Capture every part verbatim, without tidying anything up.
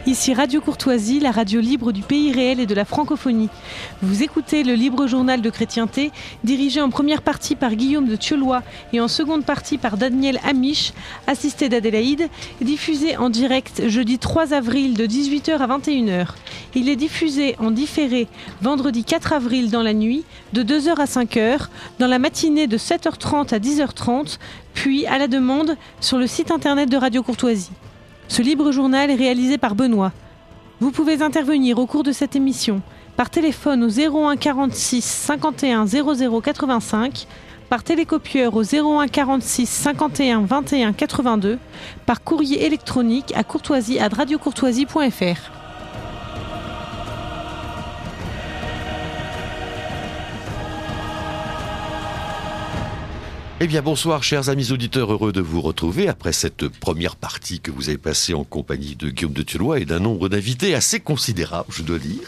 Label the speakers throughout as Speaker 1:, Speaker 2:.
Speaker 1: Ici Radio Courtoisie, la radio libre du pays réel et de la francophonie. Vous écoutez le Libre Journal de Chrétienté, dirigé en première partie par Guillaume de Thieulois et en seconde partie par Daniel Amiche, assisté d'Adélaïde, diffusé en direct jeudi trois avril de dix-huit heures à vingt et une heures. Il est diffusé en différé vendredi quatre avril dans la nuit de deux heures à cinq heures, dans la matinée de sept heures trente à dix heures trente, puis à la demande sur le site internet de Radio Courtoisie. Ce libre journal est réalisé par Benoît. Vous pouvez intervenir au cours de cette émission par téléphone au zéro un quarante-six cinquante et un zéro zéro quatre-vingt-cinq, par télécopieur au zéro un quarante-six cinquante et un vingt et un quatre-vingt-deux, par courrier électronique à courtoisie arobase radiocourtoisie point f r.
Speaker 2: Eh bien, bonsoir, chers amis auditeurs, heureux de vous retrouver après cette première partie que vous avez passée en compagnie de Guillaume de Thieulois et d'un nombre d'invités assez considérable, je dois dire.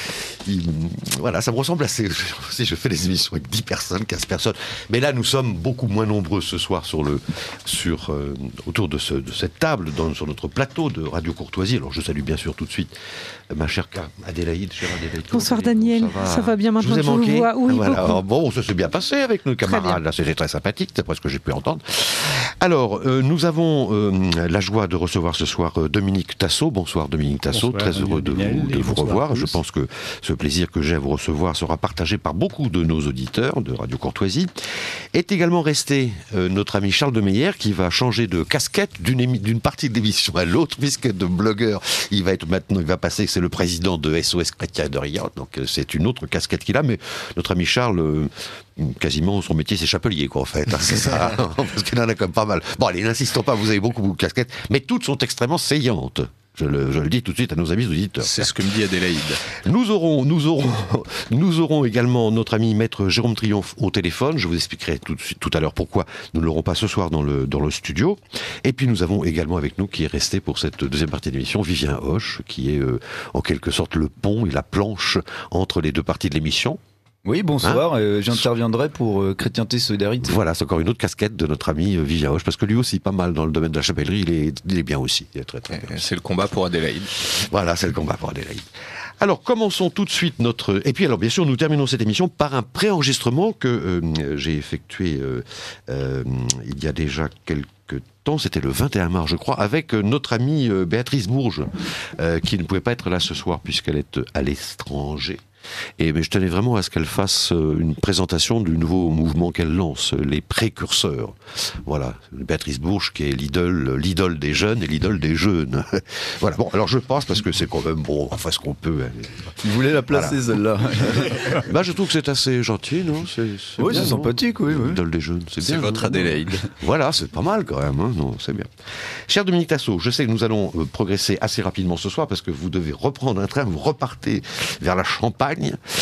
Speaker 2: Il, voilà, ça me ressemble assez. Si je fais des émissions avec dix personnes, quinze personnes, mais là nous sommes beaucoup moins nombreux ce soir sur le, sur, euh, autour de, ce, de cette table, dans, sur notre plateau de Radio Courtoisie. Alors je salue bien sûr tout de suite ma chère Adélaïde, chère Adélaïde.
Speaker 1: Bonsoir Daniel, ça va, ça va bien maintenant.
Speaker 2: Je vous ai manqué.
Speaker 1: Je vous vois. Oui,
Speaker 2: voilà. Alors, bon, ça s'est bien passé avec nos camarades. Là, c'était très sympathique, d'après ce que j'ai pu entendre. Alors, euh, nous avons euh, la joie de recevoir ce soir euh, Dominique Tassot. Bonsoir Dominique Tassot, très heureux de vous, de vous revoir. Je pense que ce plaisir que j'ai à vous recevoir sera partagé par beaucoup de nos auditeurs de Radio Courtoisie. Est également resté euh, notre ami Charles de Meyer, qui va changer de casquette d'une, émi- d'une partie de l'émission à l'autre, puisque de blogueur, il va être maintenant, il va passer, c'est le président de S O S Chrétien d'Orient, donc euh, c'est une autre casquette qu'il a, mais notre ami Charles, euh, quasiment son métier c'est chapelier quoi en fait, hein, c'est ça, parce qu'il en a quand même pas mal. Bon allez, n'insistons pas, vous avez beaucoup, beaucoup de casquettes, mais toutes sont extrêmement saillantes. Je le, je le dis tout de suite à nos amis auditeurs.
Speaker 3: C'est ce que me dit Adélaïde.
Speaker 2: Nous aurons, nous aurons, nous aurons également notre ami maître Jérôme Triomphe au téléphone. Je vous expliquerai tout, tout à l'heure pourquoi nous ne l'aurons pas ce soir dans le, dans le studio. Et puis nous avons également avec nous, qui est resté pour cette deuxième partie de l'émission, Vivien Hoche, qui est euh, en quelque sorte le pont et la planche entre les deux parties de l'émission.
Speaker 4: Oui, bonsoir,
Speaker 2: Hein
Speaker 4: euh, j'interviendrai pour euh, Chrétienté Solidarité.
Speaker 2: Voilà, c'est encore une autre casquette de notre ami euh, Vivien Hoche, parce que lui aussi, pas mal dans le domaine de la chapellerie, il est, il est bien aussi. Il est très, très bien.
Speaker 3: C'est le combat pour Adélaïde.
Speaker 2: Voilà, c'est le combat pour Adélaïde. Alors, commençons tout de suite notre... Et puis, alors, bien sûr, nous terminons cette émission par un préenregistrement que euh, j'ai effectué euh, euh, il y a déjà quelques temps, c'était le vingt et un mars, je crois, avec notre amie euh, Béatrice Bourges, euh, qui ne pouvait pas être là ce soir, puisqu'elle est à l'étranger. Et mais je tenais vraiment à ce qu'elle fasse une présentation du nouveau mouvement qu'elle lance, les précurseurs. Voilà, Béatrice Bourges qui est l'idole, l'idole des jeunes et l'idole des jeunes. Voilà. Bon, alors je passe parce que c'est quand même bon, enfin ce qu'on peut.
Speaker 4: Tu voulais la placer voilà. Celle-là.
Speaker 2: Bah, je trouve que c'est assez gentil, non c'est, c'est
Speaker 4: Oui,
Speaker 2: bien,
Speaker 4: c'est
Speaker 2: non
Speaker 4: sympathique, oui. oui.
Speaker 2: L'idole des jeunes, c'est,
Speaker 3: c'est
Speaker 2: bien.
Speaker 3: votre
Speaker 2: non
Speaker 3: Adélaïde.
Speaker 2: Voilà, c'est pas mal quand même. Hein, non, c'est bien. Cher Dominique Tassot, je sais que nous allons euh, progresser assez rapidement ce soir parce que vous devez reprendre un train, vous repartez vers la Champagne.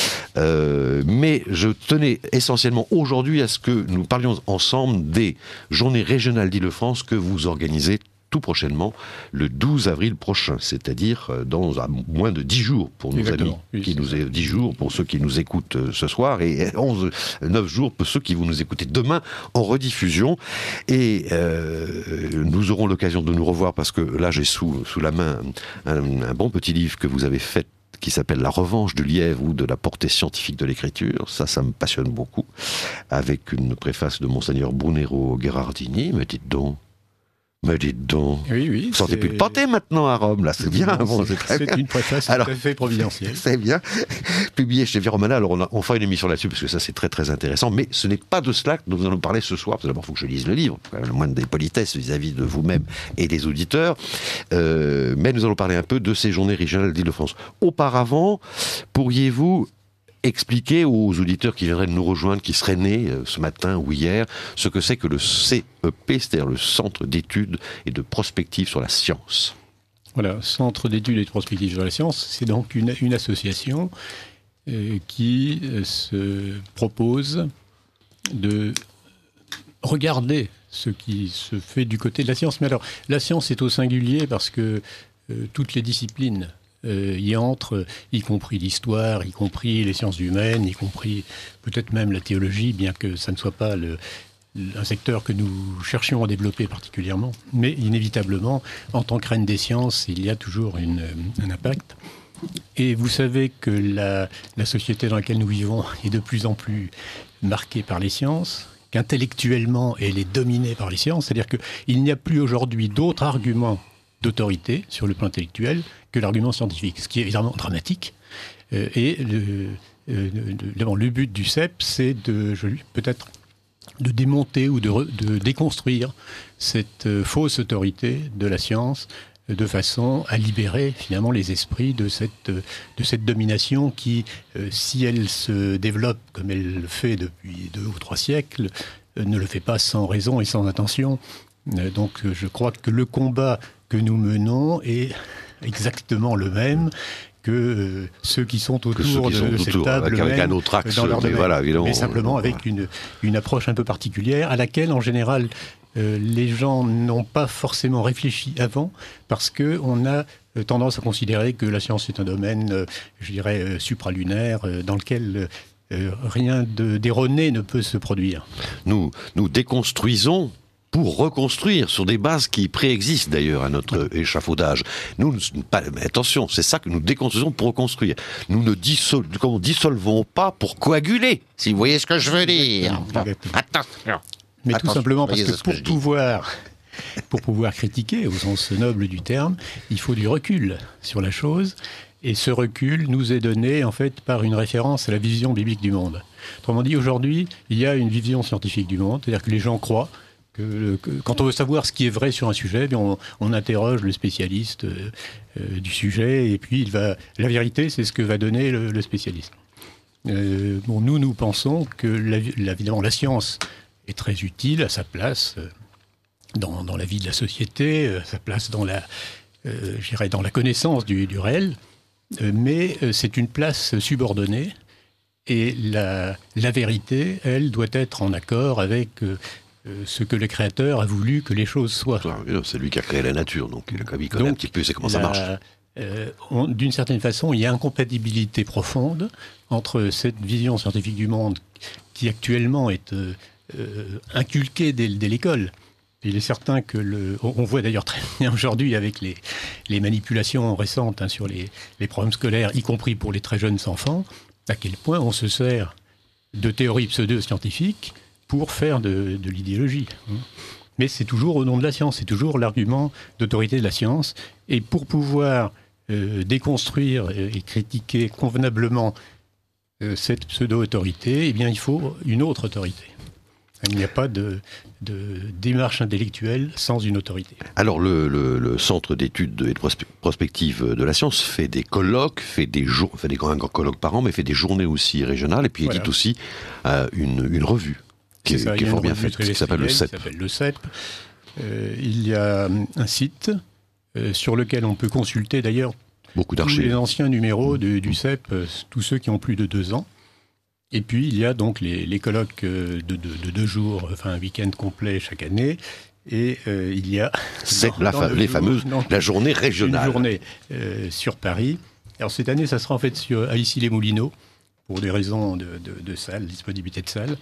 Speaker 2: Euh, mais je tenais essentiellement aujourd'hui à ce que nous parlions ensemble des journées régionales d'Île-de-France que vous organisez tout prochainement, le douze avril prochain, c'est-à-dire dans à moins de dix jours pour nos Exactement, amis, oui, qui nous est dix jours pour ceux qui nous écoutent ce soir et onze, neuf jours pour ceux qui vont nous écouter demain en rediffusion. Et euh, nous aurons l'occasion de nous revoir parce que là j'ai sous, sous la main un, un bon petit livre que vous avez fait qui s'appelle La revanche du lièvre ou de la portée scientifique de l'écriture. Ça, ça me passionne beaucoup. Avec une préface de Monseigneur Brunero Gherardini. Mais dites donc, mais dites donc.
Speaker 5: Oui, oui.
Speaker 2: Vous sentez plus de pâté maintenant à Rome, là. C'est bien.
Speaker 5: Non,
Speaker 2: bon,
Speaker 5: c'est,
Speaker 2: c'est très
Speaker 5: c'est
Speaker 2: bien.
Speaker 5: une préface
Speaker 2: Alors,
Speaker 5: tout à fait providentielle.
Speaker 2: C'est bien. Publié chez Viromana. Alors, on, a, on fera une émission là-dessus parce que ça, c'est très, très intéressant. Mais ce n'est pas de cela que nous allons parler ce soir. Parce que d'abord, il faut que je lise le livre. Le moindre des politesses vis-à-vis de vous-même et des auditeurs. Euh, mais nous allons parler un peu de ces journées régionales d'Île-de-France. Auparavant, pourriez-vous expliquer aux auditeurs qui viendraient de nous rejoindre, qui seraient nés euh, ce matin ou hier, ce que c'est que le C E P, c'est-à-dire le Centre d'études et de prospective sur la science.
Speaker 5: Voilà, Centre d'études et de prospective sur la science, c'est donc une, une association euh, qui euh, se propose de regarder ce qui se fait du côté de la science. Mais alors, la science est au singulier parce que euh, toutes les disciplines Euh, y entre, y compris l'histoire, y compris les sciences humaines, y compris peut-être même la théologie, bien que ça ne soit pas le, un secteur que nous cherchions à développer particulièrement, mais inévitablement, en tant que reine des sciences, il y a toujours une, un impact. Et vous savez que la, la société dans laquelle nous vivons est de plus en plus marquée par les sciences, qu'intellectuellement elle est dominée par les sciences, c'est-à-dire qu'il n'y a plus aujourd'hui d'autres arguments d'autorité sur le plan intellectuel que l'argument scientifique, ce qui est évidemment dramatique. Euh, et le, euh, le, le but du C E P, c'est de, je, peut-être de démonter ou de, re, de déconstruire cette euh, fausse autorité de la science, de façon à libérer finalement les esprits de cette, de cette domination qui, euh, si elle se développe comme elle le fait depuis deux ou trois siècles, euh, ne le fait pas sans raison et sans intention. Euh, donc je crois que le combat que nous menons est exactement le même que euh, ceux qui sont autour
Speaker 2: qui sont
Speaker 5: de, de cette
Speaker 2: autour,
Speaker 5: table
Speaker 2: avec, avec
Speaker 5: même,
Speaker 2: un autre axe,
Speaker 5: dans leur
Speaker 2: mais,
Speaker 5: domaine,
Speaker 2: voilà,
Speaker 5: mais simplement avec une, une approche un peu particulière à laquelle en général Euh, les gens n'ont pas forcément réfléchi avant parce qu'on a euh, tendance à considérer que la science est un domaine, euh, je dirais, euh, supralunaire, euh, dans lequel euh, rien de, d'erroné ne peut se produire.
Speaker 2: Nous, nous déconstruisons pour reconstruire sur des bases qui préexistent d'ailleurs à notre échafaudage. Nous, pas, attention, c'est ça que nous déconstruisons pour reconstruire. Nous ne dissol, dissolvons pas pour coaguler, si vous voyez ce que je veux dire. Attention.
Speaker 5: Mais
Speaker 2: Attention,
Speaker 5: tout simplement parce que,
Speaker 2: ce que
Speaker 5: pour
Speaker 2: je dis.
Speaker 5: pouvoir, pour pouvoir critiquer, au sens noble du terme, il faut du recul sur la chose. Et ce recul nous est donné, en fait, par une référence à la vision biblique du monde. Autrement dit, aujourd'hui, il y a une vision scientifique du monde, c'est-à-dire que les gens croient que, que quand on veut savoir ce qui est vrai sur un sujet, bien on, on interroge le spécialiste euh, euh, du sujet, et puis il va, la vérité, c'est ce que va donner le, le spécialiste. Euh, bon, nous, nous pensons que, la, la, évidemment, la science est très utile à sa place euh, dans, dans la vie de la société, à sa place dans la, euh, je dirais dans la connaissance du, du réel, euh, mais euh, c'est une place subordonnée et la, la vérité, elle, doit être en accord avec euh, euh, ce que le Créateur a voulu que les choses soient.
Speaker 2: C'est lui qui a créé la nature, donc il connaît
Speaker 5: donc,
Speaker 2: un petit peu c'est comment
Speaker 5: la,
Speaker 2: ça marche.
Speaker 5: Euh, on, d'une certaine façon, il y a incompatibilité profonde entre cette vision scientifique du monde qui actuellement est euh, Euh, inculqué dès, dès l'école. Il est certain que le... On voit d'ailleurs très bien aujourd'hui avec les, les manipulations récentes hein, sur les, les programmes scolaires, y compris pour les très jeunes enfants, à quel point on se sert de théories pseudo-scientifiques pour faire de, de l'idéologie. Mais c'est toujours au nom de la science, c'est toujours l'argument d'autorité de la science. Et pour pouvoir euh, déconstruire et critiquer convenablement euh, cette pseudo-autorité, eh bien, il faut une autre autorité. Il n'y a pas de, de démarche intellectuelle sans une autorité.
Speaker 2: Alors, le, le, le Centre d'études et de prospective de la science fait des colloques, fait des, jour, fait des grands, grands colloques par an, mais fait des journées aussi régionales, et puis voilà. édite aussi euh, une, une revue qui est,
Speaker 5: ça,
Speaker 2: qui est fort bien faite, qui s'appelle le C E P.
Speaker 5: Qui s'appelle le C E P. Euh, il y a un site euh, sur lequel on peut consulter d'ailleurs
Speaker 2: beaucoup
Speaker 5: tous
Speaker 2: d'archives.
Speaker 5: Les anciens numéros de, du C E P, euh, tous ceux qui ont plus de deux ans. Et puis, il y a donc les, les colloques de, de, de deux jours, enfin un week-end complet chaque année. Et euh, il y a...
Speaker 2: C'est
Speaker 5: dans,
Speaker 2: la
Speaker 5: dans
Speaker 2: fa- les
Speaker 5: jour,
Speaker 2: fameuses...
Speaker 5: donc,
Speaker 2: la journée régionale.
Speaker 5: Une journée euh, sur Paris. Alors, cette année, ça sera en fait sur, à Issy-les-Moulineaux, pour des raisons de, de, de salle, disponibilité de salle.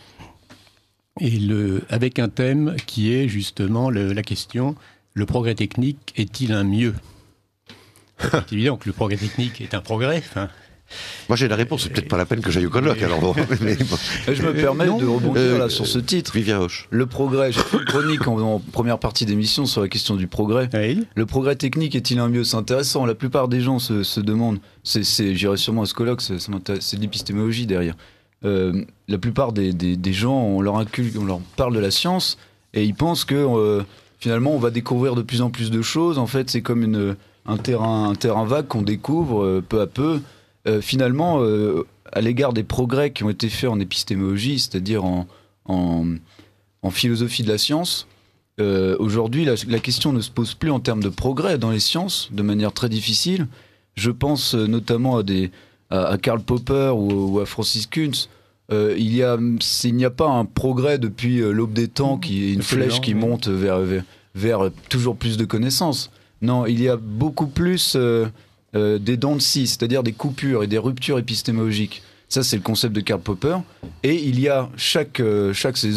Speaker 5: Et le, avec un thème qui est justement le, la question, le progrès technique est-il un mieux ? C'est évident que le progrès technique est un progrès, enfin...
Speaker 2: Moi j'ai la réponse, c'est peut-être pas la peine que j'aille au colloque. Alors bon, mais bon.
Speaker 4: Je me permets non, de rebondir euh, là, sur ce titre.
Speaker 2: Vivien Hoche.
Speaker 4: Le progrès, j'ai fait une chronique en, en première partie d'émission sur la question du progrès.
Speaker 5: Oui.
Speaker 4: Le progrès technique est-il un mieux ? C'est intéressant, la plupart des gens se, se demandent, c'est, c'est, j'irai sûrement à ce colloque, c'est, c'est de l'épistémologie derrière. Euh, la plupart des, des, des gens, on leur, inculque, on leur parle de la science et ils pensent que euh, finalement on va découvrir de plus en plus de choses. En fait c'est comme une, un, terrain, un terrain vague qu'on découvre euh, peu à peu. Euh, finalement, euh, à l'égard des progrès qui ont été faits en épistémologie, c'est-à-dire en, en, en philosophie de la science, euh, aujourd'hui, la, la question ne se pose plus en termes de progrès dans les sciences, de manière très difficile. Je pense euh, notamment à, des, à, à Karl Popper ou, ou à Francis Kuntz. Euh, il y a, il n'y a pas un progrès depuis euh, l'aube des temps, qui est une
Speaker 5: Absolument,
Speaker 4: flèche qui
Speaker 5: oui.
Speaker 4: monte vers, vers, vers toujours plus de connaissances. Non, il y a beaucoup plus... Euh, Euh, des dents de scie, c'est-à-dire des coupures et des ruptures épistémologiques. Ça, c'est le concept de Karl Popper. Et il y a chaque, euh, chaque saison,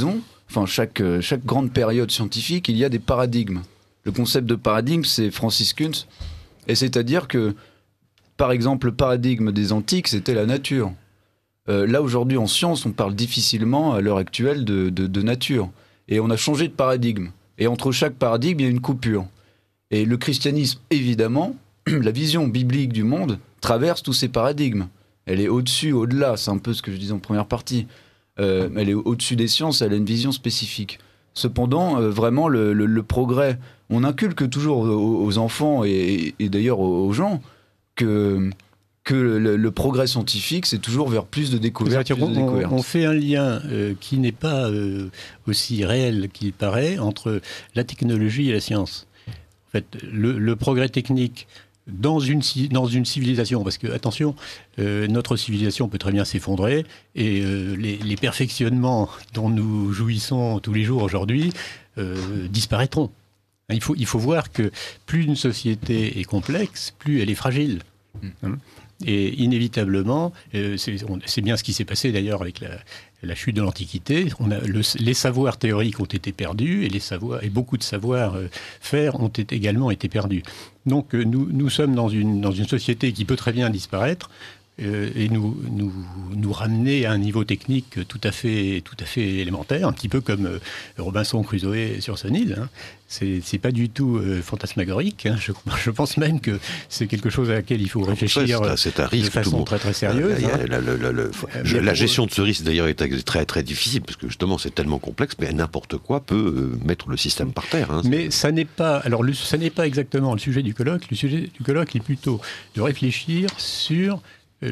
Speaker 4: enfin chaque, chaque grande période scientifique, il y a des paradigmes. Le concept de paradigme, c'est Francis Kuntz, et c'est-à-dire que, par exemple, le paradigme des antiques, c'était la nature. Euh, là, aujourd'hui, en science, on parle difficilement, à l'heure actuelle, de, de, de nature. Et on a changé de paradigme. Et entre chaque paradigme, il y a une coupure. Et le christianisme, évidemment, la vision biblique du monde traverse tous ces paradigmes. Elle est au-dessus, au-delà, c'est un peu ce que je disais en première partie. Euh, elle est au-dessus des sciences, elle a une vision spécifique. Cependant, euh, vraiment, le, le, le progrès, on inculque toujours aux, aux enfants et, et d'ailleurs aux, aux gens que, que le, le progrès scientifique, c'est toujours vers plus de découvertes. Plus de
Speaker 5: on,
Speaker 4: découvertes.
Speaker 5: On fait un lien euh, qui n'est pas euh, aussi réel qu'il paraît entre la technologie et la science. En fait, le, le progrès technique dans une, dans une civilisation, parce que, attention, euh, notre civilisation peut très bien s'effondrer, et euh, les, les perfectionnements dont nous jouissons tous les jours aujourd'hui euh, disparaîtront. Il faut, il faut voir que plus une société est complexe, plus elle est fragile. Mmh. Et inévitablement, euh, c'est, on, c'est bien ce qui s'est passé d'ailleurs avec la, la chute de l'Antiquité. On a le, les savoirs théoriques ont été perdus et, les savoirs, et beaucoup de savoir-faire ont été, également été perdus. Donc euh, nous, nous sommes dans une, dans une société qui peut très bien disparaître euh, et nous, nous, nous ramener à un niveau technique tout à fait, tout à fait élémentaire, un petit peu comme euh, Robinson Crusoe sur son île. Hein. C'est, c'est pas du tout euh, fantasmagorique. Hein. Je, je pense même que c'est quelque chose à laquelle il faut réfléchir
Speaker 2: c'est un, c'est un risque,
Speaker 5: de façon très très sérieuse.
Speaker 2: Euh, hein. la, la, la, la, je, la gestion de ce risque d'ailleurs est très très difficile parce que justement c'est tellement complexe, mais n'importe quoi peut euh, mettre le système par terre. Hein.
Speaker 5: Mais ça n'est pas, alors le, ça n'est pas exactement le sujet du colloque. Le sujet du colloque est plutôt de réfléchir sur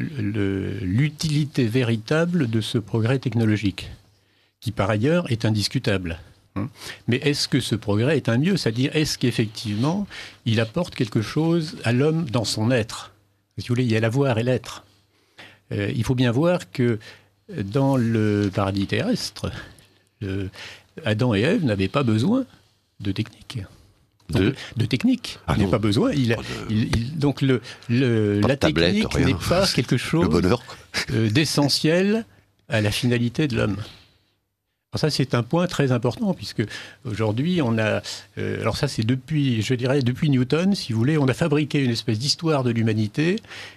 Speaker 5: le, l'utilité véritable de ce progrès technologique, qui par ailleurs est indiscutable. Mais est-ce que ce progrès est un mieux ? C'est-à-dire, est-ce qu'effectivement, il apporte quelque chose à l'homme dans son être ? Si vous voulez, il y a l'avoir et l'être. Euh, il faut bien voir que dans le paradis terrestre, le, Adam et Ève n'avaient pas besoin de technique. Donc, de, de technique. Ah, ils n'avaient pas besoin. Il, oh, de... il, il, donc le, le, la tablette, technique rien. N'est pas quelque chose euh, d'essentiel à la finalité de l'homme. Alors ça, c'est un point très important, puisque aujourd'hui, on a... Euh, alors ça, c'est depuis, je dirais, depuis Newton, si vous voulez, on a fabriqué une espèce d'histoire de l'humanité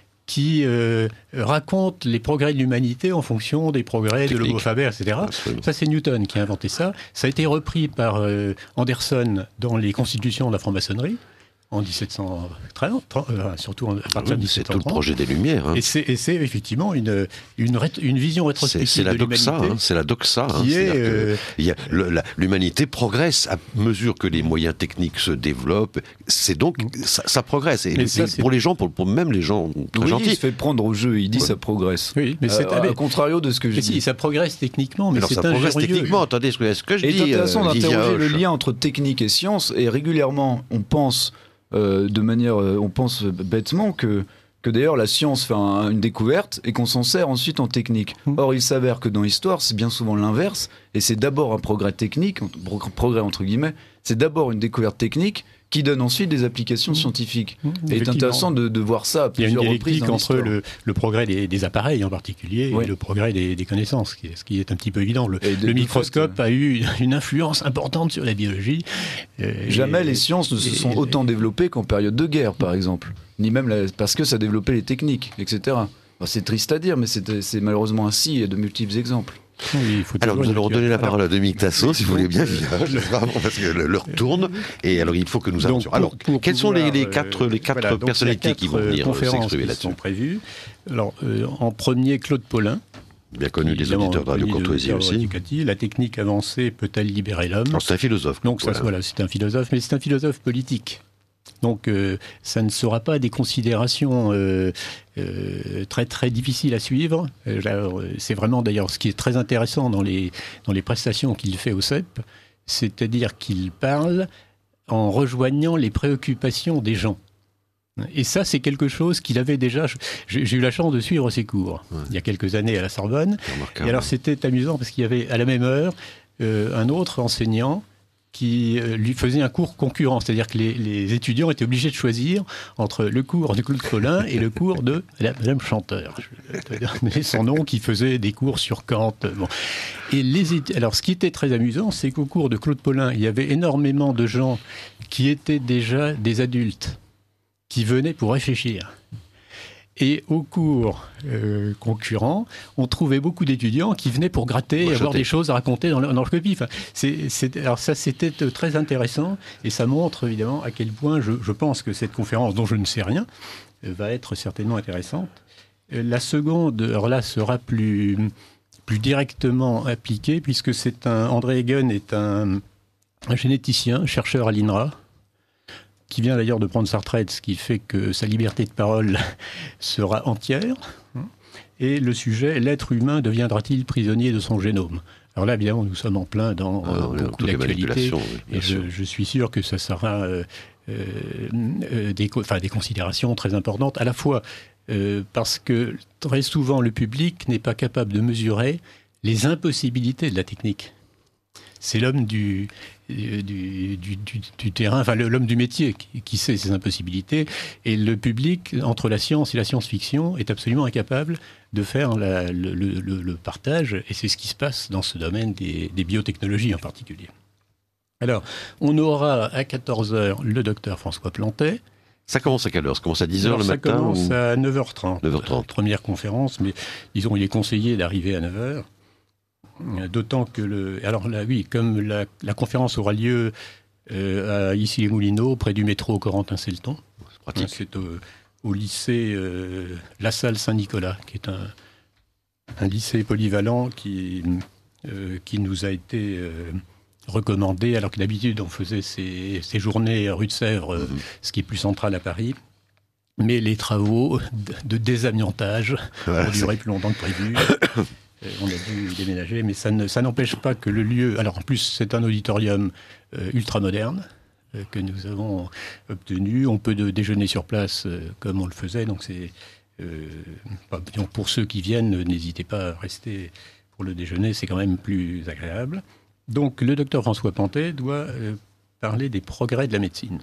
Speaker 5: qui euh, raconte les progrès de l'humanité en fonction des progrès Technique. de l'homo faber, et cetera. Absolument. Ça, c'est Newton qui a inventé ça. Ça a été repris par euh, Anderson dans les constitutions de la franc-maçonnerie. En dix-sept cent trente, euh, surtout à partir oui, de dix-sept cent trente.
Speaker 2: C'est tout le projet des Lumières. Hein.
Speaker 5: Et, c'est, et c'est effectivement une, une, ré, une vision rétrospective
Speaker 2: c'est, c'est la
Speaker 5: de
Speaker 2: doxa,
Speaker 5: l'humanité.
Speaker 2: Hein, c'est la doxa.
Speaker 5: Qui
Speaker 2: hein,
Speaker 5: est, euh,
Speaker 2: que, il y a, le, la, l'humanité progresse à mesure que les moyens techniques se développent. C'est donc, ça, ça progresse. Et ça, pour les gens, pour, pour même les gens très
Speaker 4: oui,
Speaker 2: gentils.
Speaker 4: Il se fait prendre au jeu, il dit ouais. ça progresse.
Speaker 5: Oui, mais c'est
Speaker 4: euh, à contrario de ce que je dis.
Speaker 5: Si, ça progresse techniquement, mais,
Speaker 2: mais
Speaker 5: c'est
Speaker 2: ça progresse
Speaker 5: ingénieux.
Speaker 2: techniquement. Attendez, ce que, ce que je
Speaker 4: et
Speaker 2: dis.
Speaker 4: C'est intéressant
Speaker 2: euh,
Speaker 4: d'interroger le lien entre technique et science, et régulièrement, on pense... Euh, de manière, euh, on pense bêtement que, que d'ailleurs la science fait un, une découverte et qu'on s'en sert ensuite en technique. Or, il s'avère que dans l'histoire, c'est bien souvent l'inverse, et c'est d'abord un progrès technique, progrès entre guillemets, c'est d'abord une découverte technique qui donne ensuite des applications scientifiques. Mmh, et c'est intéressant de, de voir ça à plusieurs reprises.
Speaker 5: Il y a une dialectique entre le, le progrès des, des appareils en particulier ouais. et le progrès des, des connaissances, ce qui, est, ce qui est un petit peu évident. Le, de, le microscope fait, a eu une influence importante sur la biologie.
Speaker 4: Euh, Jamais et, les sciences ne se sont et, autant développées qu'en période de guerre, par exemple. Ni même la, parce que ça développait les techniques, et cetera. Enfin, c'est triste à dire, mais c'est, c'est malheureusement ainsi, il y a de multiples exemples.
Speaker 2: Oui, alors nous allons redonner la parole alors, à Dominique Tassot, si vous voulez bien, parce que l'heure tourne, et alors il faut que nous avancions. Alors, pour, pour quels pouvoir, sont les, les quatre, les quatre voilà, personnalités quatre qui vont venir s'exprimer là-dessus sont
Speaker 5: prévues. Alors, euh, en premier, Claude Paulin.
Speaker 2: Bien connu des auditeurs de Radio Courtoisie aussi.
Speaker 5: La technique avancée peut-elle libérer l'homme ?
Speaker 2: Alors, c'est un philosophe.
Speaker 5: Donc, voilà. Ça, voilà, c'est un philosophe, mais c'est un philosophe politique. Donc, euh, ça ne sera pas des considérations euh, euh, très très difficiles à suivre. Euh, c'est vraiment d'ailleurs ce qui est très intéressant dans les dans les prestations qu'il fait au C E P, c'est-à-dire qu'il parle en rejoignant les préoccupations des gens. Et ça, c'est quelque chose qu'il avait déjà... J'ai, j'ai eu la chance de suivre ses cours ouais. il y a quelques années à la Sorbonne. Et alors, c'était amusant parce qu'il y avait à la même heure euh, un autre enseignant qui euh, lui faisait un cours concurrent, c'est-à-dire que les, les étudiants étaient obligés de choisir entre le cours de Claude Collin et le cours de Madame Chanteur, je vais te donner son nom, qui faisait des cours sur Kant. Bon. Et les, alors, ce qui était très amusant, c'est qu'au cours de Claude Collin, il y avait énormément de gens qui étaient déjà des adultes, qui venaient pour réfléchir. Et au cours euh, concurrent, on trouvait beaucoup d'étudiants qui venaient pour gratter et avoir des choses à raconter dans leur, dans leur copie. Enfin, c'est, c'est, alors ça, c'était très intéressant et ça montre évidemment à quel point je, je pense que cette conférence, dont je ne sais rien, va être certainement intéressante. La seconde, alors là, sera plus, plus directement appliquée puisque c'est un, André Hagen est un, un généticien, chercheur à l'I N R A, qui vient d'ailleurs de prendre sa retraite, ce qui fait que sa liberté de parole sera entière. Et le sujet, l'être humain deviendra-t-il prisonnier de son génome ? Alors là, évidemment, nous sommes en plein dans ah, euh, beaucoup d'actualités. Et je, je suis sûr que ça sera euh, euh, des, enfin, des considérations très importantes, à la fois euh, parce que très souvent, le public n'est pas capable de mesurer les impossibilités de la technique. C'est l'homme du, du, du, du, du terrain, enfin l'homme du métier qui, qui sait ces impossibilités. Et le public, entre la science et la science-fiction, est absolument incapable de faire la, le, le, le partage. Et c'est ce qui se passe dans ce domaine des, des biotechnologies en particulier. Alors, on aura à quatorze heures le docteur François Plantet.
Speaker 2: Ça commence à quelle heure ? Ça commence à dix heures
Speaker 5: Alors,
Speaker 2: le
Speaker 5: ça
Speaker 2: matin ?
Speaker 5: Ça commence
Speaker 2: ou...
Speaker 5: à neuf heures trente.
Speaker 2: neuf heures trente.
Speaker 5: Première conférence, mais disons, il est conseillé d'arriver à neuf heures. D'autant que, le, alors là, oui, comme la, la conférence aura lieu euh, à Issy-les-Moulineaux, près du métro Corentin-Selton.
Speaker 2: C'est pratique.
Speaker 5: C'est au, au lycée euh, La Salle Saint-Nicolas, qui est un, un lycée polyvalent qui, euh, qui nous a été euh, recommandé, alors que d'habitude on faisait ces, ces journées rue de Sèvres, mmh. ce qui est plus central à Paris. Mais les travaux de, de désamiantage voilà, ont duré c'est... plus longtemps que prévu. On a dû déménager, mais ça, ne, ça n'empêche pas que le lieu... Alors en plus, c'est un auditorium euh, ultra-moderne euh, que nous avons obtenu. On peut de, déjeuner sur place euh, comme on le faisait. Donc, c'est, euh, donc pour ceux qui viennent, n'hésitez pas à rester pour le déjeuner. C'est quand même plus agréable. Donc le docteur François Plantet doit euh, parler des progrès de la médecine,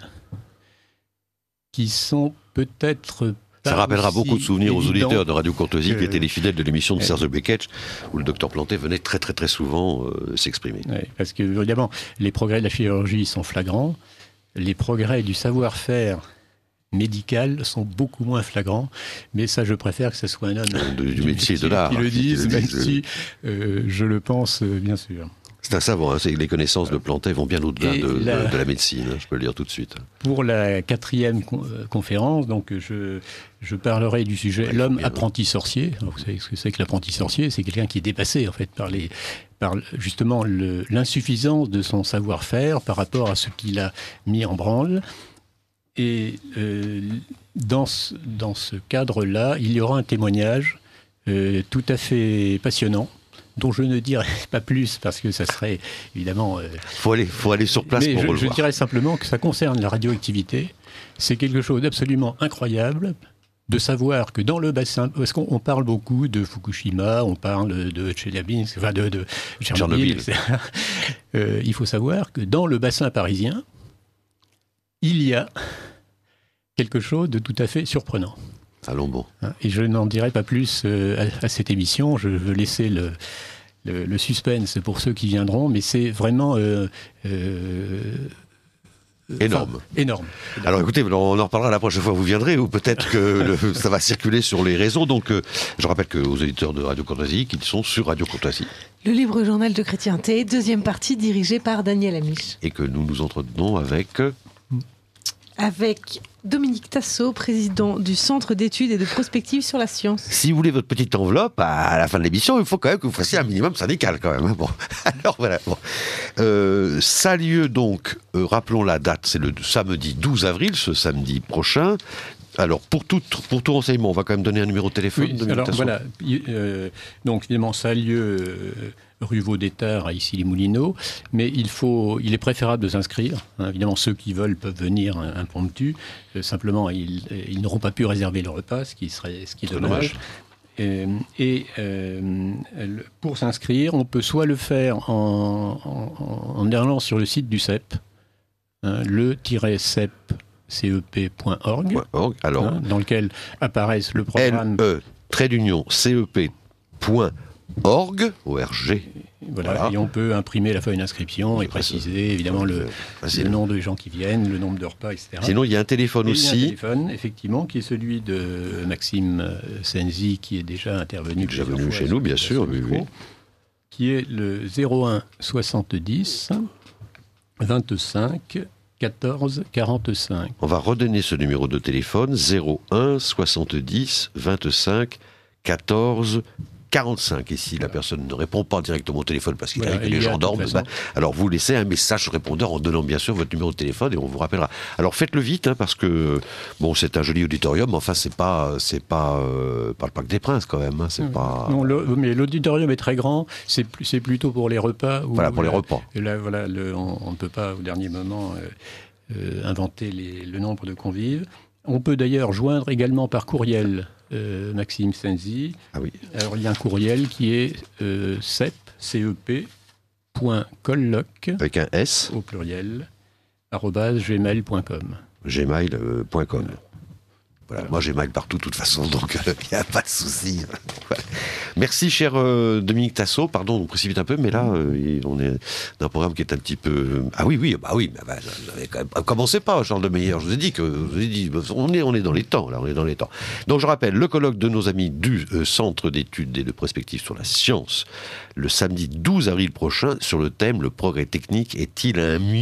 Speaker 5: qui sont peut-être...
Speaker 2: Ça rappellera beaucoup de souvenirs aux auditeurs de Radio Courtoisie que... qui étaient les fidèles de l'émission de Serge Beketch, où le docteur Plantet venait très très très souvent euh, s'exprimer.
Speaker 5: Oui, parce que évidemment, les progrès de la chirurgie sont flagrants, les progrès du savoir-faire médical sont beaucoup moins flagrants, mais ça je préfère que ce soit un homme
Speaker 2: de, du, du métier de l'art
Speaker 5: qui le dise,
Speaker 2: qui
Speaker 5: même
Speaker 2: le
Speaker 5: si euh, je le pense euh, bien sûr.
Speaker 2: C'est un savant, hein, c'est, les connaissances de Plantet vont bien au-delà de la... De, de la médecine, hein, je peux le dire tout de suite.
Speaker 5: Pour la quatrième con- conférence, donc je, je parlerai du sujet ouais, l'homme bien, apprenti sorcier. Alors, vous savez ce que c'est que l'apprenti sorcier ? C'est quelqu'un qui est dépassé en fait par, les, par justement le, l'insuffisance de son savoir-faire par rapport à ce qu'il a mis en branle. Et euh, dans, ce, dans ce cadre-là, il y aura un témoignage euh, tout à fait passionnant, dont je ne dirai pas plus parce que ça serait évidemment... Il euh,
Speaker 2: faut, aller, faut aller sur place
Speaker 5: mais
Speaker 2: pour
Speaker 5: je,
Speaker 2: le
Speaker 5: je
Speaker 2: voir.
Speaker 5: dirais simplement que ça concerne la radioactivité. C'est quelque chose d'absolument incroyable de savoir que dans le bassin... Parce qu'on on parle beaucoup de Fukushima, on parle de Tchernobyl, enfin de, de Tchernobyl, euh, il faut savoir que dans le bassin parisien, il y a quelque chose de tout à fait surprenant.
Speaker 2: Allons bon.
Speaker 5: Et je n'en dirai pas plus euh, à, à cette émission. Je veux laisser le, le, le suspense pour ceux qui viendront, mais c'est vraiment euh, euh,
Speaker 2: énorme.
Speaker 5: Enfin, énorme.
Speaker 2: Alors écoutez, on en reparlera la prochaine fois que vous viendrez, ou peut-être que le, ça va circuler sur les réseaux. Donc euh, je rappelle que aux auditeurs de Radio Courtoisie, qu'ils sont sur Radio Courtoisie.
Speaker 1: Le Libre Journal de Chrétienté, deuxième partie dirigée par Daniel Amiche.
Speaker 2: Et que nous nous entretenons avec...
Speaker 1: Avec Dominique Tassot, président du Centre d'études et de prospective sur la science.
Speaker 2: Si vous voulez votre petite enveloppe, à la fin de l'émission, il faut quand même que vous fassiez un minimum syndical quand même. Bon, alors voilà. Bon. Euh, ça a lieu donc, euh, rappelons la date, c'est le samedi douze avril, ce samedi prochain. Alors, pour tout, pour tout renseignement, on va quand même donner un numéro de téléphone.
Speaker 5: Oui,
Speaker 2: de
Speaker 5: alors voilà. Euh, donc, évidemment, ça a lieu euh, rue Vaudétard, à Issy-les-Moulineaux, mais il, faut, il est préférable de s'inscrire. Hein, évidemment, ceux qui veulent peuvent venir impromptu. Euh, simplement, ils, ils n'auront pas pu réserver le repas, ce qui, serait, ce qui est dommage. dommage. euh, et euh, pour s'inscrire, on peut soit le faire en, en, en allant sur le site du C E P, hein, le-cep point org,
Speaker 2: alors,
Speaker 5: hein, dans lequel apparaissent le programme
Speaker 2: L E trait d'union cep point org, O R G.
Speaker 5: Voilà,
Speaker 2: Voilà.
Speaker 5: et on peut imprimer la feuille d'inscription et préciser évidemment le,
Speaker 2: Vas-y.
Speaker 5: le nom des gens qui viennent, le nombre de repas, et cetera.
Speaker 2: Sinon, il y a un téléphone
Speaker 5: Et il y a un
Speaker 2: aussi.
Speaker 5: téléphone, effectivement, qui est celui de Maxime euh, Senzi, qui est déjà intervenu
Speaker 2: Déjà
Speaker 5: plusieurs
Speaker 2: venu
Speaker 5: fois
Speaker 2: chez
Speaker 5: sur
Speaker 2: nous, bien
Speaker 5: ce
Speaker 2: sûr, oui,
Speaker 5: micro,
Speaker 2: oui.
Speaker 5: qui est le zéro un soixante-dix vingt-cinq quatorze quarante-cinq.
Speaker 2: On va redonner ce numéro de téléphone, zéro un soixante-dix vingt-cinq quatorze quarante-cinq. Et si la personne ne répond pas directement au téléphone parce qu'il
Speaker 5: Voilà,
Speaker 2: arrive que
Speaker 5: il
Speaker 2: les
Speaker 5: y a,
Speaker 2: gens
Speaker 5: de
Speaker 2: dorment,
Speaker 5: toute
Speaker 2: bah,
Speaker 5: façon.
Speaker 2: alors vous laissez un message au répondeur en donnant bien sûr votre numéro de téléphone et on vous rappellera. Alors faites-le vite hein, parce que bon, c'est un joli auditorium, mais enfin c'est pas c'est pas euh, pas le Parc des Princes quand même. Hein, c'est pas
Speaker 5: Non, le- mais l'auditorium est très grand. C'est, plus- c'est plutôt pour les repas. Où
Speaker 2: voilà pour les
Speaker 5: la-
Speaker 2: repas.
Speaker 5: et là, voilà, le- on ne peut pas au dernier moment euh, euh, inventer les- le nombre de convives. On peut d'ailleurs joindre également par courriel euh, Maxime Senzi.
Speaker 2: Ah oui.
Speaker 5: Alors il y a un courriel qui est euh, cep, cep, point colloque,
Speaker 2: Avec un S,
Speaker 5: au pluriel, arobase gmail point com.
Speaker 2: gmail point com. Voilà,
Speaker 5: Voilà.
Speaker 2: moi j'ai mal partout de toute façon, donc il n'y a pas de souci. Voilà. Merci cher euh, Dominique Tassot, pardon, on précipite un peu, mais là euh, on est dans un programme qui est un petit peu... Ah oui, oui, bah oui, bah, bah, vous avez quand même... Commencez pas, Charles de Meyer, je vous ai dit que... Je vous ai dit, on, est, on est dans les temps, là, on est dans les temps. Donc je rappelle, le colloque de nos amis du euh, Centre d'études et de prospective sur la science, le samedi douze avril prochain, sur le thème « Le progrès technique est-il un mieux ?»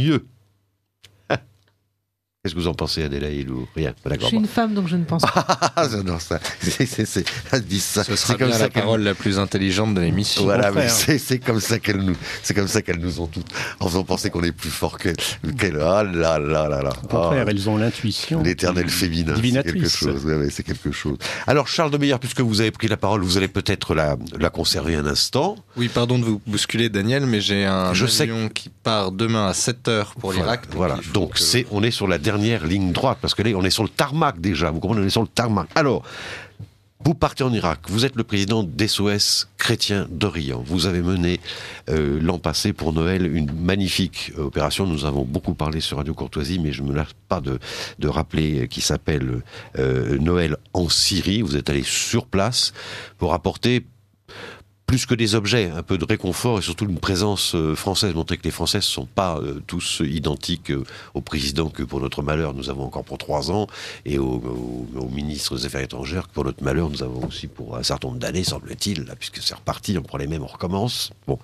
Speaker 2: Qu'est-ce que vous en pensez, Adélaïde, ou rien?
Speaker 1: Je
Speaker 2: D'accord.
Speaker 1: suis une femme, donc je ne pense pas.
Speaker 2: Ah, j'adore ça. C'est, c'est, c'est, elle dit ça.
Speaker 3: Ce sera
Speaker 2: c'est comme
Speaker 3: bien
Speaker 2: ça
Speaker 3: la
Speaker 2: qu'elle-
Speaker 3: parole la plus intelligente de l'émission.
Speaker 2: Voilà,
Speaker 5: Au
Speaker 2: mais
Speaker 5: contraire.
Speaker 2: c'est, c'est comme ça qu'elles nous, c'est comme ça qu'elles nous ont toutes, en faisant penser qu'on est plus fort qu'elles. qu'elles ah là là là là.
Speaker 5: Au contraire,
Speaker 2: Ah,
Speaker 5: elles ont l'intuition.
Speaker 2: l'éternel féminin, c'est quelque
Speaker 5: divinatrice.
Speaker 2: chose. Ouais, ouais, c'est quelque chose. Alors, Charles de Meyer, puisque vous avez pris la parole, vous allez peut-être la, la conserver un instant.
Speaker 3: Oui, pardon de vous bousculer, Daniel, mais j'ai un
Speaker 2: Je sais
Speaker 3: avion qui part demain à sept heures pour
Speaker 2: Voilà,
Speaker 3: l'Irak.
Speaker 2: Voilà.
Speaker 3: il faut
Speaker 2: Donc,
Speaker 3: que-
Speaker 2: c'est, on est sur la dernière ligne droite, parce que là, on est sur le tarmac déjà. Vous comprenez, on est sur le tarmac. Alors, vous partez en Irak. Vous êtes le président d'S O S Chrétien d'Orient. Vous avez mené euh, l'an passé pour Noël une magnifique euh, opération. Nous avons beaucoup parlé sur Radio Courtoisie, mais je ne me lasse pas de, de rappeler euh, qui s'appelle euh, Noël en Syrie. Vous êtes allé sur place pour apporter plus que des objets, un peu de réconfort et surtout une présence euh, française, montrer que les Français ne sont pas euh, tous identiques euh, au président que pour notre malheur nous avons encore pour trois ans et au, au, au ministre des Affaires étrangères que pour notre malheur nous avons aussi pour un certain nombre d'années, semble-t-il, là, puisque c'est reparti, on prend les mêmes, on recommence. Bon.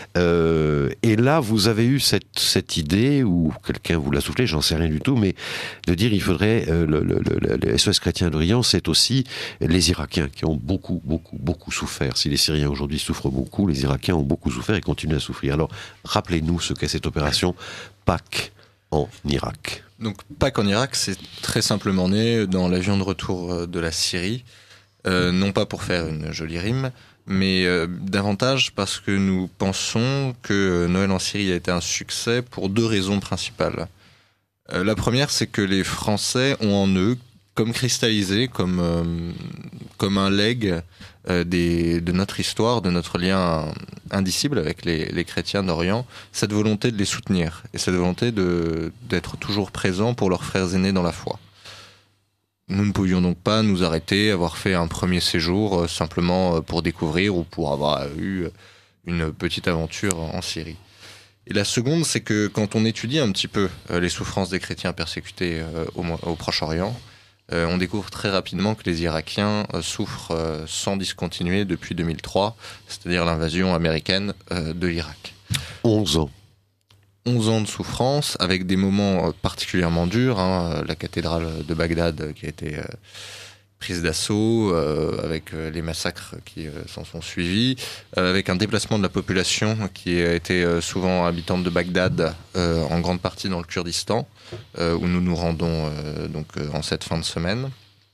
Speaker 2: Euh, et là, vous avez eu cette, cette idée, ou quelqu'un vous l'a soufflé, j'en sais rien du tout, mais de dire il faudrait, euh, le, le, le, le S O S Chrétien d'Orient, c'est aussi les Irakiens qui ont beaucoup, beaucoup, beaucoup souffert. Si les Syriens aujourd'hui souffrent beaucoup, les Irakiens ont beaucoup souffert et continuent à souffrir. Alors, rappelez-nous ce qu'est cette opération Pâques en Irak.
Speaker 3: Donc, Pâques en Irak, c'est très simplement né dans l'avion de retour de la Syrie. Euh, non pas pour faire une jolie rime, mais euh, davantage parce que nous pensons que Noël en Syrie a été un succès pour deux raisons principales. Euh, la première, c'est que les Français ont en eux, comme cristallisé, comme, euh, comme un legs euh, des, de notre histoire, de notre lien indicible avec les, les chrétiens d'Orient, cette volonté de les soutenir et cette volonté de, d'être toujours présents pour leurs frères aînés dans la foi. Nous ne pouvions donc pas nous arrêter, avoir fait un premier séjour euh, simplement pour découvrir ou pour avoir eu une petite aventure en Syrie. Et la seconde, c'est que quand on étudie un petit peu euh, les souffrances des chrétiens persécutés euh, au, au Proche-Orient, euh, on découvre très rapidement que les Irakiens euh, souffrent euh, sans discontinuer depuis deux mille trois, c'est-à-dire l'invasion américaine euh, de l'Irak.
Speaker 2: onze ans.
Speaker 3: onze ans de souffrance, avec des moments euh, particulièrement durs, hein, la cathédrale de Bagdad euh, qui a été euh, prise d'assaut, euh, avec euh, les massacres qui euh, s'en sont suivis, euh, avec un déplacement de la population qui a été euh, souvent habitante de Bagdad, euh, en grande partie dans le Kurdistan, euh, où nous nous rendons euh, donc, euh, en cette fin de semaine.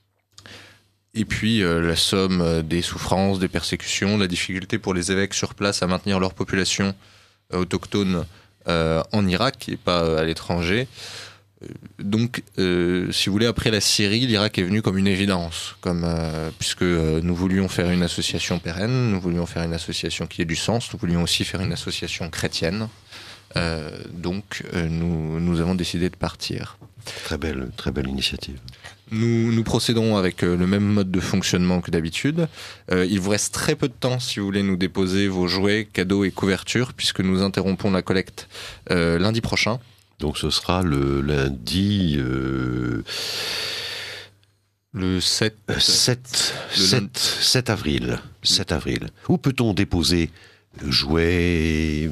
Speaker 3: Et puis euh, la somme euh, des souffrances, des persécutions, la difficulté pour les évêques sur place à maintenir leur population euh, autochtone euh, en Irak et pas euh, à l'étranger, Donc, euh, si vous voulez, après la Syrie, l'Irak est venu comme une évidence, comme euh, puisque euh, nous voulions faire une association pérenne, nous voulions faire une association qui ait du sens, nous voulions aussi faire une association chrétienne. Euh, donc, euh, nous, nous avons décidé de partir.
Speaker 2: Très belle, très belle initiative.
Speaker 3: Nous, nous procédons avec euh, le même mode de fonctionnement que d'habitude. Euh, il vous reste très peu de temps si vous voulez nous déposer vos jouets, cadeaux et couvertures, puisque nous interrompons la collecte euh, lundi prochain.
Speaker 2: Donc ce sera le lundi euh,
Speaker 3: le sept,
Speaker 2: sept,
Speaker 3: le
Speaker 2: sept, sept avril. sept avril. Où peut-on déposer jouets,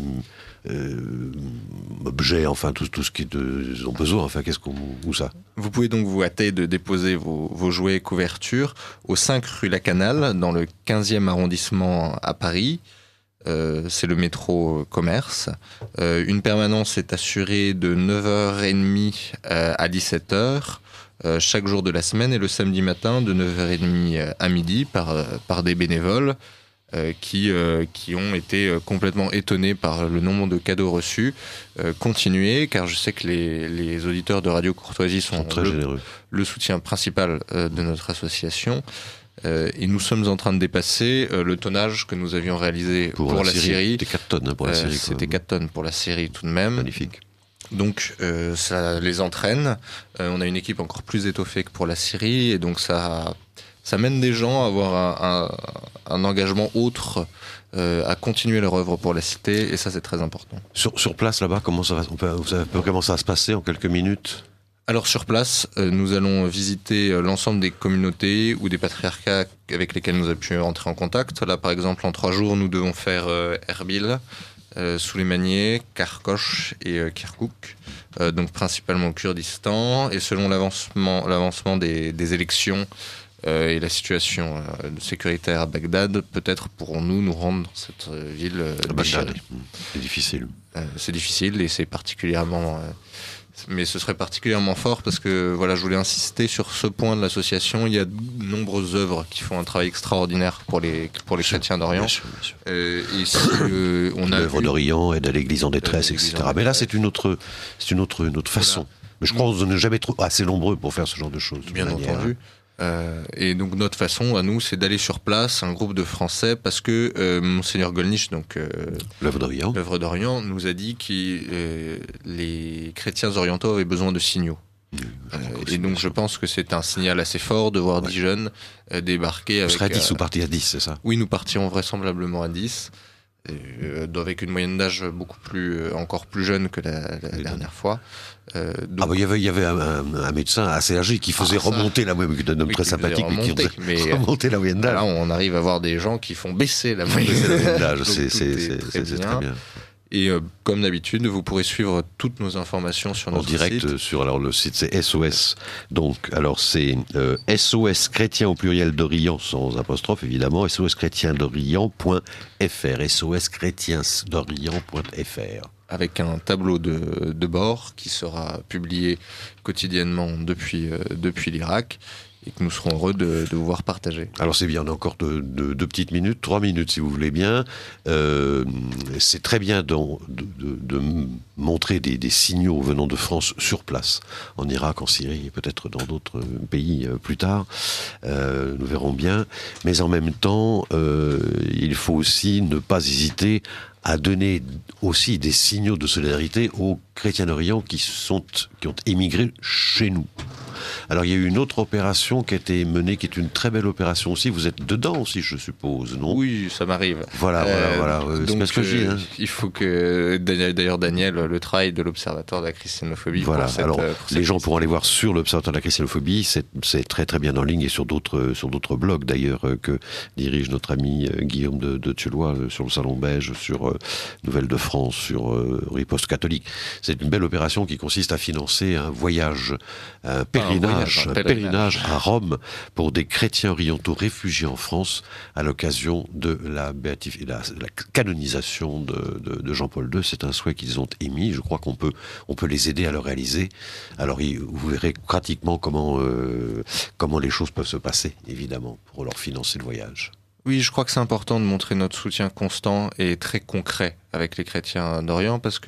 Speaker 2: euh, objets, enfin tout, tout ce qu'ils ont besoin, enfin qu'est-ce qu'on, où ça?
Speaker 3: Vous pouvez donc vous hâter de déposer vos, vos jouets et couvertures au cinq rue Lacanal, dans le quinzième arrondissement à Paris. Euh, c'est le métro commerce. Euh, une permanence est assurée de neuf heures trente euh, à dix-sept heures euh, chaque jour de la semaine, et le samedi matin de neuf heures trente à midi par, euh, par des bénévoles euh, qui, euh, qui ont été euh, complètement étonnés par le nombre de cadeaux reçus. Euh, continuez, car je sais que les, les auditeurs de Radio Courtoisie sont,
Speaker 2: sont très
Speaker 3: le,
Speaker 2: généreux.
Speaker 3: le soutien principal euh, de notre association. Euh, et nous sommes en train de dépasser euh, le tonnage que nous avions réalisé pour, pour la, la Syrie.
Speaker 2: C'était quatre tonnes hein, pour la
Speaker 3: euh,
Speaker 2: Syrie.
Speaker 3: C'était quatre tonnes pour la Syrie tout de même.
Speaker 2: Magnifique.
Speaker 3: Donc euh, ça les entraîne. Euh, on a une équipe encore plus étoffée que pour la Syrie, et donc ça, ça mène des gens à avoir un, un, un engagement autre, euh, à continuer leur œuvre pour la cité, et ça c'est très important.
Speaker 2: Sur, sur place là-bas, comment ça va, on peut, vous savez comment ça va se passer en quelques minutes?
Speaker 3: Alors sur place, euh, nous allons visiter euh, l'ensemble des communautés ou des patriarcats avec lesquels nous avons pu entrer en contact. Là par exemple, en trois jours, nous devons faire euh, Erbil, euh, Souleymaniye, Karkoch et euh, Kirkouk, euh, donc principalement au Kurdistan. Et selon l'avancement, l'avancement des, des élections euh, et la situation euh, sécuritaire à Bagdad, peut-être pourrons-nous nous rendre dans cette euh, ville euh,
Speaker 2: Bagdad. C'est difficile.
Speaker 3: Euh, c'est difficile, et c'est particulièrement... Euh, Mais ce serait particulièrement fort parce que voilà, je voulais insister sur ce point de l'association. Il y a de nombreuses œuvres qui font un travail extraordinaire pour les, pour les chrétiens d'Orient.
Speaker 2: Bien sûr, bien sûr.
Speaker 3: Euh, et si euh, on a
Speaker 2: l'œuvre
Speaker 3: vu...
Speaker 2: d'Orient, aide à l'Église en détresse,
Speaker 3: l'Église
Speaker 2: et cetera.
Speaker 3: en
Speaker 2: Mais là,
Speaker 3: détresse.
Speaker 2: c'est une autre, c'est une autre, une autre façon.
Speaker 3: Voilà.
Speaker 2: Mais je crois qu'on n'est jamais trop assez nombreux pour faire ce genre de choses. de
Speaker 3: Bien
Speaker 2: manière.
Speaker 3: entendu. Euh, et donc notre façon à nous, c'est d'aller sur place, un groupe de Français, parce que euh, Monseigneur Gollnisch, donc euh,
Speaker 2: L'œuvre d'Orient.
Speaker 3: l'œuvre d'Orient, nous a dit que euh, les chrétiens orientaux avaient besoin de signaux. Euh, et donc je pense que c'est un signal assez fort de voir
Speaker 2: Ouais.
Speaker 3: dix jeunes euh, débarquer
Speaker 2: Vous
Speaker 3: avec...
Speaker 2: serez à dix
Speaker 3: euh,
Speaker 2: ou parti à dix, c'est ça?
Speaker 3: Oui, nous partirons vraisemblablement à dix, euh, avec une moyenne d'âge beaucoup plus, euh, encore plus jeune que la, la
Speaker 2: Oui,
Speaker 3: dernière fois. Euh, donc,
Speaker 2: Ah bah, il y avait, il y avait un, un- un médecin assez âgé qui faisait
Speaker 3: Ah, ça.
Speaker 2: remonter la moyenne, un homme
Speaker 3: Oui,
Speaker 2: très
Speaker 3: qui faisait
Speaker 2: sympathique, mais qui
Speaker 3: remonter,
Speaker 2: faisait
Speaker 3: mais, euh,
Speaker 2: remonter la moyenne d'âge.
Speaker 3: là, on arrive à voir des gens qui font baisser la moyenne
Speaker 2: C'est la moyenne d'âge,
Speaker 3: Donc,
Speaker 2: c'est
Speaker 3: tout
Speaker 2: c'est-
Speaker 3: est
Speaker 2: c'est-
Speaker 3: très
Speaker 2: c'est- c'est
Speaker 3: bien.
Speaker 2: très bien.
Speaker 3: Et euh, comme d'habitude, vous pourrez suivre toutes nos informations sur
Speaker 2: En
Speaker 3: notre
Speaker 2: direct
Speaker 3: site.
Speaker 2: euh, sur alors le site c'est S O S, donc alors c'est euh, S O S chrétien au pluriel d'Orient sans apostrophe évidemment, S O S chrétien d'Orient point F R, S O S chrétien d'Orient point F R.
Speaker 3: Avec un tableau de, de bord qui sera publié quotidiennement depuis, euh, depuis l'Irak, et que nous serons heureux de, de vous voir partager.
Speaker 2: Alors c'est bien, on a encore deux, deux- deux petites minutes, trois minutes si vous voulez bien. Euh, c'est très bien de, de- de- de montrer des, des signaux venant de France sur place, en Irak, en Syrie et peut-être dans d'autres pays euh, plus tard. Euh, nous verrons bien. Mais en même temps, euh, il faut aussi ne pas hésiter à donner aussi des signaux de solidarité aux chrétiens d'Orient qui, sont, qui ont émigré chez nous. Alors il y a eu une autre opération qui a été menée, qui est une très belle opération aussi. Vous êtes dedans aussi, je suppose, non?
Speaker 3: Oui, ça m'arrive.
Speaker 2: Voilà,
Speaker 3: Euh,
Speaker 2: voilà, voilà. C'est
Speaker 3: donc,
Speaker 2: pas ce que je dis.
Speaker 3: euh,
Speaker 2: Hein.
Speaker 3: il faut que, d'ailleurs, Daniel, le travail de l'Observatoire de la christianophobie.
Speaker 2: Voilà.
Speaker 3: pour cette,
Speaker 2: Alors,
Speaker 3: euh, pour
Speaker 2: les
Speaker 3: cette
Speaker 2: gens
Speaker 3: liste.
Speaker 2: pourront aller voir sur l'Observatoire de la christianophobie. C'est, c'est très très bien en ligne et sur d'autres sur d'autres blogs d'ailleurs euh, que dirige notre ami euh, Guillaume de, de Thieulois euh, sur le Salon Beige, sur euh, Nouvelles de France, sur euh, Riposte catholique. C'est une belle opération qui consiste à financer un voyage, un pèlerinage,
Speaker 3: voyage, un
Speaker 2: un
Speaker 3: pèlerinage.
Speaker 2: pèlerinage à Rome pour des chrétiens orientaux réfugiés en France à l'occasion de la, béatif- la, la canonisation de, de, de Jean-Paul deux. C'est un souhait qu'ils ont émis. Je crois qu'on peut, on peut les aider à le réaliser. Alors, il- vous verrez pratiquement comment, euh, comment les choses peuvent se passer, évidemment, pour leur financer le voyage.
Speaker 3: Oui, je crois que c'est important de montrer notre soutien constant et très concret avec les chrétiens d'Orient, parce que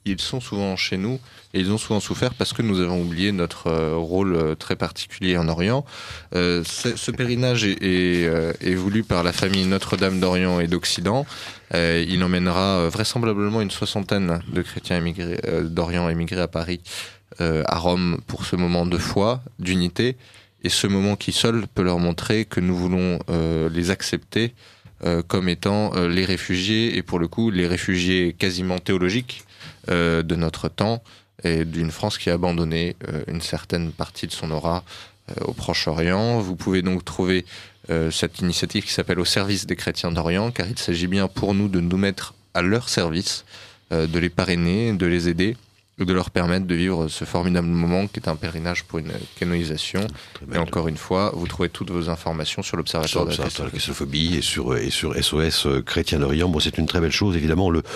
Speaker 3: ils sont souvent chez nous et ils ont souvent souffert parce que nous avons oublié notre euh, rôle euh, très particulier en Orient. Euh, ce pèlerinage est, est, euh, est voulu par la famille Notre-Dame d'Orient et d'Occident. Euh, il emmènera euh, vraisemblablement une soixantaine de chrétiens émigrés, euh, d'Orient émigrés à Paris, euh, à Rome, pour ce moment de foi, d'unité, et ce moment qui seul peut leur montrer que nous voulons euh, les accepter euh, comme étant euh, les réfugiés, et pour le coup les réfugiés quasiment théologiques euh, de notre temps, et d'une France qui a abandonné euh, une certaine partie de son aura euh, au Proche-Orient. Vous pouvez donc trouver euh, cette initiative qui s'appelle Au service des chrétiens d'Orient, car il s'agit bien pour nous de nous mettre à leur service, euh, de les parrainer, de les aider, de leur permettre de vivre ce formidable moment qui est un pèlerinage pour une canonisation. Et encore une fois, vous trouvez toutes vos informations sur l'Observatoire de la
Speaker 2: Christophobie et sur, et sur S O S Chrétien d'Orient. Bon, c'est une très belle chose, évidemment. Le,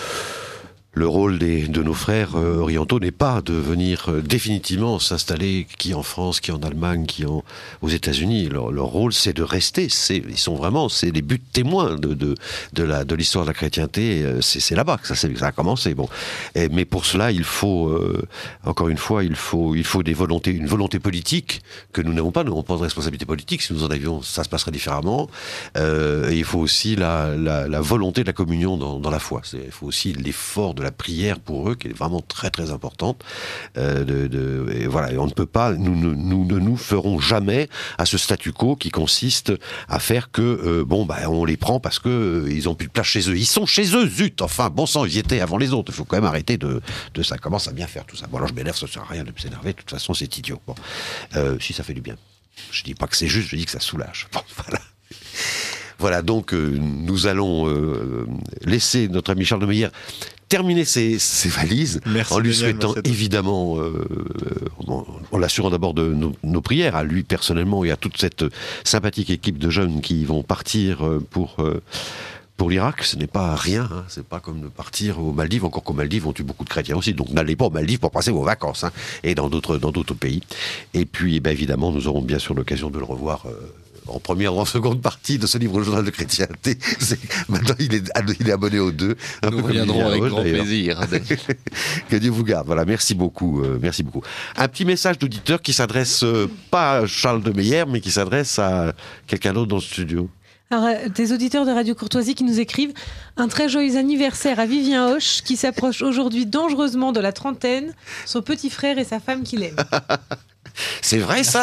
Speaker 2: le rôle des, de nos frères euh, orientaux n'est pas de venir euh, définitivement s'installer, qui en France, qui en Allemagne, qui en, aux États-Unis. Leur, leur rôle, c'est de rester. C'est, ils sont vraiment, c'est les buts témoins de, de, de, la, de l'histoire de la chrétienté. C'est, c'est là-bas que ça, ça a commencé. Bon. Et, mais pour cela, il faut, euh, encore une fois, il faut, il faut des volontés, une volonté politique que nous n'avons pas. Nous n'avons pas de responsabilité politique. Si nous en avions, ça se passerait différemment. Euh, et il faut aussi la, la, la volonté de la communion dans, dans la foi. C'est, il faut aussi l'effort de la prière pour eux, qui est vraiment très très importante. Euh, de, de, et voilà, et on ne peut pas, nous ne nous, nous, nous ferons jamais à ce statu quo qui consiste à faire que, euh, bon, bah, on les prend parce que euh, ils ont plus de place chez eux. Ils sont chez eux, zut. Enfin, bon sang, ils y étaient avant les autres. Il faut quand même arrêter de, de ça. Commence à bien faire tout ça. Bon, alors je m'énerve, ça sert à rien de s'énerver. De toute façon, c'est idiot. Bon, euh, si ça fait du bien. Je dis pas que c'est juste, je dis que ça soulage. Bon, voilà. Voilà, donc euh, nous allons euh, laisser notre ami Charles de Meyer terminer ses, ses valises.
Speaker 3: Merci
Speaker 2: en lui
Speaker 3: Daniel,
Speaker 2: souhaitant évidemment, euh, en, en l'assurant d'abord de nos, nos prières, à lui personnellement et à toute cette sympathique équipe de jeunes qui vont partir pour... Euh, Pour l'Irak, ce n'est pas rien, hein. C'est pas comme de partir aux Maldives, encore qu'aux Maldives, on tue beaucoup de chrétiens aussi, donc n'allez pas aux Maldives pour passer vos vacances, hein, et dans d'autres, dans d'autres pays. Et puis, eh bien, évidemment, nous aurons bien sûr l'occasion de le revoir euh, en première ou en seconde partie de ce livre Journal de chrétienté. C'est, maintenant, il est, il est abonné aux deux.
Speaker 3: Nous reviendrons avec grand plaisir.
Speaker 2: Que Dieu vous garde. Voilà, merci beaucoup, euh, merci beaucoup. Un petit message d'auditeur qui s'adresse euh, pas à Charles de Meyer, mais qui s'adresse à quelqu'un d'autre dans le studio.
Speaker 1: Alors, des auditeurs de Radio Courtoisie qui nous écrivent un très joyeux anniversaire à Vivien Hoche qui s'approche aujourd'hui dangereusement de la trentaine, son petit frère et sa femme qu'il aime.
Speaker 2: C'est vrai ça ?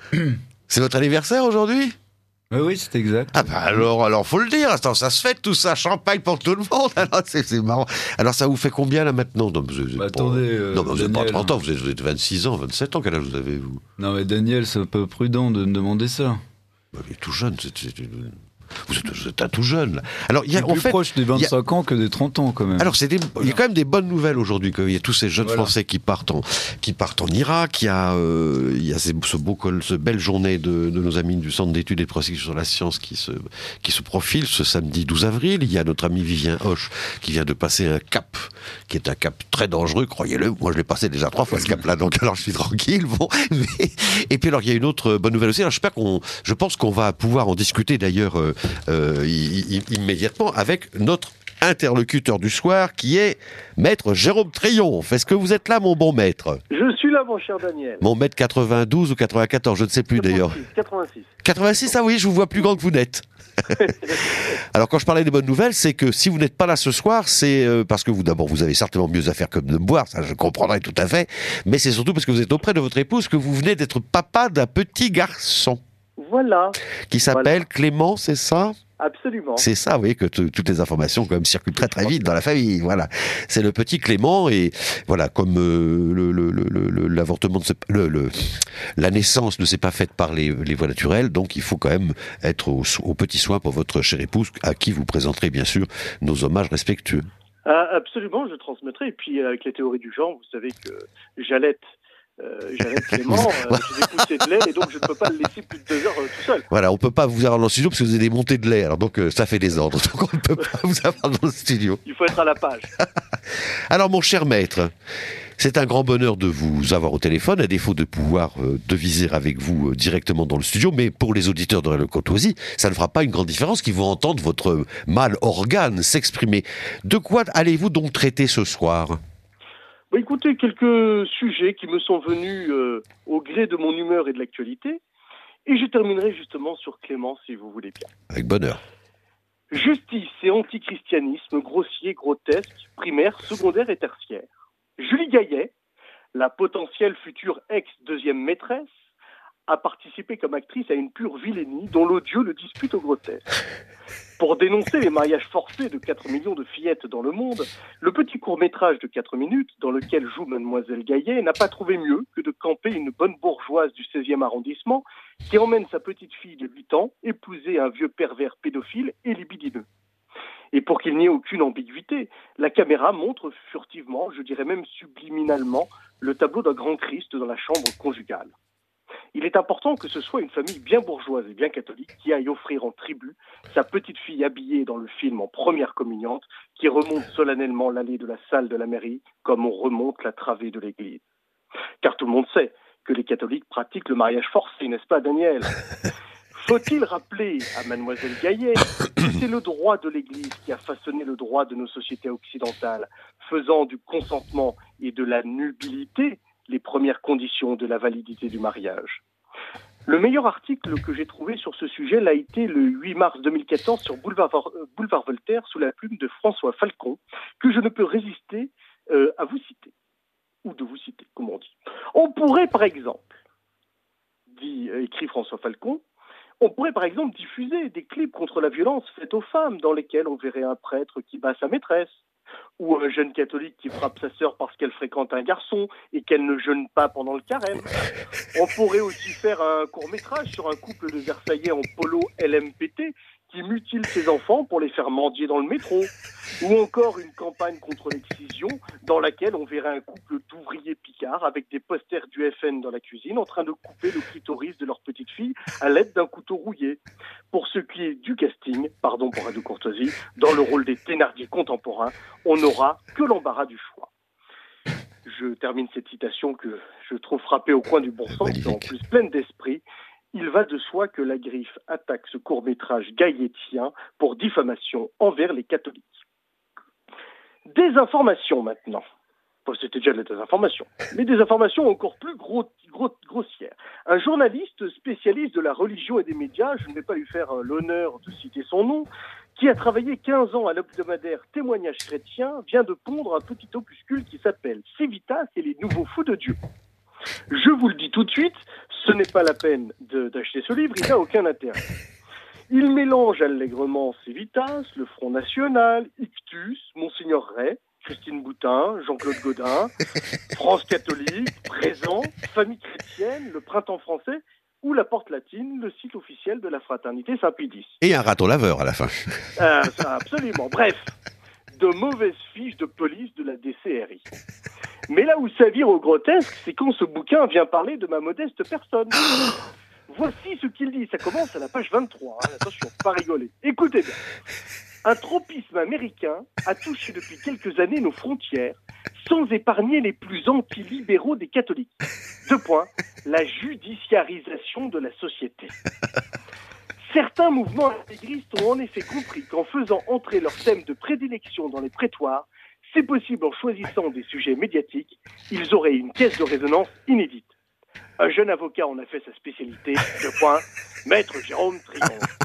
Speaker 2: C'est votre anniversaire aujourd'hui ?
Speaker 4: Oui, oui, c'est exact.
Speaker 2: Ah bah alors, alors faut le dire, attends, ça se fait tout ça, champagne pour tout le monde, alors c'est, c'est marrant. Alors ça vous fait combien là maintenant ? Non, vous êtes
Speaker 4: bah,
Speaker 2: pas,
Speaker 4: attendez, euh,
Speaker 2: non, mais vous n'êtes pas trente ans,
Speaker 4: hein.
Speaker 2: vous êtes, vous êtes vingt-six ans, vingt-sept ans, quel âge vous avez vous ?
Speaker 4: Non mais Daniel, c'est un peu prudent de me demander ça.
Speaker 2: Bah, il est tout jeune, c'est... c'est, c'est... Vous êtes, vous êtes un tout jeune. Là. Alors, il y a,
Speaker 4: je suis
Speaker 2: en
Speaker 4: plus
Speaker 2: fait,
Speaker 4: proche des vingt-cinq
Speaker 2: a...
Speaker 4: ans que des trente ans quand même.
Speaker 2: Alors, c'est des... il y a quand même des bonnes nouvelles aujourd'hui. Il y a tous ces jeunes
Speaker 4: voilà.
Speaker 2: Français qui partent en, qui partent en Irak. Il y a, euh, il y a ces, ce beau, ce belle journée de, de nos amis du Centre d'études et de prospective sur la science qui se, qui se profile ce samedi douze avril. Il y a notre ami Vivien Hoche qui vient de passer un cap, qui est un cap très dangereux, croyez-le. Moi, je l'ai passé déjà trois fois ce cap-là, donc alors je suis tranquille. Bon. Mais... Et puis alors, il y a une autre bonne nouvelle aussi. Alors, j'espère qu'on, je pense qu'on va pouvoir en discuter d'ailleurs. Euh, euh, immédiatement avec notre interlocuteur du soir qui est Maître Jérôme Triomphe. Est-ce que vous êtes là, mon bon maître ?
Speaker 6: Je suis là, mon cher Daniel.
Speaker 2: Mon maître quatre-vingt-douze ou quatre-vingt-quatorze, je ne sais plus d'ailleurs.
Speaker 6: quatre-vingt-six.
Speaker 2: quatre-vingt-six, ah oui, je vous vois plus grand que vous n'êtes. Alors quand je parlais des bonnes nouvelles, c'est que si vous n'êtes pas là ce soir, c'est euh, parce que vous d'abord vous avez certainement mieux à faire que de me boire, ça je comprendrai tout à fait, mais c'est surtout parce que vous êtes auprès de votre épouse que vous venez d'être papa d'un petit garçon.
Speaker 6: Voilà.
Speaker 2: Qui s'appelle voilà. Clément, c'est ça ?
Speaker 6: Absolument.
Speaker 2: C'est ça, vous voyez, que t- toutes les informations quand même circulent très très vite dans la famille. Voilà, c'est le petit Clément et voilà, comme euh, le, le, le, le, l'avortement, de ce, le, le, la naissance ne s'est pas faite par les, les voies naturelles, donc il faut quand même être au, au petit soin pour votre chère épouse, à qui vous présenterez bien sûr nos hommages respectueux.
Speaker 6: Ah, absolument, je transmettrai. Et puis avec les théories du genre, vous savez que j'allaite. Euh, j'avais Clément, euh, j'ai des poussées de lait et donc je ne peux pas le laisser plus de deux heures euh, tout seul.
Speaker 2: Voilà, on ne peut pas vous avoir dans le studio parce que vous avez des montées de lait, alors donc euh, ça fait des ordres, donc on ne peut pas vous avoir dans le studio.
Speaker 6: Il faut être à la page.
Speaker 2: Alors mon cher maître, c'est un grand bonheur de vous avoir au téléphone, à défaut de pouvoir euh, deviser avec vous euh, directement dans le studio, mais pour les auditeurs de Radio Courtoisie, ça ne fera pas une grande différence qu'ils vont entendre votre mâle organe s'exprimer. De quoi allez-vous donc traiter ce soir ?
Speaker 6: Bah, écoutez, quelques sujets qui me sont venus euh, au gré de mon humeur et de l'actualité. Et je terminerai justement sur Clément, si vous voulez bien.
Speaker 2: Avec bonheur.
Speaker 6: Justice et antichristianisme grossier, grotesque, primaire, secondaire et tertiaire. Julie Gaillet, la potentielle future ex-deuxième maîtresse, a participé comme actrice à une pure vilainie dont l'odieux le dispute au grotesque. Pour dénoncer les mariages forcés de quatre millions de fillettes dans le monde, le petit court-métrage de quatre minutes dans lequel joue Mademoiselle Gaillet n'a pas trouvé mieux que de camper une bonne bourgeoise du seizième arrondissement qui emmène sa petite fille de huit ans épouser un vieux pervers pédophile et libidineux. Et pour qu'il n'y ait aucune ambiguïté, la caméra montre furtivement, je dirais même subliminalement, le tableau d'un grand Christ dans la chambre conjugale. Il est important que ce soit une famille bien bourgeoise et bien catholique qui aille offrir en tribut sa petite fille habillée dans le film en première communiante qui remonte solennellement l'allée de la salle de la mairie comme on remonte la travée de l'église. Car tout le monde sait que les catholiques pratiquent le mariage forcé, n'est-ce pas Daniel ? Faut-il rappeler à Mademoiselle Gaillet que c'est le droit de l'Église qui a façonné le droit de nos sociétés occidentales, faisant du consentement et de la nubilité les premières conditions de la validité du mariage. Le meilleur article que j'ai trouvé sur ce sujet l'a été le huit mars deux mille quatorze sur Boulevard, Boulevard Voltaire sous la plume de François Falcon, que je ne peux résister euh, à vous citer, ou de vous citer, comme on dit. On pourrait par exemple, dit, euh, écrit François Falcon, on pourrait par exemple diffuser des clips contre la violence faite aux femmes dans lesquels on verrait un prêtre qui bat sa maîtresse, ou un jeune catholique qui frappe sa sœur parce qu'elle fréquente un garçon et qu'elle ne jeûne pas pendant le carême. On pourrait aussi faire un court-métrage sur un couple de Versaillais en polo L M P T qui mutile ses enfants pour les faire mendier dans le métro. Ou encore une campagne contre l'excision dans laquelle on verrait un couple d'ouvriers picards avec des posters du F N dans la cuisine en train de couper le clitoris de leur petite fille à l'aide d'un couteau rouillé. Pour ce qui est du casting, pardon pour la de courtoisie, dans le rôle des Thénardier contemporains, on n'aura que l'embarras du choix. Je termine cette citation que je trouve frappée au coin du bon sens et en plus pleine d'esprit. Il va de soi que la Griffe attaque ce court-métrage gailletien pour diffamation envers les catholiques. Désinformation maintenant. Bon, c'était déjà de la désinformation. Mais des informations encore plus gros, gros, grossières. Un journaliste spécialiste de la religion et des médias, je ne vais pas lui faire l'honneur de citer son nom, qui a travaillé quinze ans à l'hebdomadaire Témoignages chrétiens, vient de pondre un petit opuscule qui s'appelle Civitas et les nouveaux fous de Dieu. Je vous le dis tout de suite, ce n'est pas la peine de, d'acheter ce livre, il n'a aucun intérêt. Il mélange allègrement Civitas, le Front National, Ictus, Monseigneur Ray, Christine Boutin, Jean-Claude Gaudin, France catholique, Présent, Famille chrétienne, le Printemps français ou la Porte latine, le site officiel de la Fraternité Saint-Pie-X.
Speaker 2: Et un râteau laveur à la fin.
Speaker 6: Euh, ça, absolument. Bref, de mauvaises fiches de police de la D C R I. Mais là où ça vire au grotesque, c'est quand ce bouquin vient parler de ma modeste personne. Voici ce qu'il dit. Ça commence à la page vingt-trois. Hein. Attention, pas rigoler. Écoutez bien. Un tropisme américain a touché depuis quelques années nos frontières, sans épargner les plus anti-libéraux des catholiques. Deux points. La judiciarisation de la société. Certains mouvements intégristes ont en effet compris qu'en faisant entrer leur thème de prédilection dans les prétoires, c'est possible en choisissant des sujets médiatiques, ils auraient une caisse de résonance inédite. Un jeune avocat en a fait sa spécialité, deux points, Maître Jérôme Triomphe.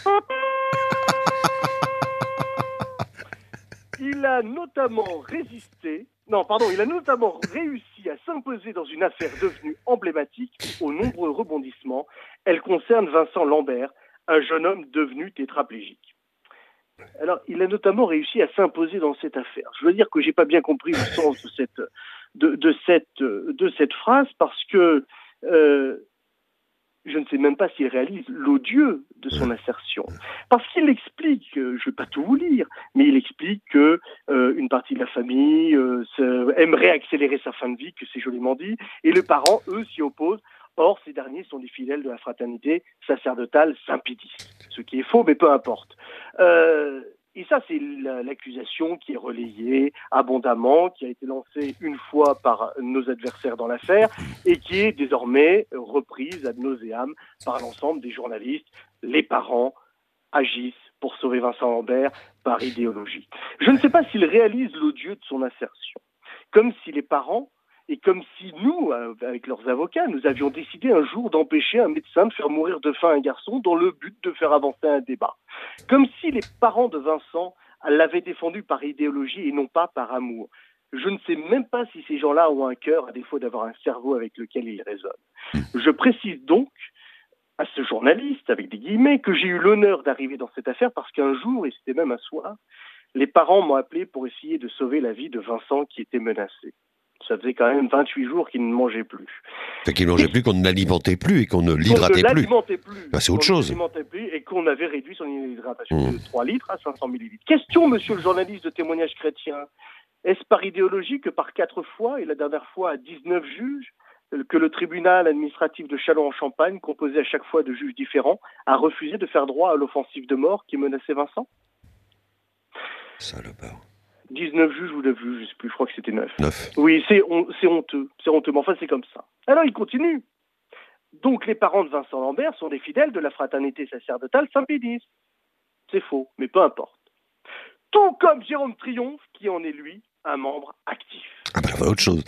Speaker 6: Il a notamment résisté, non pardon, il a notamment réussi à s'imposer dans une affaire devenue emblématique aux nombreux rebondissements. Elle concerne Vincent Lambert, un jeune homme devenu tétraplégique. Alors, il a notamment réussi à s'imposer dans cette affaire. Je veux dire que j'ai pas bien compris le sens de cette de, de cette de cette phrase parce que euh, je ne sais même pas s'il réalise l'odieux de son assertion. Parce qu'il explique, je ne vais pas tout vous lire, mais il explique que euh, une partie de la famille euh, aimerait accélérer sa fin de vie, que c'est joliment dit, et les parents, eux, s'y opposent. Or, ces derniers sont des fidèles de la fraternité sacerdotale Saint-Pie-X. Ce qui est faux, mais peu importe. Euh, et ça, c'est l'accusation qui est relayée abondamment, qui a été lancée une fois par nos adversaires dans l'affaire et qui est désormais reprise ad nauseam par l'ensemble des journalistes. Les parents agissent pour sauver Vincent Lambert par idéologie. Je ne sais pas s'il réalise l'odieux de son assertion. comme si les parents, et comme si nous, avec leurs avocats, nous avions décidé un jour d'empêcher un médecin de faire mourir de faim un garçon dans le but de faire avancer un débat. Comme si les parents de Vincent l'avaient défendu par idéologie et non pas par amour. Je ne sais même pas si ces gens-là ont un cœur, à défaut d'avoir un cerveau avec lequel ils raisonnent. Je précise donc à ce journaliste, avec des guillemets, que j'ai eu l'honneur d'arriver dans cette affaire parce qu'un jour, et c'était même un soir, les parents m'ont appelé pour essayer de sauver la vie de Vincent qui était menacé. Ça faisait quand même vingt-huit jours qu'il ne mangeait plus.
Speaker 2: Fait qu'il ne mangeait plus, qu'on ne l'alimentait plus et qu'on ne l'hydratait
Speaker 6: plus.
Speaker 2: plus.
Speaker 6: l'alimentait plus.
Speaker 2: Ben, c'est autre chose.
Speaker 6: On ne l'alimentait plus et qu'on avait réduit son hydratation
Speaker 2: mmh.
Speaker 6: de trois litres à cinq cents millilitres. Question, monsieur le journaliste de Témoignages chrétiens. Est-ce par idéologie que par quatre fois, et la dernière fois à dix-neuf juges, que le tribunal administratif de Châlons-en-Champagne, composé à chaque fois de juges différents, a refusé de faire droit à l'offensive de mort qui menaçait Vincent ?
Speaker 2: Salopard.
Speaker 6: dix-neuf juges ou neuf juges, je ne sais plus, je crois que c'était neuf.
Speaker 2: neuf.
Speaker 6: Oui, c'est, on, c'est honteux, c'est honteux, mais enfin c'est comme ça. Alors il continue. Donc les parents de Vincent Lambert sont des fidèles de la fraternité sacerdotale Saint-Pédis. C'est faux, mais peu importe. Tout comme Jérôme Triomphe, qui en est lui un membre actif.
Speaker 2: Ah ben voilà autre chose.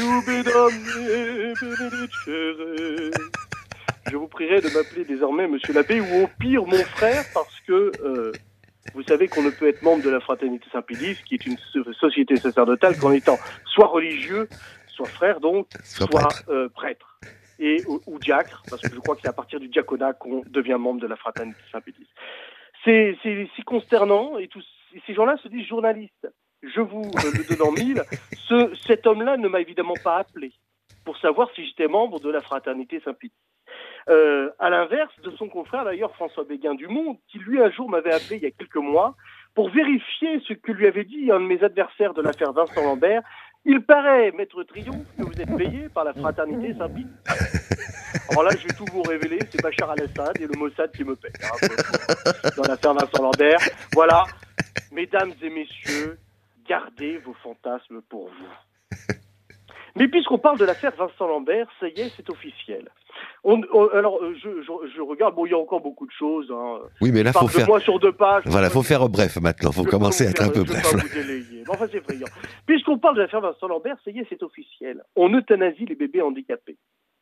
Speaker 6: Je vous prierai de m'appeler désormais Monsieur l'abbé ou au pire mon frère parce que euh, vous savez qu'on ne peut être membre de la Fraternité Saint-Pédis, qui est une société sacerdotale, qu'en étant soit religieux, soit frère donc,
Speaker 2: soit,
Speaker 6: soit
Speaker 2: prêtre,
Speaker 6: euh, prêtre et, ou, ou diacre, parce que je crois que c'est à partir du diaconat qu'on devient membre de la Fraternité Saint-Pédis. C'est, c'est, c'est consternant et, tous, et ces gens-là se disent journalistes. Je vous euh, le donne en mille. Ce, cet homme-là ne m'a évidemment pas appelé pour savoir si j'étais membre de la Fraternité Saint-Pédis. Euh, à l'inverse de son confrère d'ailleurs François Béguin du Monde, qui lui un jour m'avait appelé il y a quelques mois pour vérifier ce que lui avait dit un de mes adversaires de l'affaire Vincent Lambert. Il paraît, Maître Triomphe, que vous êtes payé par la Fraternité Saint-Pédis. Alors là, je vais tout vous révéler, c'est Bachar al-Assad et le Mossad qui me paye hein, dans l'affaire Vincent Lambert. Voilà, mesdames et messieurs, gardez vos fantasmes pour vous. Mais puisqu'on parle de l'affaire Vincent Lambert, ça y est, c'est officiel. On, on, alors, je, je, je regarde, bon, il y a encore beaucoup de choses. Hein.
Speaker 2: Oui, mais là, il faut faire.
Speaker 6: Moi sur deux pages.
Speaker 2: Voilà, il faut faire bref maintenant. Il faut commencer à être un peu bref.
Speaker 6: Bon, enfin, c'est effrayant. Puisqu'on parle de l'affaire Vincent Lambert, ça y est, c'est officiel. On euthanasie les bébés handicapés.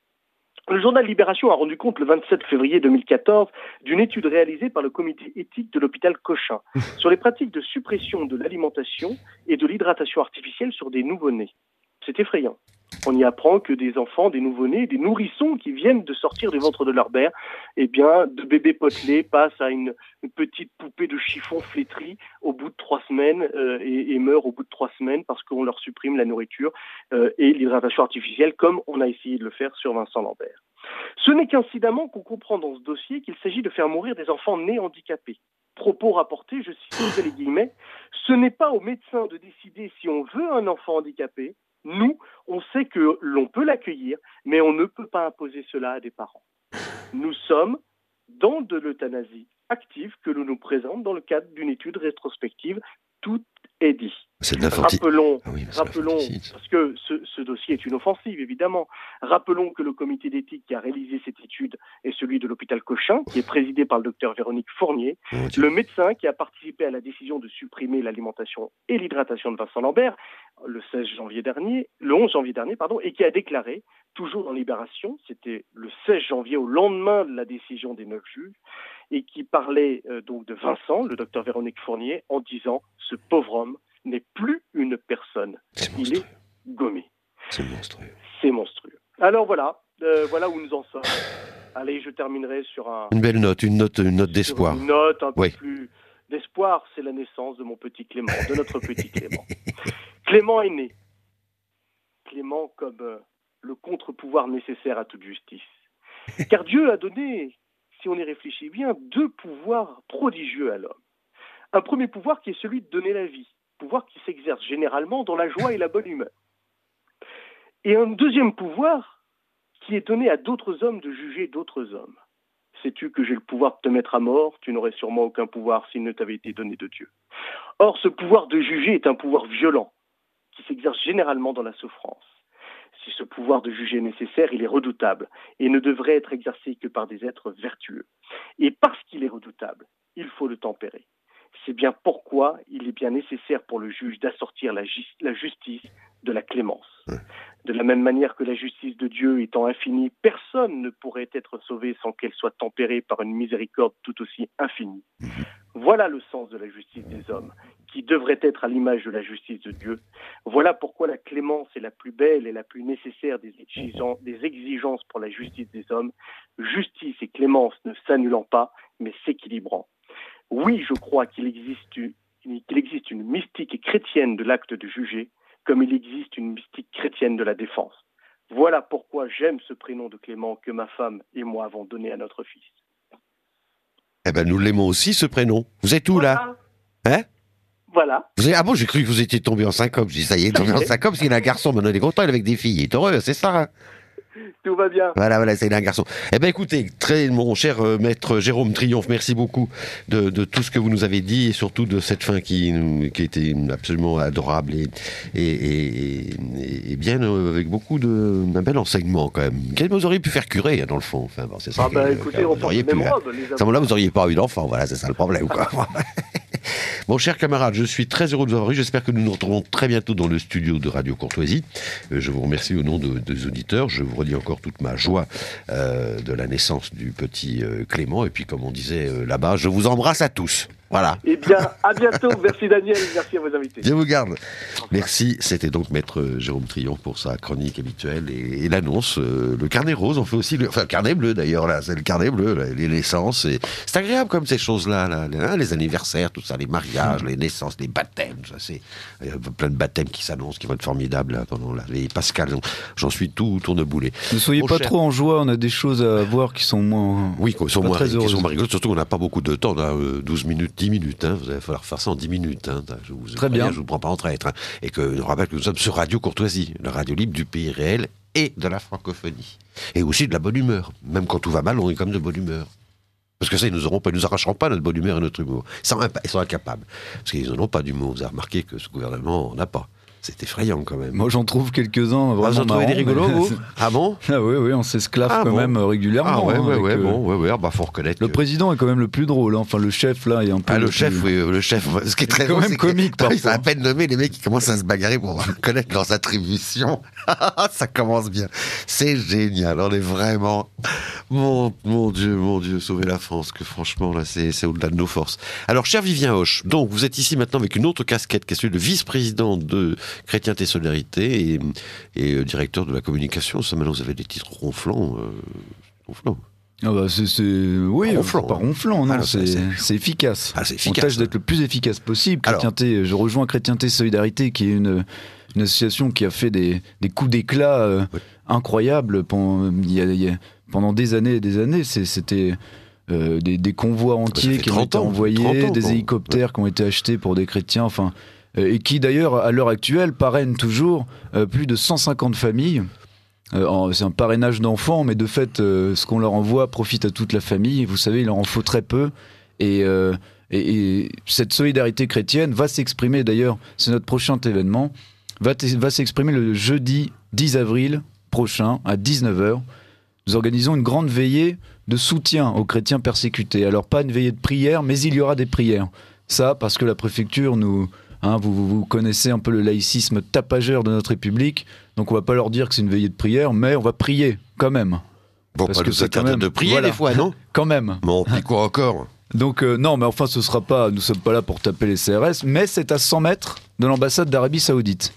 Speaker 6: Le journal Libération a rendu compte le vingt-sept février deux mille quatorze d'une étude réalisée par le comité éthique de l'hôpital Cochin sur les pratiques de suppression de l'alimentation et de l'hydratation artificielle sur des nouveau-nés. C'est effrayant. On y apprend que des enfants, des nouveau-nés, des nourrissons qui viennent de sortir du ventre de leur mère, eh bien, de bébés potelés passent à une, une petite poupée de chiffon flétrie au bout de trois semaines euh, et, et meurent au bout de trois semaines parce qu'on leur supprime la nourriture euh, et l'hydratation artificielle, comme on a essayé de le faire sur Vincent Lambert. Ce n'est qu'incidemment qu'on comprend dans ce dossier qu'il s'agit de faire mourir des enfants nés handicapés. Propos rapportés, je cite les guillemets, « Ce n'est pas au médecin de décider si on veut un enfant handicapé. Nous, on sait que l'on peut l'accueillir, mais on ne peut pas imposer cela à des parents. Nous sommes dans de l'euthanasie active que l'on nous présente dans le cadre d'une étude rétrospective. Tout est dit. »
Speaker 2: C'est de l'infanticide.
Speaker 6: Rappelons,
Speaker 2: ah oui,
Speaker 6: rappelons parce que ce, ce dossier est une offensive, évidemment. Rappelons que le comité d'éthique qui a réalisé cette étude est celui de l'hôpital Cochin, qui est présidé par le docteur Véronique Fournier,
Speaker 2: oh,
Speaker 6: le médecin qui a participé à la décision de supprimer l'alimentation et l'hydratation de Vincent Lambert le seize janvier dernier, le onze janvier dernier, pardon, et qui a déclaré, toujours dans Libération, c'était le seize janvier, au lendemain de la décision des neuf juges, et qui parlait euh, donc de Vincent, le docteur Véronique Fournier, en disant « Ce pauvre homme n'est plus une personne.
Speaker 2: C'est
Speaker 6: Il est gommé. »
Speaker 2: C'est monstrueux.
Speaker 6: C'est monstrueux. Alors voilà, euh, voilà où nous en sommes. Allez, je terminerai sur un...
Speaker 2: Une belle note, une note, une note d'espoir.
Speaker 6: Une note un peu
Speaker 2: oui.
Speaker 6: plus d'espoir, c'est la naissance de mon petit Clément, de notre petit Clément. Clément est né. Clément comme euh, le contre-pouvoir nécessaire à toute justice. Car Dieu a donné, si on y réfléchit bien, deux pouvoirs prodigieux à l'homme. Un premier pouvoir qui est celui de donner la vie, pouvoir qui s'exerce généralement dans la joie et la bonne humeur. Et un deuxième pouvoir qui est donné à d'autres hommes de juger d'autres hommes. Sais-tu que j'ai le pouvoir de te mettre à mort? Tu n'aurais sûrement aucun pouvoir s'il ne t'avait été donné de Dieu. Or, ce pouvoir de juger est un pouvoir violent qui s'exerce généralement dans la souffrance. Si ce pouvoir de juger est nécessaire, il est redoutable et ne devrait être exercé que par des êtres vertueux. Et parce qu'il est redoutable, il faut le tempérer. C'est bien pourquoi il est bien nécessaire pour le juge d'assortir la, ju- la justice de la clémence. Ouais. De la même manière que la justice de Dieu étant infinie, personne ne pourrait être sauvé sans qu'elle soit tempérée par une miséricorde tout aussi infinie. Voilà le sens de la justice des hommes, qui devrait être à l'image de la justice de Dieu. Voilà pourquoi la clémence est la plus belle et la plus nécessaire des exigences, des exigences pour la justice des hommes. Justice et clémence ne s'annulant pas, mais s'équilibrant. Oui, je crois qu'il existe, une, qu'il existe une mystique chrétienne de l'acte de juger, comme il existe une mystique chrétienne de la défense. Voilà pourquoi j'aime ce prénom de Clément que ma femme et moi avons donné à notre fils.
Speaker 2: Eh ben, nous l'aimons aussi, ce prénom. Vous êtes où,
Speaker 6: voilà.
Speaker 2: là Hein
Speaker 6: Voilà.
Speaker 2: Vous êtes... Ah bon, j'ai cru que vous étiez tombé en syncope. J'ai dit, ça y est, tombé en syncope, parce qu'il a un garçon, maintenant il est content, il est avec des filles. Il est heureux, c'est ça, hein?
Speaker 6: Tout va bien.
Speaker 2: Voilà, voilà, c'est un garçon. Eh bien, écoutez, très, mon cher euh, maître Jérôme Triomphe, merci beaucoup de, de tout ce que vous nous avez dit et surtout de cette fin qui, qui était absolument adorable et, et, et, et bien euh, avec beaucoup de un bel enseignement quand même. Vous auriez pu faire curer, hein, dans le fond. Enfin, bon, c'est ça.
Speaker 6: Ah, bah que, écoutez, on porte les mêmes robes. À
Speaker 2: ce moment-là, vous n'auriez pas eu d'enfant, voilà, c'est ça le problème, quoi. Mon cher camarade, je suis très heureux de vous avoir eu. J'espère que nous nous retrouvons très bientôt dans le studio de Radio Courtoisie. Euh, je vous remercie au nom de, des auditeurs. Je vous redis encore toute ma joie euh, de la naissance du petit euh, Clément. Et puis, comme on disait euh, là-bas, je vous embrasse à tous. Voilà.
Speaker 6: Eh bien, à bientôt. Merci Daniel. Merci à vos invités.
Speaker 2: Dieu vous garde. Merci. C'était donc maître Jérôme Triomphe pour sa chronique habituelle et, et l'annonce. Euh, le carnet rose, on fait aussi le, enfin, le carnet bleu d'ailleurs. Là, c'est le carnet bleu, là, les naissances. Et, c'est agréable comme ces choses-là, là, là, les anniversaires, tout ça, les mariages, les naissances, les baptêmes. Ça, c'est il y a plein de baptêmes qui s'annoncent, qui vont être formidables là, pendant la veille pascale. J'en suis tout tourneboulé.
Speaker 4: Ne soyez
Speaker 2: Au
Speaker 4: pas
Speaker 2: cher...
Speaker 4: trop en joie. On a des choses à voir qui sont moins.
Speaker 2: Oui, qui sont moins,
Speaker 4: très
Speaker 2: qui sont moins rigolotes. Surtout qu'on n'a pas beaucoup de temps. On a euh, douze minutes, dix minutes. Hein, vous allez falloir faire ça en dix minutes. Hein, je vous,
Speaker 4: Très bien.
Speaker 2: Je vous prends pas en traître. Hein, et que je rappelle que nous sommes sur Radio Courtoisie, la radio libre du pays réel et de la francophonie. Et aussi de la bonne humeur. Même quand tout va mal, on est comme de bonne humeur. Parce que ça, ils nous auront pas, ils nous arracheront pas notre bonne humeur et notre humour. Ils sont, impa- ils sont incapables. Parce qu'ils n'en ont pas d'humour. Vous avez remarqué que ce gouvernement n'en a pas. C'est effrayant quand même.
Speaker 4: Moi j'en trouve quelques-uns vraiment.
Speaker 2: Ah, vous en trouvez des rigolos,
Speaker 4: mais...
Speaker 2: vous Ah bon
Speaker 4: Ah oui, oui, on s'esclave
Speaker 2: ah
Speaker 4: quand
Speaker 2: bon
Speaker 4: même régulièrement.
Speaker 2: Ah ouais,
Speaker 4: hein,
Speaker 2: ouais, ouais,
Speaker 4: euh...
Speaker 2: bon, ouais, ouais, bah faut reconnaître.
Speaker 4: Le
Speaker 2: que...
Speaker 4: président est quand même le plus drôle, hein. Enfin le chef là est un peu.
Speaker 2: Ah le,
Speaker 4: le
Speaker 2: chef,
Speaker 4: plus...
Speaker 2: oui, le chef. Ce qui est très
Speaker 4: quand
Speaker 2: drôle,
Speaker 4: même comique
Speaker 2: que...
Speaker 4: parfois.
Speaker 2: Ils sont à peine nommés, les mecs qui commencent à se bagarrer pour connaître leurs attributions. Ça commence bien. C'est génial. On est vraiment, mon, mon Dieu, mon Dieu, sauver la France. Que franchement là, c'est, c'est au-delà de nos forces. Alors, cher Vivien Hoche, donc vous êtes ici maintenant avec une autre casquette, qui est celui de vice-président de Chrétienté Solidarité et, et euh, directeur de la communication. Ça, maintenant, vous avez des titres ronflants, euh, ronflants.
Speaker 4: Ah bah c'est, c'est... Oui,
Speaker 2: ronflant,
Speaker 4: pas ronflant, non,
Speaker 2: ah,
Speaker 4: c'est,
Speaker 2: c'est...
Speaker 4: c'est efficace.
Speaker 2: Ah, c'est efficace.
Speaker 4: On tâche d'être le plus efficace possible. Chrétienté, Alors... je rejoins Chrétienté Solidarité, qui est une, une association qui a fait des, des coups d'éclat euh, oui. incroyables pendant, il y a, il y a, pendant des années et des années. C'est, c'était euh, des, des convois entiers qui ont été
Speaker 2: ans,
Speaker 4: envoyés,
Speaker 2: ans,
Speaker 4: des
Speaker 2: bon.
Speaker 4: hélicoptères ouais. qui ont été achetés pour des chrétiens, enfin, euh, et qui d'ailleurs, à l'heure actuelle, parrainent toujours euh, plus de cent cinquante familles. Euh, c'est un parrainage d'enfants, mais de fait, euh, ce qu'on leur envoie profite à toute la famille. Vous savez, il leur en faut très peu. Et, euh, et, et cette solidarité chrétienne va s'exprimer, d'ailleurs, c'est notre prochain événement, va, t- va s'exprimer le jeudi dix avril prochain à dix-neuf heures. Nous organisons une grande veillée de soutien aux chrétiens persécutés. Alors, pas une veillée de prière, mais il y aura des prières. Ça, parce que la préfecture nous... Hein, vous, vous, vous connaissez un peu le laïcisme tapageur de notre République, donc on va pas leur dire que c'est une veillée de prière, mais on va prier quand même.
Speaker 2: Bon, parce pas que c'est quand même de prier voilà. des fois, non ?
Speaker 4: Quand même.
Speaker 2: Bon, puis quoi encore ?
Speaker 4: Donc euh, non, mais enfin ce sera pas, nous sommes pas là pour taper les C R S, mais c'est à cent mètres de l'ambassade d'Arabie Saoudite.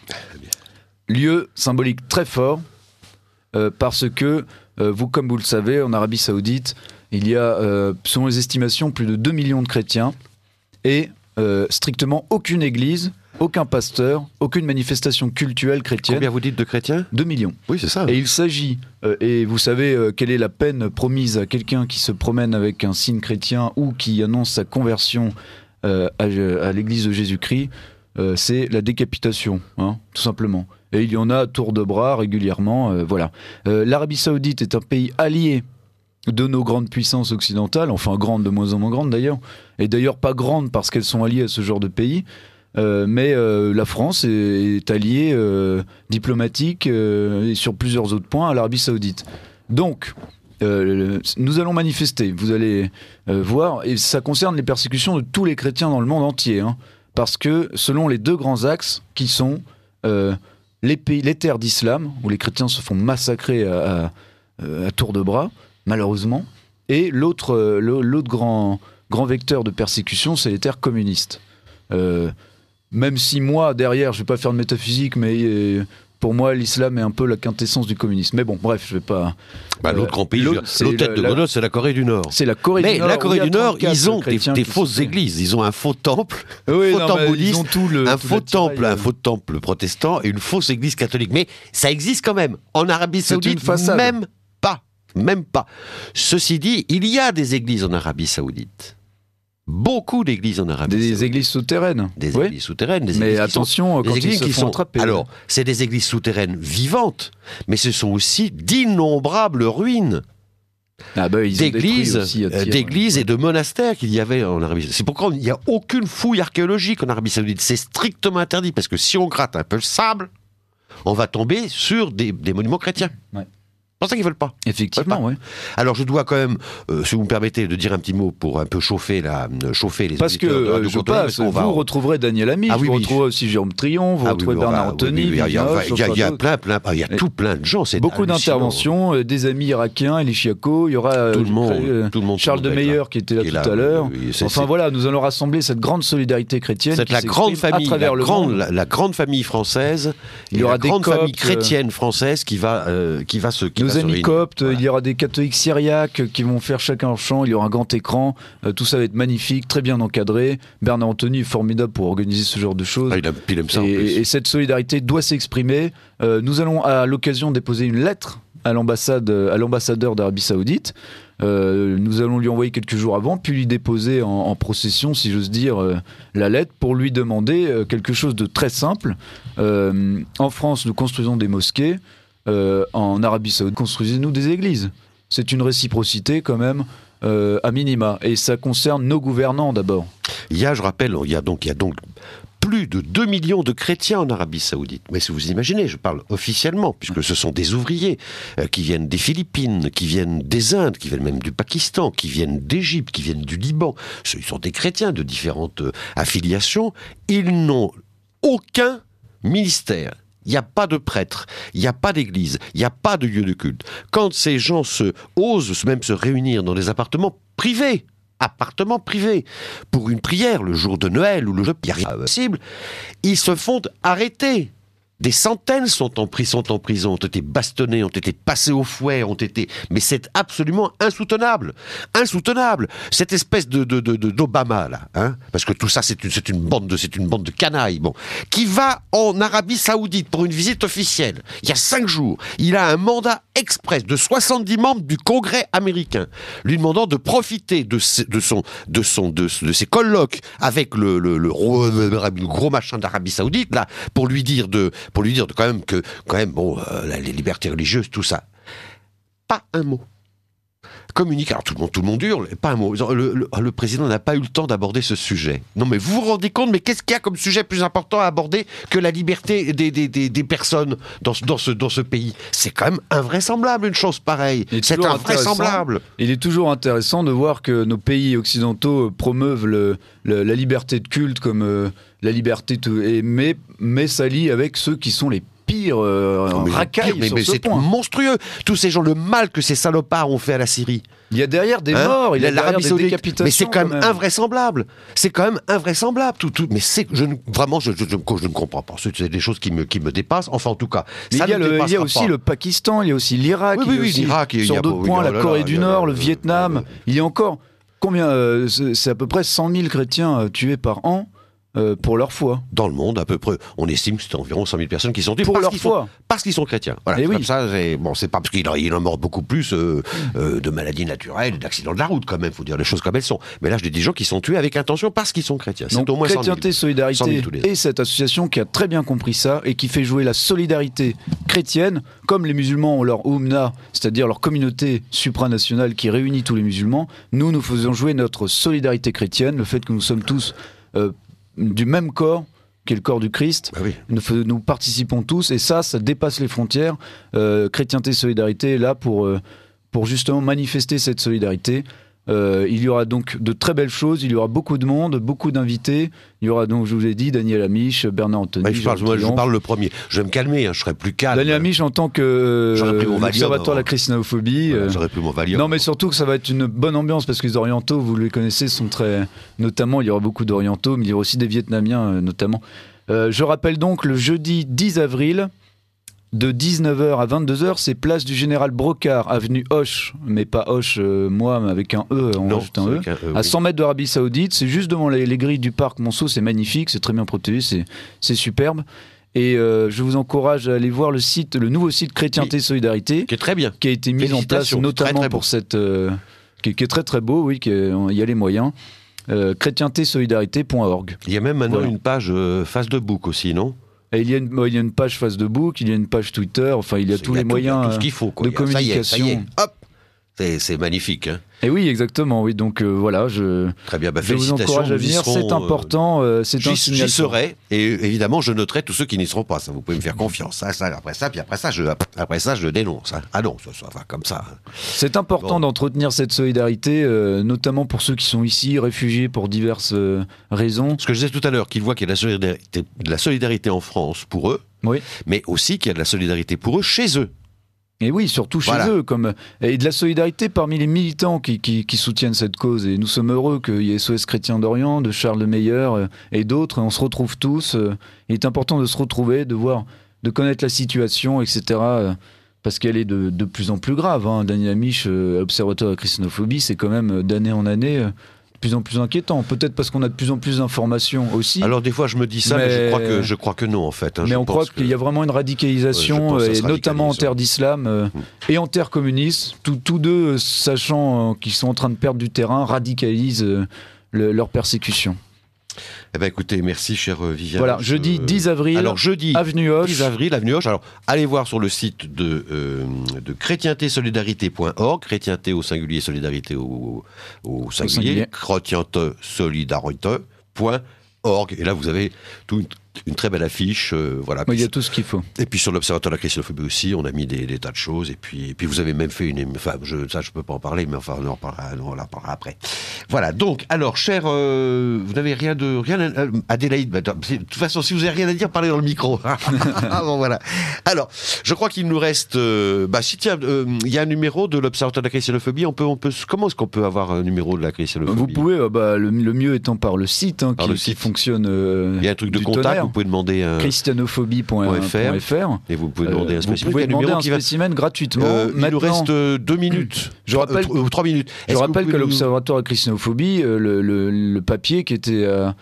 Speaker 4: Lieu symbolique très fort, euh, parce que euh, vous, comme vous le savez, en Arabie Saoudite, il y a, euh, selon les estimations, plus de deux millions de chrétiens et Euh, strictement aucune église, aucun pasteur, aucune manifestation cultuelle chrétienne.
Speaker 2: Combien vous dites de chrétiens ?
Speaker 4: deux millions.
Speaker 2: Oui, c'est ça.
Speaker 4: Et il s'agit, euh, et vous savez euh, quelle est la peine promise à quelqu'un qui se promène avec un signe chrétien ou qui annonce sa conversion euh, à, à l'église de Jésus-Christ, euh, c'est la décapitation, hein, tout simplement. Et il y en a à tour de bras régulièrement, euh, voilà. Euh, L'Arabie Saoudite est un pays allié de nos grandes puissances occidentales, enfin grandes, de moins en moins grandes d'ailleurs, et d'ailleurs pas grandes parce qu'elles sont alliées à ce genre de pays, euh, mais euh, la France est, est alliée euh, diplomatique euh, et sur plusieurs autres points à l'Arabie Saoudite. Donc, Euh, nous allons manifester, vous allez euh, voir, et ça concerne les persécutions de tous les chrétiens dans le monde entier, hein, parce que selon les deux grands axes qui sont euh, les, pays, les terres d'islam, où les chrétiens se font massacrer à, à, à tour de bras, malheureusement, et l'autre, euh, l'autre grand, grand vecteur de persécution, c'est les terres communistes. Euh, même si moi, derrière, je ne vais pas faire de métaphysique, mais... Euh, pour moi, l'islam est un peu la quintessence du communisme. Mais bon, bref, je vais pas...
Speaker 2: Bah, l'autre euh, grand pays, l'autre, l'autre tête de Grenoble, c'est la Corée du Nord.
Speaker 4: C'est la Corée
Speaker 2: mais
Speaker 4: du Nord.
Speaker 2: Mais la Corée du Nord, ils ont des, des fausses églises. Ils ont un faux temple,
Speaker 4: oui,
Speaker 2: faux
Speaker 4: non,
Speaker 2: temple bouddhiste,
Speaker 4: ils ont tout le,
Speaker 2: un
Speaker 4: tout
Speaker 2: faux temple, un faux temple protestant et une fausse église catholique. Mais ça existe quand même. En Arabie Saoudite, même pas. Même pas. Ceci dit, il y a des églises en Arabie Saoudite. Beaucoup d'églises en Arabie
Speaker 4: Des
Speaker 2: Saoudite.
Speaker 4: églises souterraines.
Speaker 2: Des
Speaker 4: oui.
Speaker 2: églises souterraines. Des
Speaker 4: mais
Speaker 2: églises
Speaker 4: attention,
Speaker 2: sont,
Speaker 4: quand
Speaker 2: des églises
Speaker 4: ils se
Speaker 2: qui
Speaker 4: font
Speaker 2: sont
Speaker 4: attraper.
Speaker 2: Alors, c'est des églises souterraines vivantes, mais ce sont aussi d'innombrables ruines.
Speaker 4: Ah bah, ils
Speaker 2: d'églises,
Speaker 4: aussi,
Speaker 2: euh, d'églises ouais. et de monastères qu'il y avait en Arabie Saoudite. C'est pourquoi il n'y a aucune fouille archéologique en Arabie Saoudite. C'est strictement interdit, parce que si on gratte un peu le sable, on va tomber sur des, des monuments chrétiens. Ouais. C'est pour ça qu'ils veulent pas.
Speaker 4: Effectivement, oui.
Speaker 2: Alors je dois quand même, euh, si vous me permettez, de dire un petit mot pour un peu chauffer, la, chauffer les
Speaker 4: parce que euh, je passe, vous va... retrouverez Daniel Amiche, ah, oui, vous oui. retrouverez aussi Jérôme Trion, vous ah, retrouverez oui, Bernard Anthony.
Speaker 2: Il y a, y a, y a, y a plein, plein, il y a tout plein de gens. C'est
Speaker 4: beaucoup d'interventions, euh, des amis irakiens, Elie Chiaco, il y aura euh,
Speaker 2: tout le monde,
Speaker 4: euh,
Speaker 2: tout le monde,
Speaker 4: Charles de Meyer qui était là tout à l'heure. Enfin voilà, nous allons rassembler cette grande solidarité chrétienne.
Speaker 2: C'est la grande famille, la grande famille française. Il y aura des grande famille chrétienne française qui va qui va se.
Speaker 4: Nos amis coptes. Il y aura des catholiques syriaques qui vont faire chacun leur chant, il y aura un grand écran, euh, tout ça va être magnifique, très bien encadré. Bernard Anthony est formidable pour organiser ce genre de choses.
Speaker 2: Ah, il, a, il aime ça
Speaker 4: et,
Speaker 2: en plus.
Speaker 4: Et cette solidarité doit s'exprimer. Euh, nous allons à l'occasion déposer une lettre à, l'ambassade, à l'ambassadeur d'Arabie Saoudite. Euh, nous allons lui envoyer quelques jours avant, puis lui déposer en, en procession, si j'ose dire, euh, la lettre pour lui demander euh, quelque chose de très simple. Euh, en France, nous construisons des mosquées. Euh, en Arabie Saoudite, construisez-nous des églises. C'est une réciprocité quand même euh, à minima, et ça concerne nos gouvernants d'abord.
Speaker 2: Il y a, je rappelle, il y a donc, il y a donc plus de deux millions de chrétiens en Arabie Saoudite. Mais si vous imaginez, je parle officiellement, puisque ce sont des ouvriers euh, qui viennent des Philippines, qui viennent des Indes, qui viennent même du Pakistan, qui viennent d'Égypte, qui viennent du Liban. Ils sont des chrétiens de différentes euh, affiliations. Ils n'ont aucun ministère. Il n'y a pas de prêtre, il n'y a pas d'église, il n'y a pas de lieu de culte. Quand ces gens se, osent même se réunir dans des appartements privés, appartements privés, pour une prière le jour de Noël ou le jour de Noël possible, ils se font arrêter. Des centaines sont en, sont en prison, ont été bastonnés, ont été passés au fouet, ont été... Mais c'est absolument insoutenable. Insoutenable. Cette espèce de, de, de, de d'Obama, là, hein, parce que tout ça, c'est une, c'est une bande de, c'est une bande de canailles, bon, qui va en Arabie Saoudite pour une visite officielle. Il y a cinq jours. Il a un mandat express de soixante-dix membres du Congrès américain, lui demandant de profiter de, ses, de son, de son, de, de ses colloques avec le, le, le, le, le gros machin d'Arabie Saoudite, là, pour lui dire de, pour lui dire quand même que, quand même, bon, euh, les libertés religieuses, tout ça. Pas un mot. Communique, alors tout le monde, tout le monde hurle, pas un mot. Le, le, le président n'a pas eu le temps d'aborder ce sujet. Non, mais vous vous rendez compte, mais qu'est-ce qu'il y a comme sujet plus important à aborder que la liberté des, des, des, des personnes dans ce, dans, ce, dans ce pays? C'est quand même invraisemblable, une chose pareille. C'est invraisemblable.
Speaker 4: Il est toujours intéressant de voir que nos pays occidentaux promeuvent le, le, la liberté de culte comme euh, la liberté, tout, et, mais, mais s'allient avec ceux qui sont les pire euh, racaille
Speaker 2: mais,
Speaker 4: sur
Speaker 2: mais
Speaker 4: ce
Speaker 2: c'est
Speaker 4: point.
Speaker 2: monstrueux. Tous ces gens, le mal que ces salopards ont fait à la Syrie.
Speaker 4: Il y a derrière des hein morts, il y a derrière des décapitations.
Speaker 2: Mais c'est quand même, quand même invraisemblable. C'est quand même invraisemblable. Tout, tout. Mais c'est, je ne, vraiment, je, je, je, je ne comprends pas. C'est des choses qui me, qui me dépassent. Enfin, en tout cas,
Speaker 4: mais
Speaker 2: ça
Speaker 4: il y a,
Speaker 2: ne
Speaker 4: le, il y a aussi
Speaker 2: pas.
Speaker 4: le Pakistan, il y a aussi l'Irak,
Speaker 2: oui, oui, oui, l'Irak,
Speaker 4: sur d'autres points, la Corée du Nord, le Vietnam. Il y a encore combien euh, c'est à peu près cent mille chrétiens tués par an. Euh, pour leur foi.
Speaker 2: Dans le monde, à peu près, on estime que c'est environ cent mille personnes qui sont tuées
Speaker 4: pour
Speaker 2: parce
Speaker 4: leur
Speaker 2: qu'ils
Speaker 4: foi.
Speaker 2: Sont, parce qu'ils sont chrétiens. Voilà,
Speaker 4: et oui.
Speaker 2: Comme ça, c'est, bon, c'est pas parce qu'il en, il en mord beaucoup plus euh, euh, de maladies naturelles, d'accidents de la route, quand même, faut dire les choses comme elles sont. Mais là, je dis des gens qui sont tués avec intention parce qu'ils sont chrétiens.
Speaker 4: Donc,
Speaker 2: c'est au moins
Speaker 4: Chrétienté, Solidarité et cette association qui a très bien compris ça et qui fait jouer la solidarité chrétienne, comme les musulmans ont leur Oumna, c'est-à-dire leur communauté supranationale qui réunit tous les musulmans. Nous, nous faisons jouer notre solidarité chrétienne, le fait que nous sommes tous euh, du même corps, qui est le corps du Christ.
Speaker 2: Bah oui.
Speaker 4: nous, nous participons tous, et ça, ça dépasse les frontières. Euh, Chrétienté, Solidarité est là pour, euh, pour justement manifester cette solidarité. Euh, il y aura donc de très belles choses, il y aura beaucoup de monde, beaucoup d'invités. Il y aura donc, je vous l'ai dit, Daniel Amiche, Bernard Anthony.
Speaker 2: Bah, je, parle, moi, je parle le premier. Je vais me calmer, hein, je serai plus calme.
Speaker 4: Daniel Amiche en tant que euh, l'Observatoire de la christianophobie.
Speaker 2: Voilà, j'aurais pu mon Valium.
Speaker 4: Non, mais surtout que ça va être une bonne ambiance parce que les Orientaux, vous les connaissez, sont très. Notamment, il y aura beaucoup d'Orientaux, mais il y aura aussi des Vietnamiens, euh, notamment. Euh, je rappelle donc le jeudi dix avril. De dix-neuf heures à vingt-deux heures, c'est place du Général Brocard, avenue Hoche, mais pas Hoche, euh, moi, mais avec un E, on
Speaker 2: non,
Speaker 4: rajoute un E,
Speaker 2: un e,
Speaker 4: à
Speaker 2: oui.
Speaker 4: cent mètres de l'Arabie Saoudite, c'est juste devant les, les grilles du parc Monceau, c'est magnifique, c'est très bien protégé, c'est, c'est superbe. Et euh, je vous encourage à aller voir le site, le nouveau site Chrétienté
Speaker 2: oui.
Speaker 4: Solidarité,
Speaker 2: qui est très bien,
Speaker 4: qui a été mis en place notamment très, très pour cette, euh, qui, qui est très très beau, oui, qui est, il y a les moyens. Euh, chrétienté solidarité point org.
Speaker 2: Il y a même maintenant
Speaker 4: voilà.
Speaker 2: une page euh, Facebook aussi, non?
Speaker 4: Et il y, a une, il y a une page Facebook, il y a une page Twitter, enfin il y a tous
Speaker 2: il y a
Speaker 4: les
Speaker 2: tout,
Speaker 4: moyens
Speaker 2: tout ce qu'il faut, quoi.
Speaker 4: de communication.
Speaker 2: Ça y est, ça y est. Hop, c'est, c'est magnifique. Hein.
Speaker 4: Et oui, exactement. Oui, donc euh, voilà, je,
Speaker 2: Très bien, bah,
Speaker 4: je vous encourage à venir. C'est important, euh, c'est un signal.
Speaker 2: J'y serai, et évidemment, je noterai tous ceux qui n'y seront pas. Ça, vous pouvez me faire confiance. Ça, ça, après ça, puis après ça, je, après ça, je dénonce. Hein. Ah non, ça, ça va comme ça.
Speaker 4: C'est important bon. d'entretenir cette solidarité, euh, notamment pour ceux qui sont ici, réfugiés pour diverses euh, raisons.
Speaker 2: Ce que je disais tout à l'heure, qu'ils voient qu'il y a de la solidarité, de la solidarité en France pour eux,
Speaker 4: oui.
Speaker 2: mais aussi qu'il y a de la solidarité pour eux chez eux.
Speaker 4: Et oui, surtout chez voilà. eux, comme et de la solidarité parmi les militants qui, qui, qui soutiennent cette cause. Et nous sommes heureux qu'il y ait S O S Chrétiens d'Orient, de Charles Meyer euh, et d'autres. Et on se retrouve tous. Euh, il est important de se retrouver, de voir, de connaître la situation, et cetera. Euh, parce qu'elle est de, de plus en plus grave. Hein. Daniel Amiche, euh, observateur de la christianophobie, c'est quand même d'année en année. Euh, de plus en plus inquiétant, peut-être parce qu'on a de plus en plus d'informations aussi.
Speaker 2: Alors des fois je me dis ça, mais, mais je, crois que, je crois que non en fait. Hein,
Speaker 4: mais
Speaker 2: je
Speaker 4: on croit qu'il
Speaker 2: que...
Speaker 4: y a vraiment une radicalisation,
Speaker 2: ouais,
Speaker 4: et notamment en terre d'islam euh, mmh. et en terre communiste. Tous, tous deux, sachant euh, qu'ils sont en train de perdre du terrain, radicalisent euh, le, leur persécution.
Speaker 2: Eh ben écoutez, merci cher Vivien.
Speaker 4: Voilà, jeudi dix avril,
Speaker 2: alors, jeudi
Speaker 4: avenue Hoche.
Speaker 2: dix avril, avenue Hoche. Alors, allez voir sur le site de, euh, de chrétienté solidarité point org, chrétienté au singulier, solidarité au, au singulier, chrétienté solidarité point org. Et là, vous avez toute une très belle affiche. Euh, voilà.
Speaker 4: Oui, il y a tout ce qu'il faut.
Speaker 2: Et puis sur l'Observatoire de la christianophobie aussi, on a mis des, des tas de choses. Et puis, et puis vous avez même fait une... Enfin, je, ça, je peux pas en parler, mais enfin, on en parlera, on en parlera après. Voilà, donc, alors, cher... Euh, vous n'avez rien de... Rien à, Adélaïde, bah, de toute façon, si vous n'avez rien à dire, parlez dans le micro. Bon, voilà. Alors, je crois qu'il nous reste... Euh, bah, si, tiens, il euh, y a un numéro de l'Observatoire de la christianophobie. On peut, on peut, comment est-ce qu'on peut avoir un numéro de la christianophobie?
Speaker 4: Vous pouvez, euh, bah, le, le mieux étant par le site, hein,
Speaker 2: par
Speaker 4: qui,
Speaker 2: le site.
Speaker 4: qui fonctionne... Euh,
Speaker 2: il y a un truc de contact, tonnerre. Vous pouvez demander un...
Speaker 4: christianophobie point f r
Speaker 2: et vous pouvez demander un spécimen.
Speaker 4: Vous pouvez demander un spécimen gratuitement.
Speaker 2: Euh, il
Speaker 4: Maintenant,
Speaker 2: nous reste euh, deux minutes.
Speaker 4: Je rappelle,
Speaker 2: euh, trois minutes.
Speaker 4: Je rappelle que, que l'Observatoire de la christianophobie, euh, le, le, le papier qui était euh,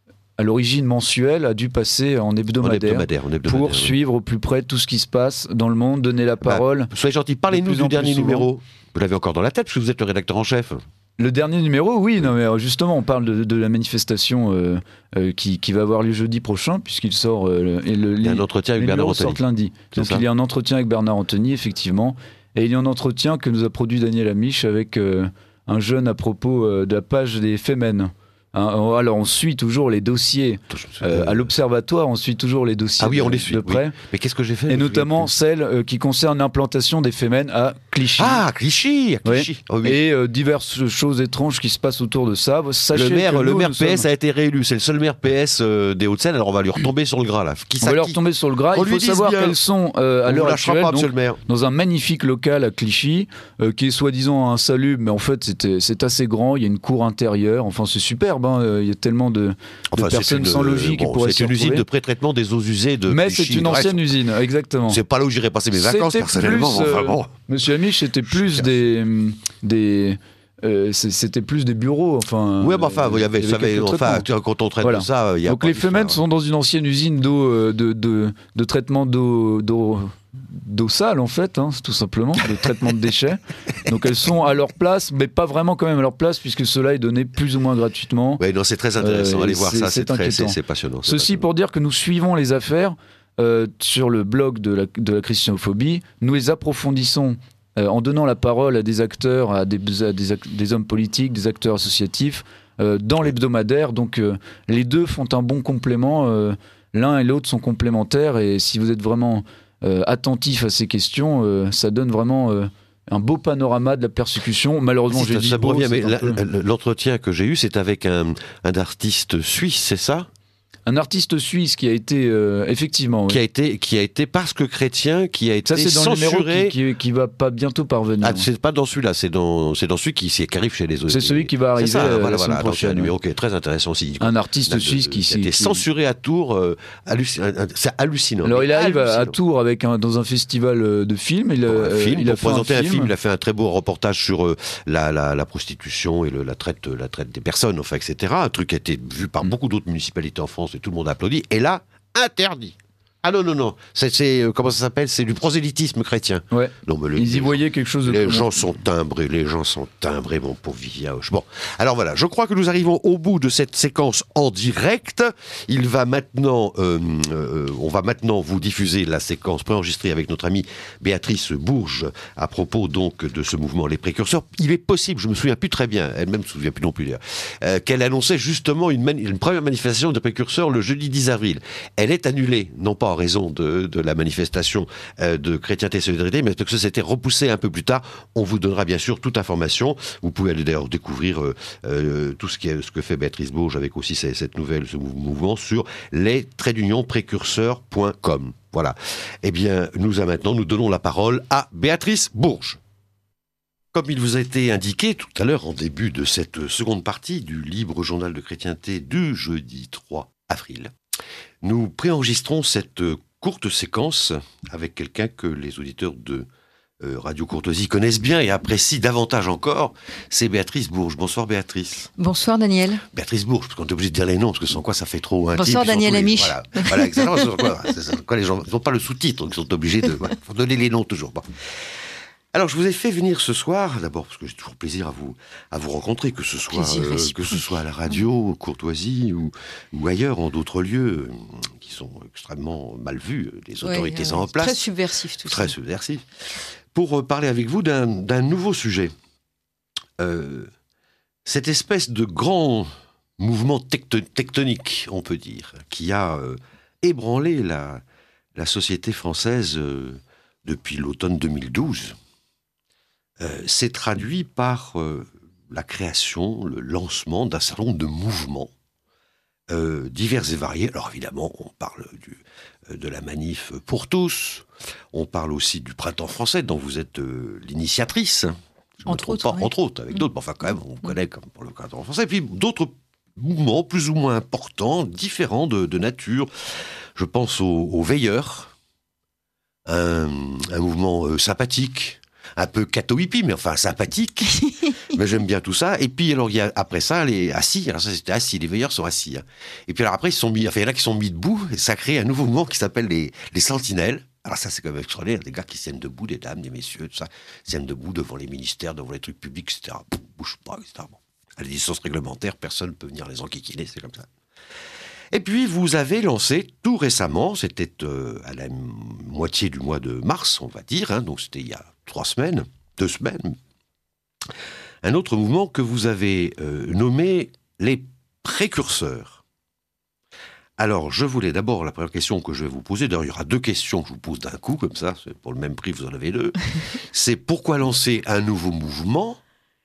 Speaker 4: à l'origine mensuel a dû passer en hebdomadaire,
Speaker 2: en hebdomadaire, en hebdomadaire
Speaker 4: pour
Speaker 2: oui.
Speaker 4: suivre au plus près tout ce qui se passe dans le monde, donner la parole.
Speaker 2: Bah, soyez gentil, parlez-nous du dernier numéro. Vous l'avez encore dans la tête, parce que vous êtes le rédacteur en chef.
Speaker 4: Le dernier numéro, oui, non, mais justement, on parle de, de la manifestation euh, euh, qui, qui va avoir lieu jeudi prochain, puisqu'il sort. Euh, et le,
Speaker 2: il y a un entretien avec Bernard Anthony.
Speaker 4: lundi. Donc ça. Il y a un entretien avec Bernard Anthony, effectivement. Et il y a un entretien que nous a produit Daniel Amiche avec euh, un jeune à propos euh, de la page des Femen. Hein, alors on suit toujours les dossiers euh, à l'Observatoire, on suit toujours les dossiers
Speaker 2: ah oui, on
Speaker 4: de,
Speaker 2: les suit,
Speaker 4: de près.
Speaker 2: Oui. Mais qu'est-ce que j'ai fait?
Speaker 4: Et notamment celle euh, qui concerne l'implantation des Femen à Clichy.
Speaker 2: Ah, Clichy, à Clichy.
Speaker 4: Oui. Oh, oui. Et euh, diverses choses étranges qui se passent autour de ça. Sachez
Speaker 2: le maire,
Speaker 4: que nous,
Speaker 2: le maire
Speaker 4: nous
Speaker 2: P S
Speaker 4: sommes...
Speaker 2: a été réélu. C'est le seul maire P S euh, des Hauts-de-Seine. Alors on va lui retomber sur le gras là. Qui
Speaker 4: on va lui retomber sur le gras. Il faut savoir bien. Qu'elles sont euh, à l'heure actuelle
Speaker 2: pas,
Speaker 4: donc, dans un magnifique local à Clichy, euh, qui est soi-disant insalubre, mais en fait c'était c'est assez grand. Il y a une cour intérieure. Enfin c'est superbe. Hein. Il y a tellement de, de enfin, personnes une, sans logique
Speaker 2: bon,
Speaker 4: qui pourraient
Speaker 2: c'est une usine de pré-traitement des eaux usées de
Speaker 4: mais
Speaker 2: Clichy.
Speaker 4: c'est une ancienne Bref, usine, exactement.
Speaker 2: C'est pas là où j'irais passer mes vacances personnellement.
Speaker 4: Plus,
Speaker 2: enfin, bon.
Speaker 4: Monsieur Amiche, c'était plus des des Euh, c'était plus des bureaux, enfin.
Speaker 2: Oui, mais enfin, il y avait, ça avait, enfin, quand on traite voilà. de ça, il y a.
Speaker 4: Donc les Femen sont dans une ancienne usine d'eau, de, de, de traitement d'eau, d'eau, d'eau sale en fait, hein, tout simplement, de traitement de déchets. Donc elles sont à leur place, mais pas vraiment quand même à leur place, puisque cela est donné plus ou moins gratuitement.
Speaker 2: Oui, non, c'est très intéressant. Euh, Allez voir ça, c'est, très, c'est, c'est passionnant. C'est
Speaker 4: Ceci
Speaker 2: passionnant.
Speaker 4: Pour dire que nous suivons les affaires euh, sur le blog de la, de la christianophobie. Nous les approfondissons. Euh, en donnant la parole à des acteurs, à des, à des, des hommes politiques, des acteurs associatifs, euh, dans l'hebdomadaire. Donc euh, les deux font un bon complément. Euh, l'un et l'autre sont complémentaires. Et si vous êtes vraiment euh, attentif à ces questions, euh, ça donne vraiment euh, un beau panorama de la persécution. Malheureusement,
Speaker 2: Si,
Speaker 4: j'ai
Speaker 2: ça,
Speaker 4: dit
Speaker 2: ça me
Speaker 4: beau,
Speaker 2: revient,
Speaker 4: c'est
Speaker 2: mais
Speaker 4: un peu-
Speaker 2: la- l'entretien que j'ai eu, c'est avec un, un artiste suisse, c'est ça?
Speaker 4: un artiste suisse qui a été euh, effectivement.
Speaker 2: Qui
Speaker 4: oui.
Speaker 2: a été, qui a été parce que chrétien, qui a été
Speaker 4: Ça, c'est dans le numéro
Speaker 2: censuré.
Speaker 4: qui, qui, qui va pas bientôt parvenir.
Speaker 2: Ah, c'est pas dans celui-là, c'est dans, c'est dans celui qui, qui arrive chez les autres.
Speaker 4: C'est celui qui va arriver
Speaker 2: C'est ça,
Speaker 4: euh,
Speaker 2: voilà,
Speaker 4: la
Speaker 2: voilà.
Speaker 4: semaine
Speaker 2: Donc, c'est un
Speaker 4: prochaine.
Speaker 2: numéro qui est très intéressant aussi.
Speaker 4: Un artiste
Speaker 2: De-
Speaker 4: suisse
Speaker 2: de-
Speaker 4: qui,
Speaker 2: qui a été
Speaker 4: qui-
Speaker 2: censuré à Tours. euh, halluc- un- un- C'est hallucinant.
Speaker 4: Alors, il arrive à, à
Speaker 2: Hallucinant.
Speaker 4: Tours avec un, dans un festival euh, de films. Il,
Speaker 2: Pour un
Speaker 4: euh,
Speaker 2: film,
Speaker 4: il a
Speaker 2: pour
Speaker 4: fait
Speaker 2: présenter
Speaker 4: un film.
Speaker 2: un film, il a fait un très beau reportage sur euh, la, la, la prostitution et le, la, traite, la traite des personnes, enfin, et cetera. Un truc qui a été vu par
Speaker 4: Mm.
Speaker 2: beaucoup d'autres municipalités en France et tout le monde a applaudi. Et là, interdit. Ah non, non, non. C'est, c'est, euh, comment ça s'appelle? C'est du prosélytisme chrétien.
Speaker 4: Ouais.
Speaker 2: Non, mais les,
Speaker 4: Ils y
Speaker 2: les-
Speaker 4: voyaient quelque chose de
Speaker 2: Les
Speaker 4: très
Speaker 2: gens
Speaker 4: bon.
Speaker 2: sont timbrés, les gens sont timbrés, mon pauvre Vivien Hoche. Bon, alors voilà, je crois que nous arrivons au bout de cette séquence en direct. Il va maintenant, euh, euh, on va maintenant vous diffuser la séquence préenregistrée avec notre amie Béatrice Bourges à propos donc de ce mouvement Les Précurseurs. Il est possible, je me souviens plus très bien, elle-même ne se souvient plus non plus d'ailleurs, euh, qu'elle annonçait justement une, mani- une première manifestation des Précurseurs le jeudi dix avril. Elle est annulée, non pas en raison de, de la manifestation euh, de Chrétienté et Solidarité, mais parce que c'était repoussé un peu plus tard. On vous donnera bien sûr toute information. Vous pouvez aller d'ailleurs découvrir euh, euh, tout ce, qui est, ce que fait Béatrice Bourges avec aussi cette, cette nouvelle, ce mou- mouvement sur les traits d'union précurseurs point com. Voilà. Eh bien, nous à maintenant, nous donnons la parole à Béatrice Bourges. Comme il vous a été indiqué tout à l'heure en début de cette seconde partie du Libre Journal de Chrétienté du jeudi trois avril, nous préenregistrons cette courte séquence avec quelqu'un que les auditeurs de euh, Radio Courtoisie connaissent bien et apprécient davantage encore, c'est Béatrice Bourges. Bonsoir Béatrice.
Speaker 7: Bonsoir Daniel.
Speaker 2: Béatrice Bourges, parce qu'on est obligé de dire les noms, parce que sans quoi ça fait trop intime.
Speaker 7: Bonsoir
Speaker 2: puis sans
Speaker 7: Daniel
Speaker 2: tous les-
Speaker 7: Amiche.
Speaker 2: Voilà, voilà exactement. sans quoi, c'est- sans quoi les gens n'ont pas le sous-titre, donc ils sont obligés de voilà, faut donner les noms toujours. Bon. Alors, je vous ai fait venir ce soir, d'abord parce que j'ai toujours plaisir à vous, à vous rencontrer, que ce soit,
Speaker 7: Plaisir
Speaker 2: euh,
Speaker 7: réciproque.
Speaker 2: que ce soit à la radio, Courtoisie ou, ou ailleurs, en d'autres lieux euh, qui sont extrêmement mal vus, les autorités
Speaker 7: Ouais,
Speaker 2: en
Speaker 7: ouais,
Speaker 2: place.
Speaker 7: Très subversif tout
Speaker 2: Très
Speaker 7: ça.
Speaker 2: subversif. Pour euh, parler avec vous d'un d'un nouveau sujet. Euh, cette espèce de grand mouvement tecto- tectonique, on peut dire, qui a euh, ébranlé la, la société française euh, depuis l'automne deux mille douze, euh, s'est traduit par euh, la création, le lancement d'un certain nombre de mouvements euh, divers et variés. Alors évidemment, on parle du, euh, de la manif pour tous, on parle aussi du printemps français dont vous êtes euh, l'initiatrice. Je me
Speaker 7: Entre
Speaker 2: trompe
Speaker 7: autres,
Speaker 2: pas,
Speaker 7: oui.
Speaker 2: entre autres, avec d'autres, mais enfin quand même, on connaît comme pour le printemps français. Et puis d'autres mouvements plus ou moins importants, différents de, de nature. Je pense aux, aux veilleurs, un, un mouvement euh, sympathique, un peu catho-hippie, mais enfin sympathique. Mais j'aime bien tout ça. Et puis, alors, il y a, après ça, les assis. Alors, ça, c'était assis. Les veilleurs sont assis. Hein. Et puis, alors, après, ils sont mis, enfin, il y en a qui sont mis debout. Et ça crée un nouveau mouvement qui s'appelle les, les sentinelles. Alors, ça, c'est quand même extraordinaire. Des gars qui tiennent debout, des dames, des messieurs, tout ça. Ils tiennent debout devant les ministères, devant les trucs publics, et cetera. Boum, bouge pas, et cetera. Bon. À la distance réglementaire, personne ne peut venir les enquiquiner. C'est comme ça. Et puis, vous avez lancé tout récemment, c'était euh, à la m- moitié du mois de mars, on va dire, hein, donc c'était il y a trois semaines, deux semaines, un autre mouvement que vous avez euh, nommé les précurseurs. Alors, je voulais d'abord, la première question que je vais vous poser, d'ailleurs, il y aura deux questions que je vous pose d'un coup, comme ça, c'est pour le même prix, vous en avez deux, c'est pourquoi lancer un nouveau mouvement ?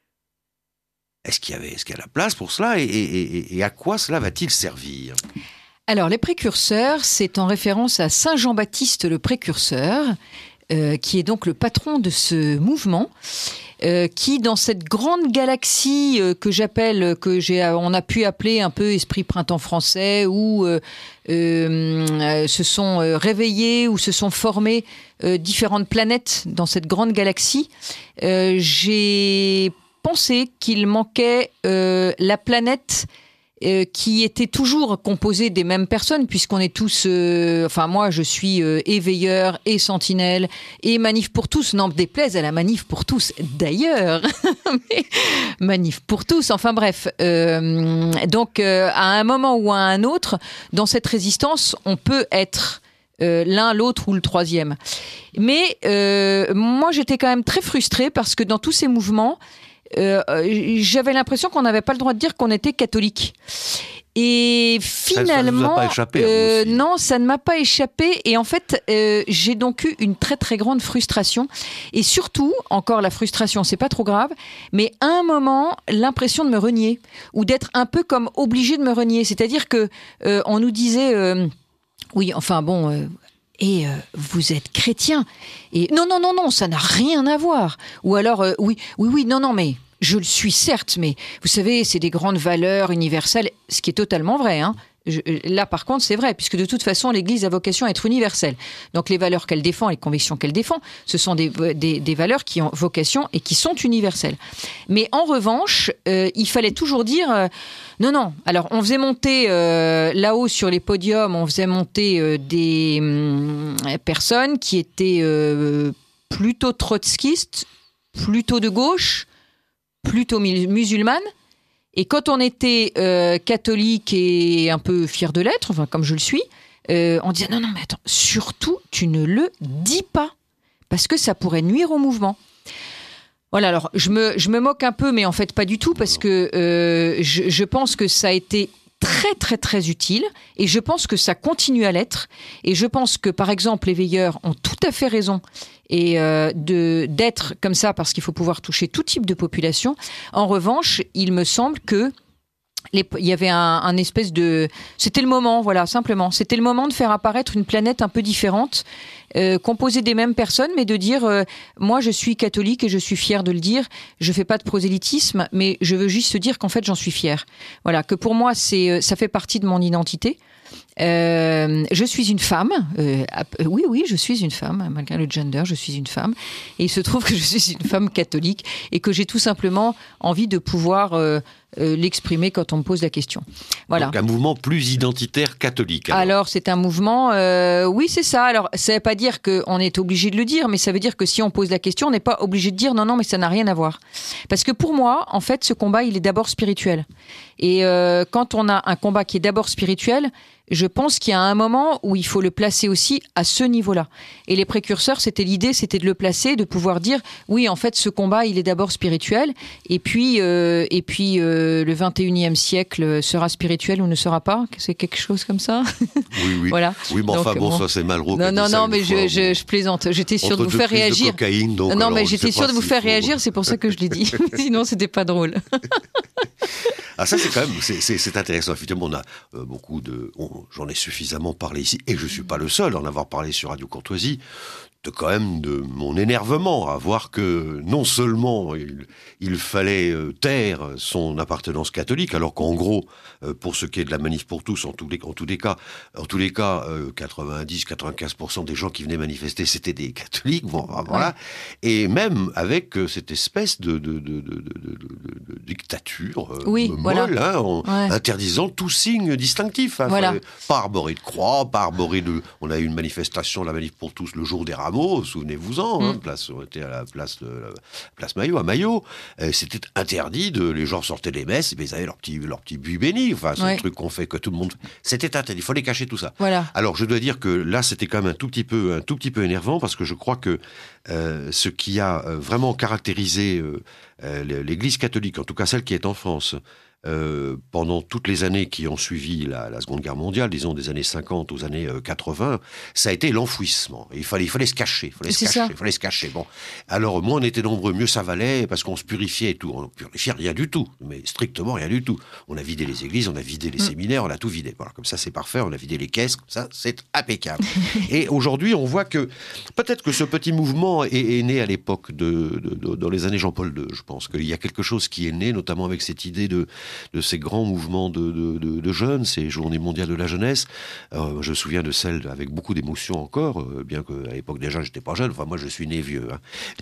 Speaker 2: Est-ce qu'il y avait, est-ce qu'il y a la place pour cela et, et, et, et à quoi cela va-t-il servir ?
Speaker 7: Alors, les précurseurs, c'est en référence à Saint Jean-Baptiste le Précurseur, euh, qui est donc le patron de ce mouvement, euh, qui, dans cette grande galaxie euh, que j'appelle, que j'ai, on a pu appeler un peu esprit printemps français, où euh, euh, se sont euh, réveillés, où se sont formées euh, différentes planètes dans cette grande galaxie, euh, j'ai pensé qu'il manquait euh, la planète euh, qui était toujours composée des mêmes personnes, puisqu'on est tous... Euh, enfin, moi, je suis euh, et veilleur, et sentinelle, et manif pour tous. N'en déplaise à la manif pour tous, d'ailleurs. Mais manif pour tous, enfin bref. Euh, donc, euh, à un moment ou à un autre, dans cette résistance, on peut être... Euh, l'un, l'autre ou le troisième. Mais euh, moi, j'étais quand même très frustrée parce que dans tous ces mouvements, euh, j'avais l'impression qu'on n'avait pas le droit de dire qu'on était catholique. Et finalement,
Speaker 2: ça ne vous a pas échappé,
Speaker 7: euh,
Speaker 2: vous aussi.
Speaker 7: non, ça ne m'a pas échappé. Et en fait, euh, j'ai donc eu une très très grande frustration. Et surtout, encore la frustration, c'est pas trop grave, mais à un moment, l'impression de me renier ou d'être un peu comme obligé de me renier. C'est-à-dire que euh, on nous disait, euh, oui, enfin bon. Euh, Et euh, vous êtes chrétien. Et non, non, non, non, ça n'a rien à voir. Ou alors, euh, oui, oui, oui, non, non, mais je le suis certes, mais vous savez, c'est des grandes valeurs universelles, ce qui est totalement vrai. Hein. Je, là, par contre, c'est vrai, puisque de toute façon, l'Église a vocation à être universelle. Donc, les valeurs qu'elle défend, les convictions qu'elle défend, ce sont des, des, des valeurs qui ont vocation et qui sont universelles. Mais en revanche, euh, il fallait toujours dire... Euh, non, non. Alors, on faisait monter euh, là-haut sur les podiums, on faisait monter euh, des hum, personnes qui étaient euh, plutôt trotskistes, plutôt de gauche, plutôt musulmanes. Et quand on était euh, catholique et un peu fier de l'être, enfin comme je le suis, euh, on disait non, non, mais attends, surtout, tu ne le dis pas, parce que ça pourrait nuire au mouvement. Voilà, alors je me, je me moque un peu, mais en fait pas du tout, parce que euh, je, je pense que ça a été très très très utile, et je pense que ça continue à l'être, et je pense que par exemple les veilleurs ont tout à fait raison et euh, de d'être comme ça, parce qu'il faut pouvoir toucher tout type de population. En revanche, il me semble que les, il y avait un, un espèce de... C'était le moment, voilà, simplement. C'était le moment de faire apparaître une planète un peu différente, euh, composée des mêmes personnes, mais de dire, euh, moi je suis catholique et je suis fière de le dire, je fais pas de prosélytisme, mais je veux juste dire qu'en fait j'en suis fière. Voilà, que pour moi, c'est, ça fait partie de mon identité. Euh, je suis une femme. Euh, oui, oui, je suis une femme. Malgré le gender, je suis une femme. Et il se trouve que je suis une femme catholique et que j'ai tout simplement envie de pouvoir euh, euh, l'exprimer quand on me pose la question. Voilà.
Speaker 2: Donc un mouvement plus identitaire catholique. Alors,
Speaker 7: alors c'est un mouvement... Euh, oui, c'est ça. Alors, ça ne veut pas dire qu'on est obligé de le dire, mais ça veut dire que si on pose la question, on n'est pas obligé de dire non, non, mais ça n'a rien à voir. Parce que pour moi, en fait, ce combat, il est d'abord spirituel. Et euh, quand on a un combat qui est d'abord spirituel, je pense qu'il y a un moment où il faut le placer aussi à ce niveau-là. Et les précurseurs, c'était l'idée, c'était de le placer, de pouvoir dire, oui, en fait, ce combat, il est d'abord spirituel, et puis, euh, et puis euh, le vingt et unième siècle sera spirituel ou ne sera pas. C'est quelque chose comme ça.
Speaker 2: Oui, oui.
Speaker 7: Voilà.
Speaker 2: Oui, mais enfin,
Speaker 7: donc,
Speaker 2: bon,
Speaker 7: bon,
Speaker 2: ça, c'est Malraux.
Speaker 7: Non, non, non, mais je, je, je plaisante. J'étais sûre de vous faire réagir.
Speaker 2: De cocaïne, donc,
Speaker 7: non,
Speaker 2: alors,
Speaker 7: mais j'étais sûre de vous faire
Speaker 2: faut...
Speaker 7: réagir, c'est pour ça que je l'ai dit. Sinon, c'était pas drôle.
Speaker 2: Ah, ça, c'est quand même, c'est, c'est, c'est intéressant. Effectivement, on a euh, beaucoup de, on, j'en ai suffisamment parlé ici, et je suis pas le seul à en avoir parlé sur Radio Courtoisie, de quand même de mon énervement à voir que non seulement il, il fallait euh, taire son appartenance catholique, alors qu'en gros, euh, pour ce qui est de la manif pour tous, en tous les, en tous les cas, en tous les cas, euh, quatre-vingt-dix à quatre-vingt-quinze pour cent des gens qui venaient manifester, c'était des catholiques, bon, voilà. Ouais. Et même avec euh, cette espèce de, de, de, de, de, de, de, de dictature euh,
Speaker 7: oui,
Speaker 2: molle,
Speaker 7: voilà.
Speaker 2: hein, en
Speaker 7: ouais.
Speaker 2: interdisant tout signe distinctif. Hein,
Speaker 7: voilà.
Speaker 2: Pas arborer de croix, pas arborer de... On a eu une manifestation, la manif pour tous, le jour des rameaux, souvenez-vous-en, mm. hein, place, on était à la place, de, la place Maillot, à Maillot, euh, c'était interdit, de, les gens sortaient des messes, mais ils avaient leur petit, leur petit buis béni, enfin, c'est ouais. un truc qu'on fait, que tout le monde... C'était interdit, il fallait cacher tout ça.
Speaker 7: Voilà.
Speaker 2: Alors, je dois dire que là, c'était quand même un tout petit peu, un tout petit peu énervant, parce que je crois que euh, ce qui a euh, vraiment caractérisé euh, euh, l'Église catholique, en tout cas celle qui est en France, Euh, pendant toutes les années qui ont suivi la, la Seconde Guerre mondiale, disons des années cinquante aux années euh, quatre-vingts, ça a été l'enfouissement. Il fallait, il fallait se cacher, il fallait se cacher, il fallait se cacher. Bon, alors moins on était nombreux, mieux ça valait, parce qu'on se purifiait et tout. On ne purifiait rien du tout, mais strictement rien du tout. On a vidé les églises, on a vidé les mmh. séminaires, on a tout vidé. Voilà, comme ça c'est parfait. On a vidé les caisses, comme ça c'est impeccable. Et aujourd'hui, on voit que peut-être que ce petit mouvement est, est né à l'époque de, de, de dans les années Jean-Paul deux. Je pense qu'il y a quelque chose qui est né, notamment avec cette idée de de ces grands mouvements de, de, de, de jeunes, ces journées mondiales de la jeunesse. Euh, je me souviens de celles avec beaucoup d'émotion encore, euh, bien qu'à l'époque déjà, j'étais pas jeune. Enfin, moi, je suis né vieux. Hein.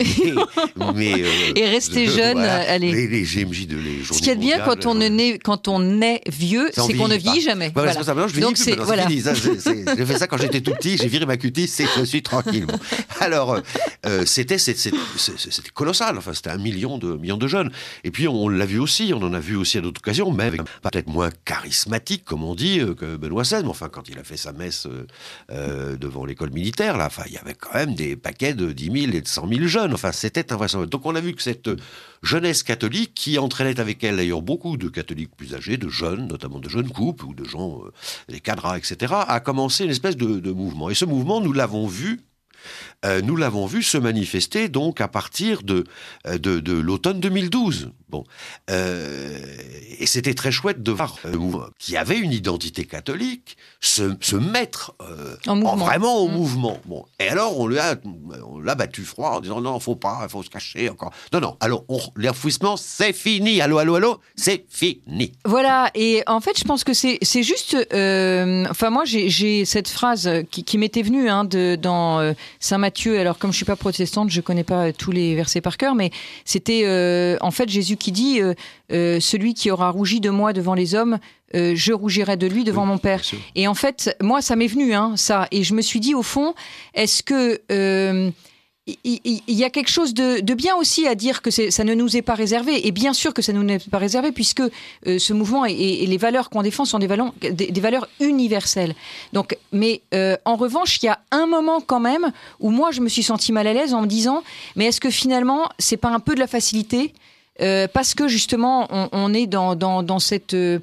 Speaker 2: Mais, mais, euh,
Speaker 7: Et rester jeune, voilà, allez.
Speaker 2: Les, les G M J de les journées
Speaker 7: Ce qui est bien quand on, est, quand on est vieux, c'est qu'on ne vieillit jamais.
Speaker 2: Voilà, voilà. C'est ça, maintenant, je vieillis
Speaker 7: Donc,
Speaker 2: plus,
Speaker 7: c'est,
Speaker 2: maintenant,
Speaker 7: voilà.
Speaker 2: c'est fini. Ça, c'est, c'est, j'ai fait ça quand j'étais tout petit, j'ai viré ma cutie, c'est, je suis tranquille. Bon. Alors, euh, c'était, c'était, c'était, c'était colossal. Enfin, c'était un million de, million de jeunes. Et puis, on l'a vu aussi, on en a vu aussi à d'autres d'autres occasions, mais avec peut-être moins charismatique, comme on dit, euh, que Benoît seize. Mais enfin, quand il a fait sa messe euh, euh, devant l'école militaire, là, enfin, il y avait quand même des paquets de dix mille et de cent mille jeunes. Enfin, c'était invraisemblable. Donc, on a vu que cette jeunesse catholique, qui entraînait avec elle d'ailleurs beaucoup de catholiques plus âgés, de jeunes, notamment de jeunes couples ou de gens, euh, des cadras, et cetera, a commencé une espèce de, de mouvement. Et ce mouvement, nous l'avons vu, euh, nous l'avons vu se manifester donc à partir de, de, de l'automne deux mille douze. Bon, euh, et c'était très chouette de voir euh, qui avait une identité catholique se, se mettre euh,
Speaker 7: en
Speaker 2: en vraiment au
Speaker 7: mmh.
Speaker 2: mouvement. Bon, et alors on lui a, on l'a battu froid en disant non, faut pas, il faut se cacher encore. Non, non. Alors on, l'enfouissement, c'est fini. Allô, allô, allô, c'est fini.
Speaker 7: Voilà. Et en fait, je pense que c'est c'est juste. Euh, enfin, moi, j'ai, j'ai cette phrase qui, qui m'était venue hein, de dans euh, Saint Matthieu. Alors, comme je suis pas protestante, je connais pas tous les versets par cœur, mais c'était euh, en fait Jésus qui dit euh, euh, celui qui aura rougi de moi devant les hommes, euh, je rougirai de lui devant
Speaker 2: oui,
Speaker 7: mon Père. Et en fait, moi, ça m'est venu, hein, ça. Et je me suis dit, au fond, est-ce que euh, il, il, il y a quelque chose de, de bien aussi à dire que c'est, ça ne nous est pas réservé. Et bien sûr que ça ne nous est pas réservé, puisque euh, ce mouvement et, et les valeurs qu'on défend sont des valeurs, des, des valeurs universelles. Donc, mais euh, en revanche, il y a un moment quand même où moi, je me suis sentie mal à l'aise en me disant, mais est-ce que finalement, c'est pas un peu de la facilité ? Euh, parce que justement, on, on est dans, dans, dans cette euh,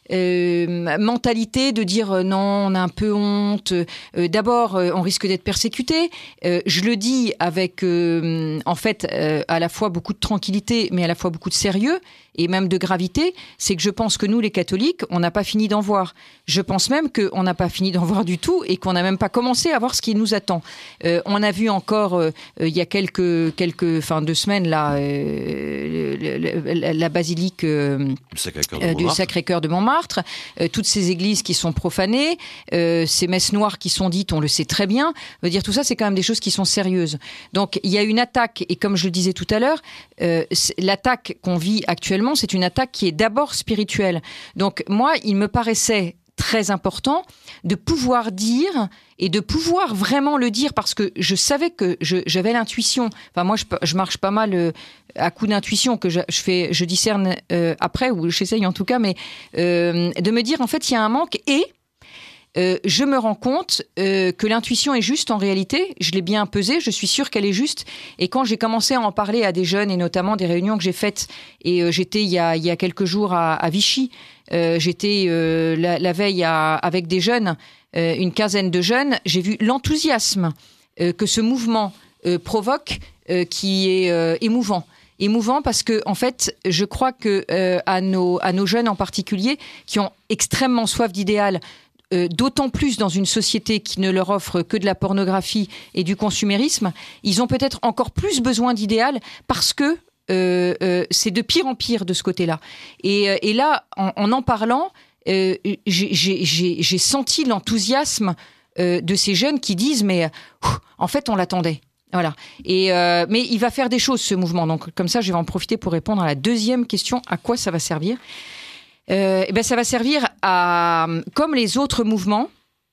Speaker 7: euh, mentalité de dire euh, non, on a un peu honte. Euh, d'abord, euh, on risque d'être persécuté. Euh, je le dis avec, euh, en fait, euh, à la fois beaucoup de tranquillité, mais à la fois beaucoup de sérieux et même de gravité. C'est que je pense que nous, les catholiques, on n'a pas fini d'en voir. Je pense même qu'on n'a pas fini d'en voir du tout et qu'on n'a même pas commencé à voir ce qui nous attend. Euh, on a vu encore, euh, il y a quelques, quelques, enfin, deux semaines, là, euh, la, la basilique euh,
Speaker 2: du Sacré-Cœur de
Speaker 7: euh,
Speaker 2: Montmartre,
Speaker 7: du Sacré-Cœur de Montmartre euh, toutes ces églises qui sont profanées, euh, ces messes noires qui sont dites, on le sait très bien. Je veux dire, tout ça, c'est quand même des choses qui sont sérieuses. Donc, il y a une attaque, et comme je le disais tout à l'heure, euh, l'attaque qu'on vit actuellement, c'est une attaque qui est d'abord spirituelle. Donc, moi, il me paraissait très important de pouvoir dire et de pouvoir vraiment le dire parce que je savais que je, j'avais l'intuition. Enfin, moi, je, je marche pas mal euh, à coup d'intuition que je, je fais, je discerne euh, après, ou j'essaye en tout cas, mais euh, de me dire, en fait, il y a un manque et Euh, je me rends compte euh, que l'intuition est juste en réalité. Je l'ai bien pesée, je suis sûre qu'elle est juste. Et quand j'ai commencé à en parler à des jeunes, et notamment des réunions que j'ai faites, et euh, j'étais il y, a, il y a quelques jours à, à Vichy, euh, j'étais euh, la, la veille à, avec des jeunes, euh, une quinzaine de jeunes, j'ai vu l'enthousiasme euh, que ce mouvement euh, provoque, euh, qui est euh, émouvant. Émouvant parce que, en fait, je crois que euh, à nos, à nos jeunes en particulier, qui ont extrêmement soif d'idéal, Euh, d'autant plus dans une société qui ne leur offre que de la pornographie et du consumérisme, ils ont peut-être encore plus besoin d'idéal parce que euh, euh, c'est de pire en pire de ce côté-là. Et, euh, et là, en, en en parlant, euh, j'ai, j'ai, j'ai, j'ai senti l'enthousiasme euh, de ces jeunes qui disent « mais ouf, en fait, on l'attendait ». Voilà. Et euh, mais il va faire des choses, ce mouvement. Donc, comme ça, je vais en profiter pour répondre à la deuxième question, à quoi ça va servir ? Euh, eh ben, ça va servir à, comme les autres mouvements,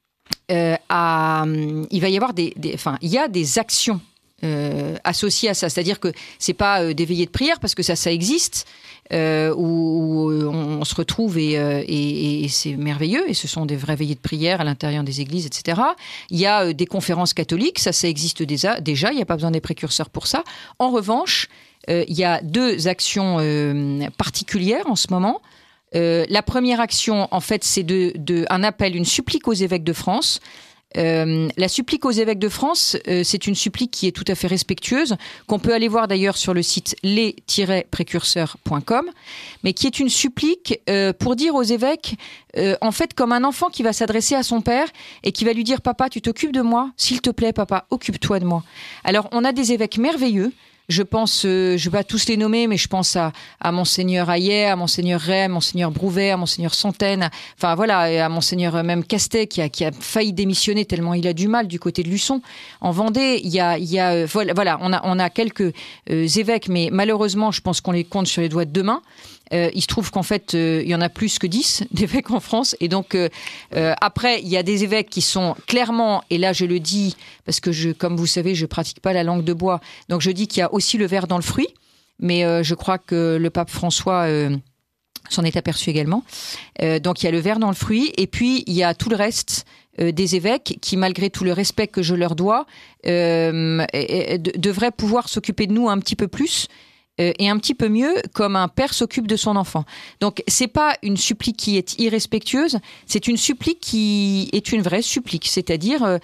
Speaker 7: euh, à, il va y avoir des, des, enfin, il y a des actions euh, associées à ça. C'est-à-dire que c'est pas euh, des veillées de prière parce que ça, ça existe, euh, où, où on, on se retrouve et, euh, et, et c'est merveilleux. Et ce sont des vraies veillées de prière à l'intérieur des églises, et cetera. Il y a euh, des conférences catholiques, ça, ça existe déjà. Déjà, il n'y a pas besoin des précurseurs pour ça. En revanche, euh, il y a deux actions euh, particulières en ce moment. Euh, la première action, en fait, c'est de, de, un appel, une supplique aux évêques de France. Euh, la supplique aux évêques de France, euh, c'est une supplique qui est tout à fait respectueuse, qu'on peut aller voir d'ailleurs sur le site les tiret précurseurs point com, mais qui est une supplique euh, pour dire aux évêques, euh, en fait, comme un enfant qui va s'adresser à son père et qui va lui dire « Papa, tu t'occupes de moi ? S'il te plaît, papa, occupe-toi de moi. » Alors, on a des évêques merveilleux. Je pense, euh, je ne vais pas tous les nommer, mais je pense à, à Monseigneur Hayet, à Monseigneur Ray, à Monseigneur Brouvet, à Monseigneur Fontaine, à, enfin voilà, et à Monseigneur même Castet qui a, qui a failli démissionner tellement il a du mal du côté de Luçon. En Vendée, il y a, il y a, euh, voilà, voilà, on a, on a quelques euh, évêques, mais malheureusement, je pense qu'on les compte sur les doigts de deux mains. Euh, il se trouve qu'en fait, euh, il y en a plus que dix d'évêques en France. Et donc, euh, euh, après, il y a des évêques qui sont clairement, et là je le dis, parce que je, comme vous savez, je pratique pas la langue de bois, donc je dis qu'il y a aussi le ver dans le fruit. Mais euh, je crois que le pape François euh, s'en est aperçu également. Euh, donc il y a le ver dans le fruit, et puis il y a tout le reste euh, des évêques qui, malgré tout le respect que je leur dois, euh, et, et, de, devraient pouvoir s'occuper de nous un petit peu plus euh, et un petit peu mieux, comme un père s'occupe de son enfant. Donc c'est pas une supplique qui est irrespectueuse, c'est une supplique qui est une vraie supplique, c'est-à-dire euh,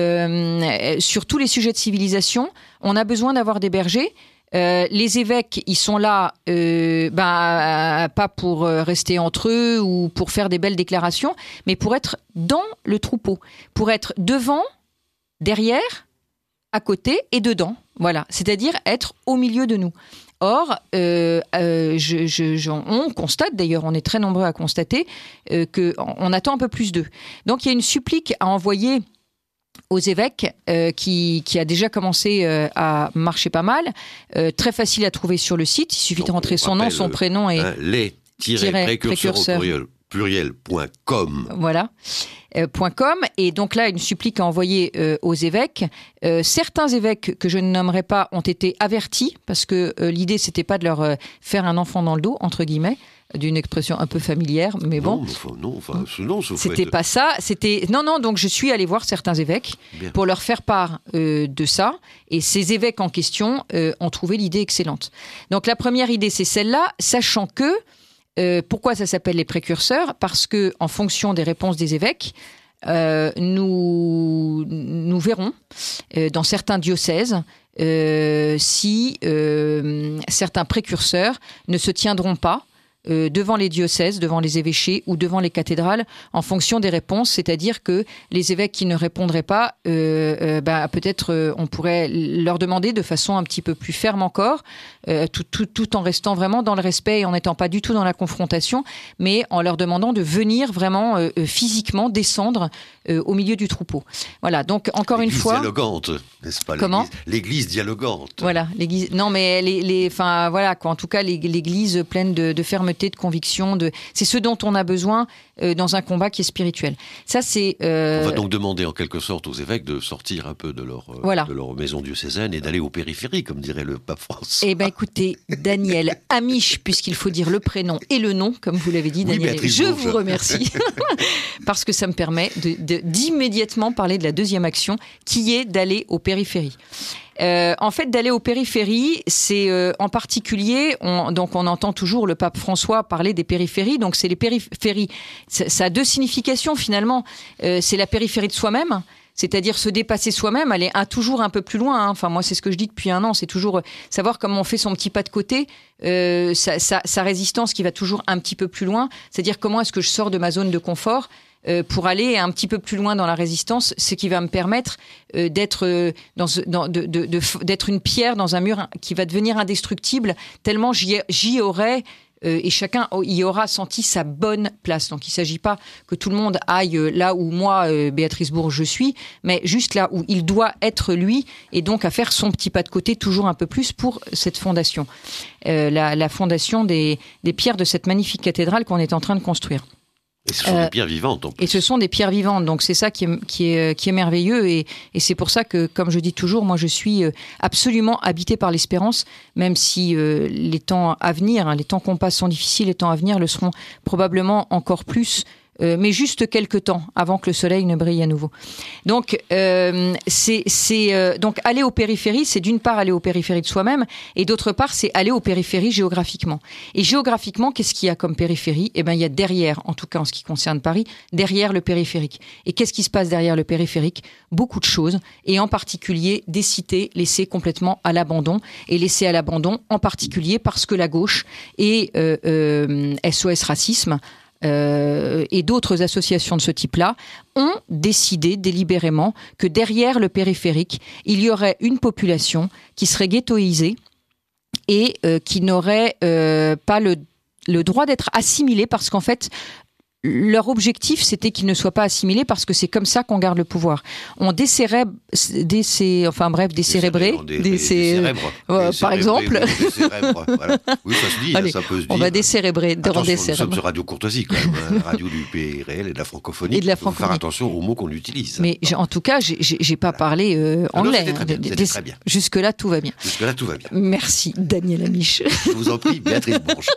Speaker 7: euh, sur tous les sujets de civilisation, on a besoin d'avoir des bergers. Euh, les évêques, ils sont là, euh, bah, pas pour rester entre eux ou pour faire des belles déclarations, mais pour être dans le troupeau, pour être devant, derrière, à côté et dedans. Voilà, c'est-à-dire être au milieu de nous. Or, euh, euh, je, je, je, on constate, d'ailleurs, on est très nombreux à constater euh, qu'on attend un peu plus d'eux. Donc, il y a une supplique à envoyer aux évêques, euh, qui, qui a déjà commencé euh, à marcher pas mal, euh, très facile à trouver sur le site. Il suffit
Speaker 2: Donc,
Speaker 7: de rentrer son nom, son prénom et
Speaker 2: hein, les-précurseurs au pluriel, pluriel point com.
Speaker 7: Voilà. Euh, .com, et donc là une supplique à envoyer euh, aux évêques. Euh, certains évêques que je ne nommerai pas ont été avertis parce que euh, l'idée c'était pas de leur euh, faire un enfant dans le dos, entre guillemets, d'une expression un peu familière, mais bon.
Speaker 2: Non, enfin, non, enfin, non,
Speaker 7: c'était pas ça. C'était non, non. Donc je suis allée voir certains évêques Bien. pour leur faire part euh, de ça, et ces évêques en question euh, ont trouvé l'idée excellente. Donc la première idée c'est celle-là, sachant que Euh, pourquoi ça s'appelle les précurseurs ? Parce que, en fonction des réponses des évêques, euh, nous, nous verrons euh, dans certains diocèses euh, si euh, certains précurseurs ne se tiendront pas euh, devant les diocèses, devant les évêchés ou devant les cathédrales, en fonction des réponses. C'est-à-dire que les évêques qui ne répondraient pas, euh, euh, bah, peut-être euh, on pourrait leur demander de façon un petit peu plus ferme encore, euh, tout, tout, tout en restant vraiment dans le respect et en n'étant pas du tout dans la confrontation, mais en leur demandant de venir vraiment euh, physiquement descendre euh, au milieu du troupeau. Voilà, donc encore
Speaker 2: l'église
Speaker 7: une fois...
Speaker 2: dialogante, n'est-ce pas ?
Speaker 7: Comment ?
Speaker 2: L'église dialogante.
Speaker 7: Voilà, l'église... Non, mais les, les, enfin, voilà, quoi, en tout cas, l'église pleine de, de fermeté, de conviction, de... c'est ce dont on a besoin euh, dans un combat qui est spirituel. Ça, c'est... Euh...
Speaker 2: On va donc demander en quelque sorte aux évêques de sortir un peu de leur, euh,
Speaker 7: voilà.
Speaker 2: de leur maison diocésaine et d'aller aux périphéries, comme dirait le pape François.
Speaker 7: Eh bien, écoutez, Daniel Amiche, puisqu'il faut dire le prénom et le nom, comme vous l'avez dit,
Speaker 2: oui,
Speaker 7: Daniel,
Speaker 2: Béatrice
Speaker 7: je
Speaker 2: Bourges.
Speaker 7: vous remercie, parce que ça me permet de, de, d'immédiatement parler de la deuxième action, qui est d'aller aux périphéries. Euh, en fait, d'aller aux périphéries, c'est euh, en particulier, on, donc on entend toujours le pape François parler des périphéries, donc c'est les périphéries. Ça, ça a deux significations finalement. Euh, c'est la périphérie de soi-même, c'est-à-dire se dépasser soi-même, aller un, toujours un peu plus loin. Hein. Enfin, moi, c'est ce que je dis depuis un an, c'est toujours savoir comment on fait son petit pas de côté, euh, sa, sa, sa résistance qui va toujours un petit peu plus loin, c'est-à-dire comment est-ce que je sors de ma zone de confort Euh, pour aller un petit peu plus loin dans la résistance, ce qui va me permettre euh, d'être euh, dans, dans, de, de, de, d'être une pierre dans un mur qui va devenir indestructible, tellement j'y, j'y aurai euh, et chacun y aura senti sa bonne place. Donc il ne s'agit pas que tout le monde aille là où moi, euh, Béatrice Bourges, je suis, mais juste là où il doit être lui, et donc à faire son petit pas de côté toujours un peu plus pour cette fondation, euh, la, la fondation des, des pierres de cette magnifique cathédrale qu'on est en train de construire.
Speaker 2: Et ce sont euh, des pierres vivantes, en plus.
Speaker 7: Et ce sont des pierres vivantes, donc c'est ça qui est, qui est, qui est merveilleux, et, et c'est pour ça que, comme je dis toujours, moi je suis absolument habitée par l'espérance, même si euh, les temps à venir, hein, les temps qu'on passe sont difficiles, les temps à venir le seront probablement encore plus, euh, mais juste quelques temps avant que le soleil ne brille à nouveau. Donc, euh, c'est, c'est, euh, donc aller aux périphéries, c'est d'une part aller aux périphéries de soi-même, et d'autre part, c'est aller aux périphéries géographiquement. Et géographiquement, qu'est-ce qu'il y a comme périphérie ? Eh bien, il y a derrière, en tout cas en ce qui concerne Paris, derrière le périphérique. Et qu'est-ce qui se passe derrière le périphérique ? Beaucoup de choses, et en particulier des cités laissées complètement à l'abandon, et laissées à l'abandon en particulier parce que la gauche et euh, euh, S O S Racisme, Euh, et d'autres associations de ce type-là ont décidé délibérément que derrière le périphérique, il y aurait une population qui serait ghettoisée et euh, qui n'aurait euh, pas le, le droit d'être assimilée, parce qu'en fait, leur objectif, c'était qu'ils ne soient pas assimilés, parce que c'est comme ça qu'on garde le pouvoir. On décérèbre, décé, enfin bref, décérébrer,
Speaker 2: des, des, des cérèbres,
Speaker 7: euh,
Speaker 2: des
Speaker 7: par exemple.
Speaker 2: Des cérèbres, voilà. Oui, ça se dit,
Speaker 7: allez,
Speaker 2: ça peut se dire.
Speaker 7: On va décérébrer,
Speaker 2: attention,
Speaker 7: des
Speaker 2: nous sommes sur Radio Courtoisie, quand même, hein, radio du pays réel et de la francophonie.
Speaker 7: Et de la
Speaker 2: francophonie. Il faut faire attention aux mots qu'on utilise.
Speaker 7: Mais j'ai, en tout cas, j'ai, j'ai pas parlé euh,
Speaker 2: ah
Speaker 7: anglais.
Speaker 2: Non, c'était très bien,
Speaker 7: des,
Speaker 2: très bien.
Speaker 7: Jusque-là, tout va bien.
Speaker 2: Jusque-là, tout va bien.
Speaker 7: Merci, Daniel Amiche.
Speaker 2: Je vous en prie, Béatrice Bourges.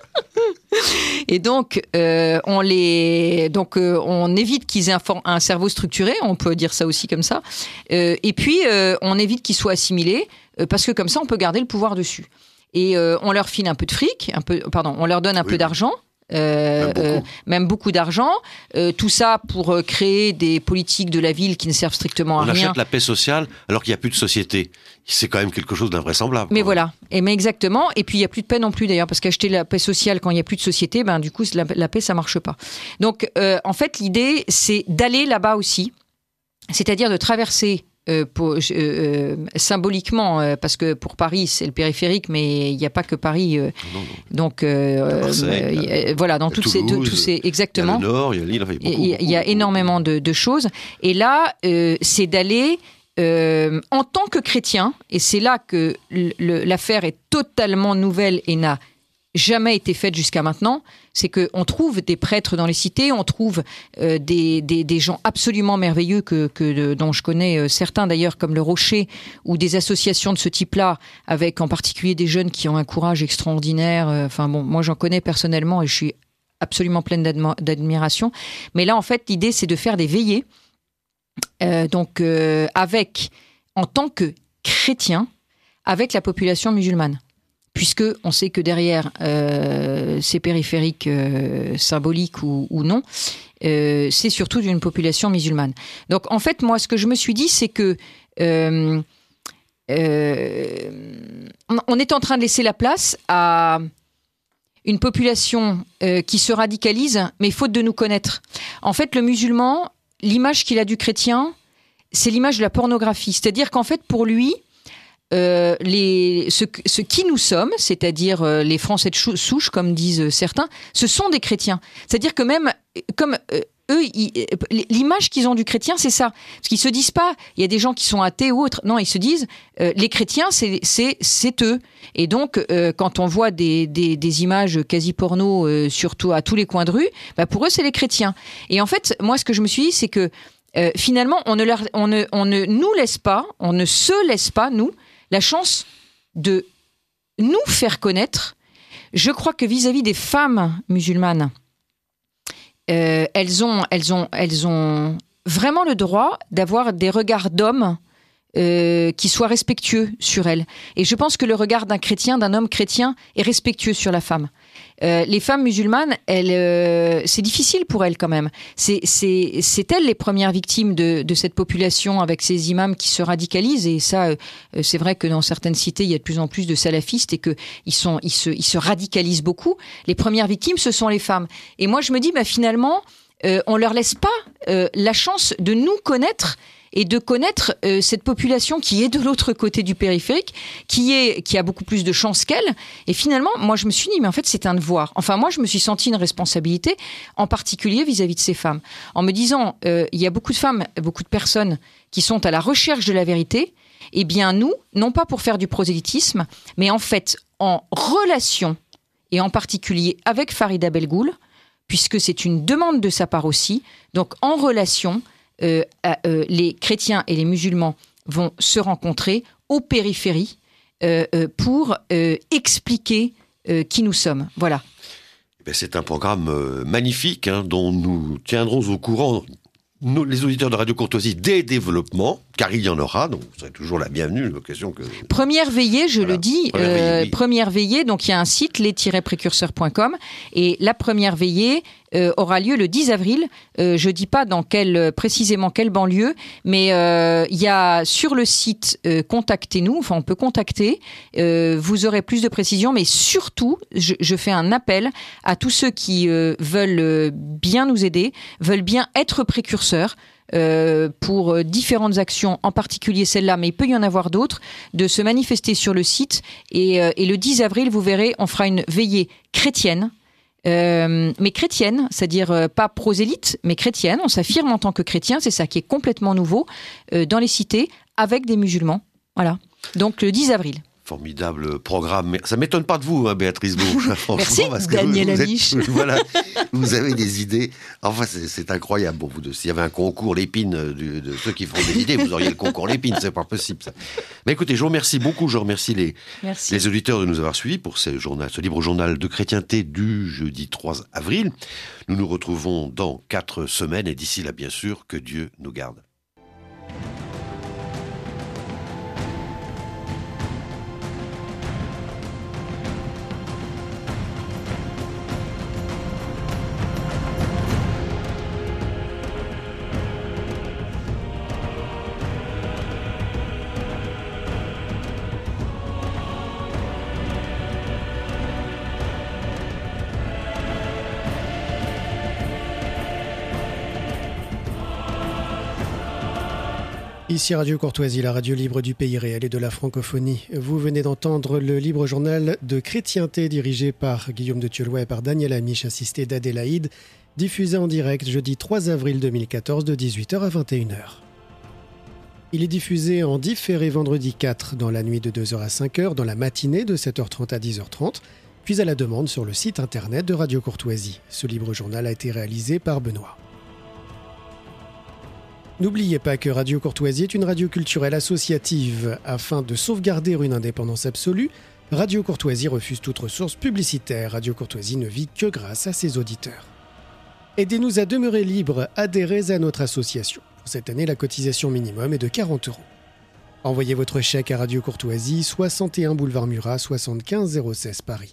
Speaker 7: Et donc, euh, on les, donc euh, on évite qu'ils aient un, for- un cerveau structuré, on peut dire ça aussi comme ça. Euh, et puis, euh, on évite qu'ils soient assimilés, euh, parce que comme ça, on peut garder le pouvoir dessus. Et euh, on leur file un peu de fric, un peu, pardon, on leur donne un oui, peu d'argent. Euh, même, beaucoup. Euh, même beaucoup d'argent, euh, tout ça pour euh, créer des politiques de la ville qui ne servent strictement à
Speaker 2: on
Speaker 7: rien.
Speaker 2: On achète la paix sociale alors qu'il n'y a plus de société. C'est quand même quelque chose d'invraisemblable.
Speaker 7: Mais voilà, et mais exactement. Et puis il n'y a plus de paix non plus d'ailleurs, parce qu'acheter la paix sociale quand il n'y a plus de société, ben du coup la, la paix ça marche pas. Donc euh, en fait l'idée c'est d'aller là-bas aussi, c'est-à-dire de traverser. Euh, pour, euh, euh, symboliquement, euh, parce que pour Paris c'est le périphérique, mais il n'y a pas que Paris. Euh, non, non. Donc euh, Marseille, euh, voilà, dans toutes Toulouse, ces, de, tous ces exactement.
Speaker 2: Il y a le Nord, il y a l'île, il y a,
Speaker 7: beaucoup, il y a beaucoup, énormément de, de choses. Et là, euh, c'est d'aller euh, en tant que chrétien, et c'est là que le, l'affaire est totalement nouvelle et n'a jamais été faite jusqu'à maintenant, c'est qu'on trouve des prêtres dans les cités, on trouve euh, des, des, des gens absolument merveilleux que, que, dont je connais euh, certains d'ailleurs comme le Rocher, ou des associations de ce type-là, avec en particulier des jeunes qui ont un courage extraordinaire. Euh, enfin bon, moi j'en connais personnellement et je suis absolument pleine d'admi- d'admiration. Mais là en fait l'idée c'est de faire des veillées, euh, donc euh, avec, en tant que chrétien, avec la population musulmane. Puisque on sait que derrière euh, ces périphériques euh, symboliques ou, ou non, euh, c'est surtout d'une population musulmane. Donc en fait, moi, ce que je me suis dit, c'est que euh, euh, on est en train de laisser la place à une population euh, qui se radicalise, mais faute de nous connaître. En fait, le musulman, l'image qu'il a du chrétien, c'est l'image de la pornographie. C'est-à-dire qu'en fait, pour lui, Euh, les, ce, ce qui nous sommes, c'est-à-dire euh, les Français de chou- souche, comme disent certains, ce sont des chrétiens. C'est-à-dire que même, comme euh, eux, ils, l'image qu'ils ont du chrétien, c'est ça. Parce qu'ils se disent pas, il y a des gens qui sont athées ou autres. Non, ils se disent, euh, les chrétiens, c'est, c'est, c'est eux. Et donc, euh, quand on voit des, des, des images quasi porno, euh, surtout à tous les coins de rue, bah pour eux, c'est les chrétiens. Et en fait, moi, ce que je me suis dit, c'est que euh, finalement, on ne, leur, on, ne, on ne nous laisse pas, on ne se laisse pas, nous, la chance de nous faire connaître. Je crois que vis-à-vis des femmes musulmanes, euh, elles ont, elles ont, elles ont vraiment le droit d'avoir des regards d'hommes euh, qui soient respectueux sur elles. Et je pense que le regard d'un chrétien, d'un homme chrétien, est respectueux sur la femme. Euh, les femmes musulmanes, elles, euh, c'est difficile pour elles quand même. C'est, c'est, c'est elles les premières victimes de, de cette population avec ces imams qui se radicalisent. Et ça, euh, c'est vrai que dans certaines cités, il y a de plus en plus de salafistes et que ils sont, ils se, ils se radicalisent beaucoup. Les premières victimes, ce sont les femmes. Et moi, je me dis, bah finalement, euh, on leur laisse pas euh, la chance de nous connaître. Et de connaître euh, cette population qui est de l'autre côté du périphérique, qui est qui a beaucoup plus de chance qu'elle. Et finalement, moi, je me suis dit, mais en fait, c'est un devoir. Enfin, moi, je me suis senti une responsabilité, en particulier vis-à-vis de ces femmes. En me disant, euh, il y a beaucoup de femmes, beaucoup de personnes qui sont à la recherche de la vérité. Eh bien, nous, non pas pour faire du prosélytisme, mais en fait, en relation, et en particulier avec Farida Belgoul, puisque c'est une demande de sa part aussi, donc en relation... Euh, euh, les chrétiens et les musulmans vont se rencontrer aux périphéries euh, euh, pour euh, expliquer euh, qui nous sommes. Voilà.
Speaker 2: C'est un programme euh, magnifique hein, dont nous tiendrons au courant nos, les auditeurs de Radio Courtoisie des développements, car il y en aura, donc vous serez toujours la bienvenue, l'occasion que...
Speaker 7: Première veillée, je voilà. le dis, première, euh, veillée, oui. première veillée, donc il y a un site, les tiret précurseurs point com, et la première veillée euh, aura lieu le dix avril, euh, je ne dis pas dans quel, précisément quelle banlieue, mais euh, il y a sur le site euh, contactez-nous, enfin on peut contacter, euh, vous aurez plus de précisions, mais surtout, je, je fais un appel à tous ceux qui euh, veulent euh, bien nous aider, veulent bien être précurseurs, Euh, pour différentes actions, en particulier celle-là, mais il peut y en avoir d'autres, de se manifester sur le site. Et, euh, et le dix avril, vous verrez, on fera une veillée chrétienne, euh, mais chrétienne, c'est-à-dire euh, pas prosélyte, mais chrétienne. On s'affirme en tant que chrétien, c'est ça qui est complètement nouveau, euh, dans les cités, avec des musulmans. Voilà. Donc le dix avril.
Speaker 2: Formidable programme. Mais ça m'étonne pas de vous, hein, Béatrice Bourges.
Speaker 7: Merci,
Speaker 2: parce que
Speaker 7: Daniel
Speaker 2: vous, vous
Speaker 7: Amiche.
Speaker 2: êtes, voilà, vous avez des idées. Enfin, c'est, c'est incroyable. Bon, vous deux, s'il y avait un concours Lépine du, de ceux qui font des idées, vous auriez le concours Lépine. C'est pas possible, ça. Mais écoutez, je vous remercie beaucoup. Je remercie les,
Speaker 7: Merci.
Speaker 2: les auditeurs de nous avoir suivis pour ce, journal, ce libre journal de chrétienté du jeudi trois avril. Nous nous retrouvons dans quatre semaines et d'ici là, bien sûr, que Dieu nous garde.
Speaker 8: Ici Radio Courtoisie, la radio libre du pays réel et de la francophonie. Vous venez d'entendre le libre journal de chrétienté dirigé par Guillaume de Thieulois et par Daniel Amiche, assisté d'Adélaïde, diffusé en direct jeudi trois avril deux mille quatorze de dix-huit heures à vingt et une heures. Il est diffusé en différé vendredi quatre dans la nuit de deux heures à cinq heures, dans la matinée de sept heures trente à dix heures trente, puis à la demande sur le site internet de Radio Courtoisie. Ce libre journal a été réalisé par Benoît. N'oubliez pas que Radio Courtoisie est une radio culturelle associative. Afin de sauvegarder une indépendance absolue, Radio Courtoisie refuse toute ressource publicitaire. Radio Courtoisie ne vit que grâce à ses auditeurs. Aidez-nous à demeurer libres, adhérez à notre association. Pour cette année, la cotisation minimum est de quarante euros. Envoyez votre chèque à Radio Courtoisie, soixante et un boulevard Murat, soixante-quinze zéro seize Paris.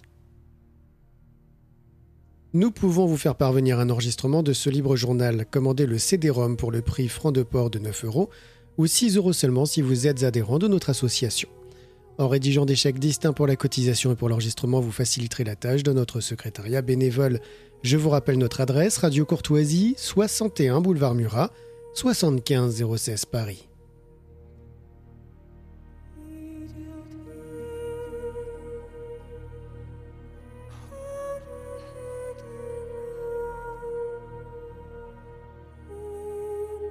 Speaker 8: Nous pouvons vous faire parvenir un enregistrement de ce libre journal. Commandez le C D-ROM pour le prix franc de port de neuf euros ou six euros seulement si vous êtes adhérent de notre association. En rédigeant des chèques distincts pour la cotisation et pour l'enregistrement, vous faciliterez la tâche de notre secrétariat bénévole. Je vous rappelle notre adresse, Radio Courtoisie, soixante et un boulevard Murat, soixante-quinze zéro seize Paris.